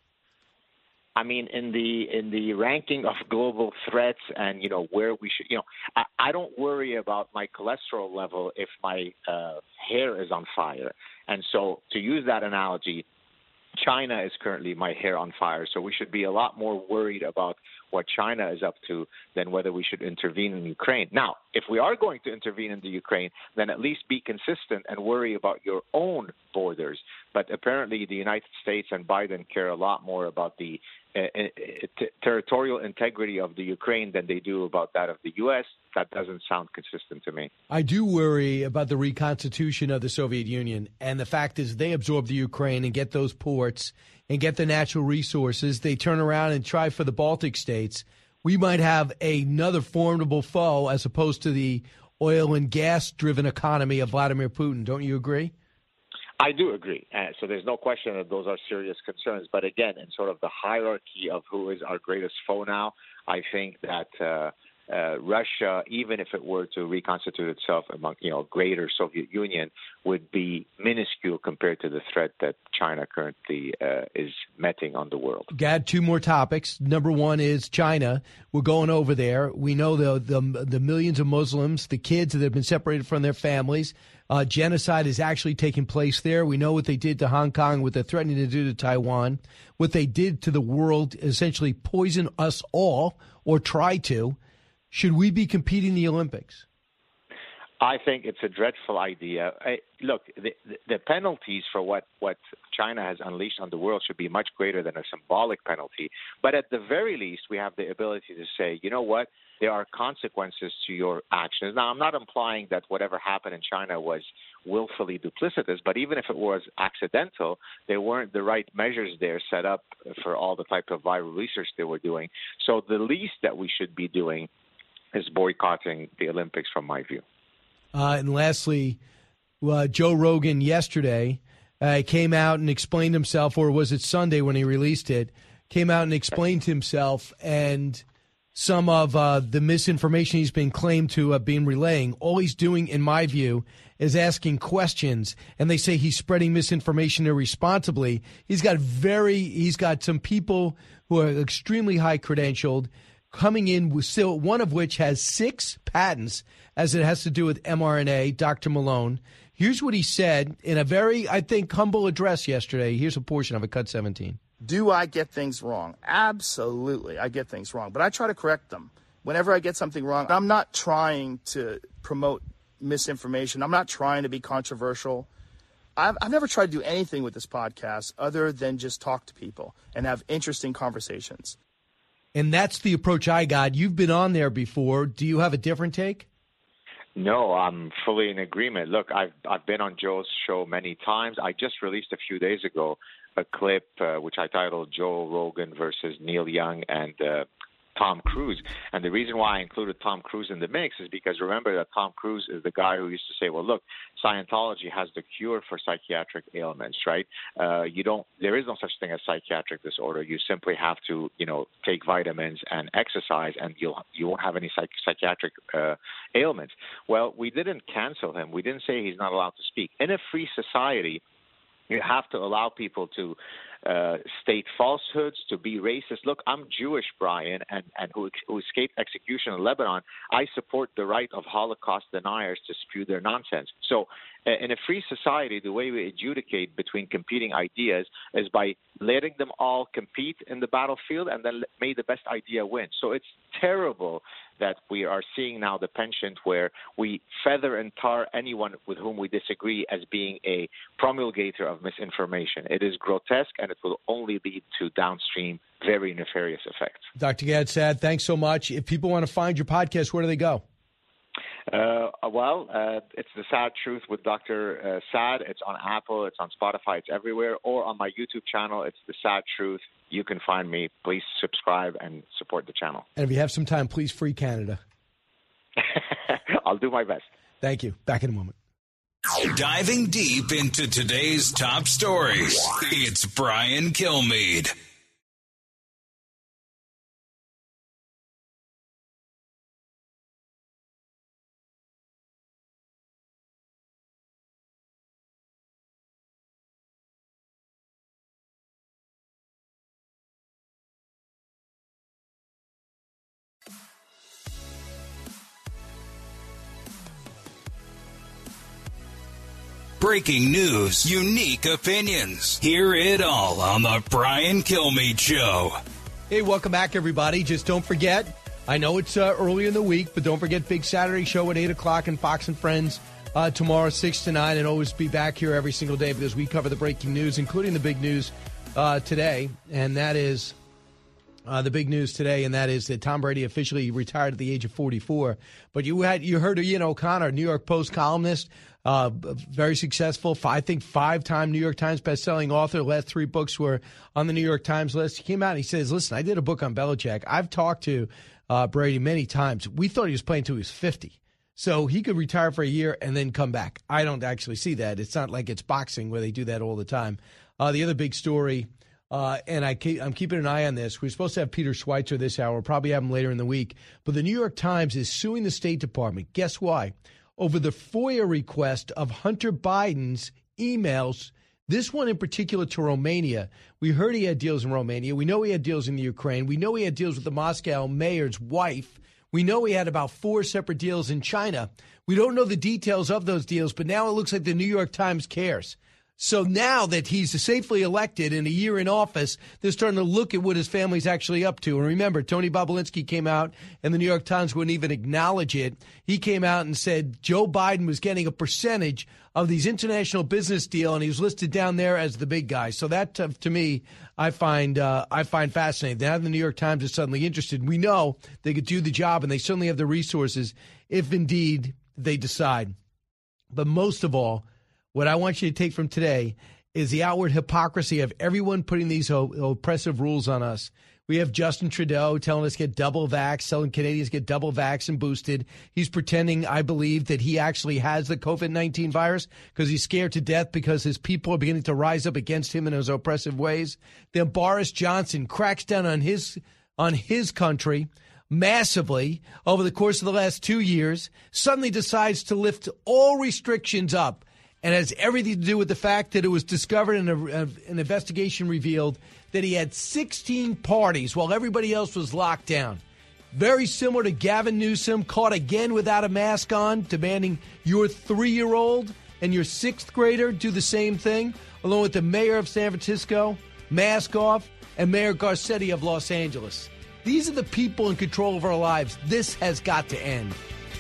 Speaker 20: I mean, in the in the ranking of global threats and, you know, where we should, you know, I, I don't worry about my cholesterol level if my uh, hair is on fire. And so to use that analogy, China is currently my hair on fire. So we should be a lot more worried about what China is up to than whether we should intervene in Ukraine. Now, if we are going to intervene in the Ukraine, then at least be consistent and worry about your own borders. But apparently the United States and Biden care a lot more about the uh, t- territorial integrity of the Ukraine than they do about that of the U S. That doesn't sound consistent to me.
Speaker 2: I do worry about the reconstitution of the Soviet Union. And the fact is they absorb the Ukraine and get those ports and get the natural resources. They turn around and try for the Baltic states. We might have another formidable foe as opposed to the oil and gas-driven economy of Vladimir Putin. Don't you agree?
Speaker 20: I do agree. Uh, so there's no question that those are serious concerns. But again, in sort of the hierarchy of who is our greatest foe now, I think that uh, uh, Russia, even if it were to reconstitute itself among, you know, greater Soviet Union, would be minuscule compared to the threat that China currently uh, is meting on the world.
Speaker 2: Gad, two more topics. Number one is China. We're going over there. We know the the, the millions of Muslims, the kids that have been separated from their families. Uh, genocide is actually taking place there. We know what they did to Hong Kong, what they're threatening to do to Taiwan, what they did to the world, essentially poison us all or try to. Should we be competing in the Olympics?
Speaker 20: I think it's a dreadful idea. I, look, the, the penalties for what, what China has unleashed on the world should be much greater than a symbolic penalty. But at the very least, we have the ability to say, you know what, there are consequences to your actions. Now, I'm not implying that whatever happened in China was willfully duplicitous, but even if it was accidental, there weren't the right measures there set up for all the type of viral research they were doing. So the least that we should be doing is boycotting the Olympics, from my view.
Speaker 2: Uh, and lastly, uh, Joe Rogan yesterday uh, came out and explained himself, or was it Sunday when he released it, came out and explained himself and some of uh, the misinformation he's been claimed to have been relaying. All he's doing, in my view, is asking questions, and they say he's spreading misinformation irresponsibly. He's got very, he's got some people who are extremely high credentialed coming in with still, one of which has six patents as it has to do with mRNA, Doctor Malone. Here's what he said in a very, I think, humble address yesterday. Here's a portion of it, cut seventeen.
Speaker 7: Do I get things wrong? Absolutely, I get things wrong, but I try to correct them. Whenever I get something wrong, I'm not trying to promote misinformation. I'm not trying to be controversial. I've, I've never tried to do anything with this podcast other than just talk to people and have interesting conversations.
Speaker 2: And that's the approach I got. You've been on there before. Do you have a different take?
Speaker 20: No, I'm fully in agreement. Look, I've I've been on Joe's show many times. I just released a few days ago a clip uh, which I titled Joe Rogan versus Neil Young and uh, Tom Cruise. And the reason why I included Tom Cruise in the mix is because remember that Tom Cruise is the guy who used to say, well, look, Scientology has the cure for psychiatric ailments, right? Uh, you don't, there is no such thing as psychiatric disorder. You simply have to, you know, take vitamins and exercise and you'll, you won't have any psych- psychiatric uh, ailments. Well, we didn't cancel him. We didn't say he's not allowed to speak. In a free society, you have to allow people to uh, state falsehoods, to be racist. Look, I'm Jewish, Brian, and, and who, who escaped execution in Lebanon. I support the right of Holocaust deniers to spew their nonsense. So uh, in a free society, the way we adjudicate between competing ideas is by letting them all compete in the battlefield and then may the best idea win. So it's terrible that we are seeing now the penchant where we feather and tar anyone with whom we disagree as being a promulgator of misinformation. It is grotesque, and it will only lead to downstream very nefarious effects.
Speaker 2: Doctor Gad Saad, thanks so much. If people want to find your podcast, where do they go?
Speaker 20: Uh, well, uh, it's The Sad Truth with Doctor Uh, Saad. It's on Apple, it's on Spotify, it's everywhere. Or on my YouTube channel, it's The Sad Truth. You can find me. Please subscribe and support the channel.
Speaker 2: And if you have some time, please free Canada.
Speaker 20: I'll do my best.
Speaker 2: Thank you. Back in a moment.
Speaker 1: Diving deep into today's top stories, it's Brian Kilmeade. Breaking news, unique opinions. Hear it all on the Brian Kilmeade Show.
Speaker 2: Hey, welcome back, everybody. Just don't forget, I know it's uh, early in the week, but don't forget Big Saturday Show at eight o'clock and Fox and Friends uh, tomorrow, six to nine, and always be back here every single day because we cover the breaking news, including the big news uh, today, and that is uh, the big news today, and that is that Tom Brady officially retired at the age of forty-four. But you had you heard of Ian O'Connor, New York Post columnist, Uh, very successful, I think five-time New York Times bestselling author. The last three books were on the New York Times list. He came out and he says, listen, I did a book on Belichick. I've talked to uh, Brady many times. We thought he was playing until he was fifty. So he could retire for a year and then come back. I don't actually see that. It's not like it's boxing where they do that all the time. Uh, the other big story, uh, and I keep, I'm keeping an eye on this. We're supposed to have Peter Schweitzer this hour. We'll probably have him later in the week. But the New York Times is suing the State Department. Guess why? Over the FOIA request of Hunter Biden's emails, this one in particular to Romania. We heard he had deals in Romania. We know he had deals in the Ukraine. We know he had deals with the Moscow mayor's wife. We know he had about four separate deals in China. We don't know the details of those deals, but now it looks like the New York Times cares. So now that he's safely elected in a year in office, they're starting to look at what his family's actually up to. And remember, Tony Bobulinski came out, and the New York Times wouldn't even acknowledge it. He came out and said Joe Biden was getting a percentage of these international business deal, and he was listed down there as the big guy. So that, to, to me, I find uh, I find fascinating. Now the New York Times is suddenly interested. We know they could do the job, and they certainly have the resources if indeed they decide. But most of all, what I want you to take from today is the outward hypocrisy of everyone putting these oppressive rules on us. We have Justin Trudeau telling us to get double vaxxed, telling Canadians to get double vaxxed and boosted. He's pretending, I believe, that he actually has the COVID nineteen virus because he's scared to death because his people are beginning to rise up against him in those oppressive ways. Then Boris Johnson cracks down on his on his country massively over the course of the last two years, suddenly decides to lift all restrictions up, and has everything to do with the fact that it was discovered and an investigation revealed that he had sixteen parties while everybody else was locked down. Very similar to Gavin Newsom, caught again without a mask on, demanding your three-year-old and your sixth grader do the same thing, along with the mayor of San Francisco, mask off, and Mayor Garcetti of Los Angeles. These are the people in control of our lives. This has got to end.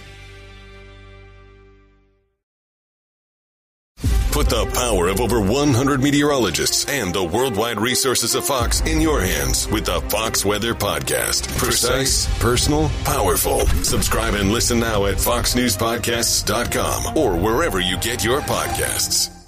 Speaker 8: Put the power of over one hundred meteorologists and the worldwide resources of Fox in your hands with the Fox Weather Podcast. Precise, personal, powerful. Subscribe and listen now at fox news podcasts dot com or wherever you get your podcasts.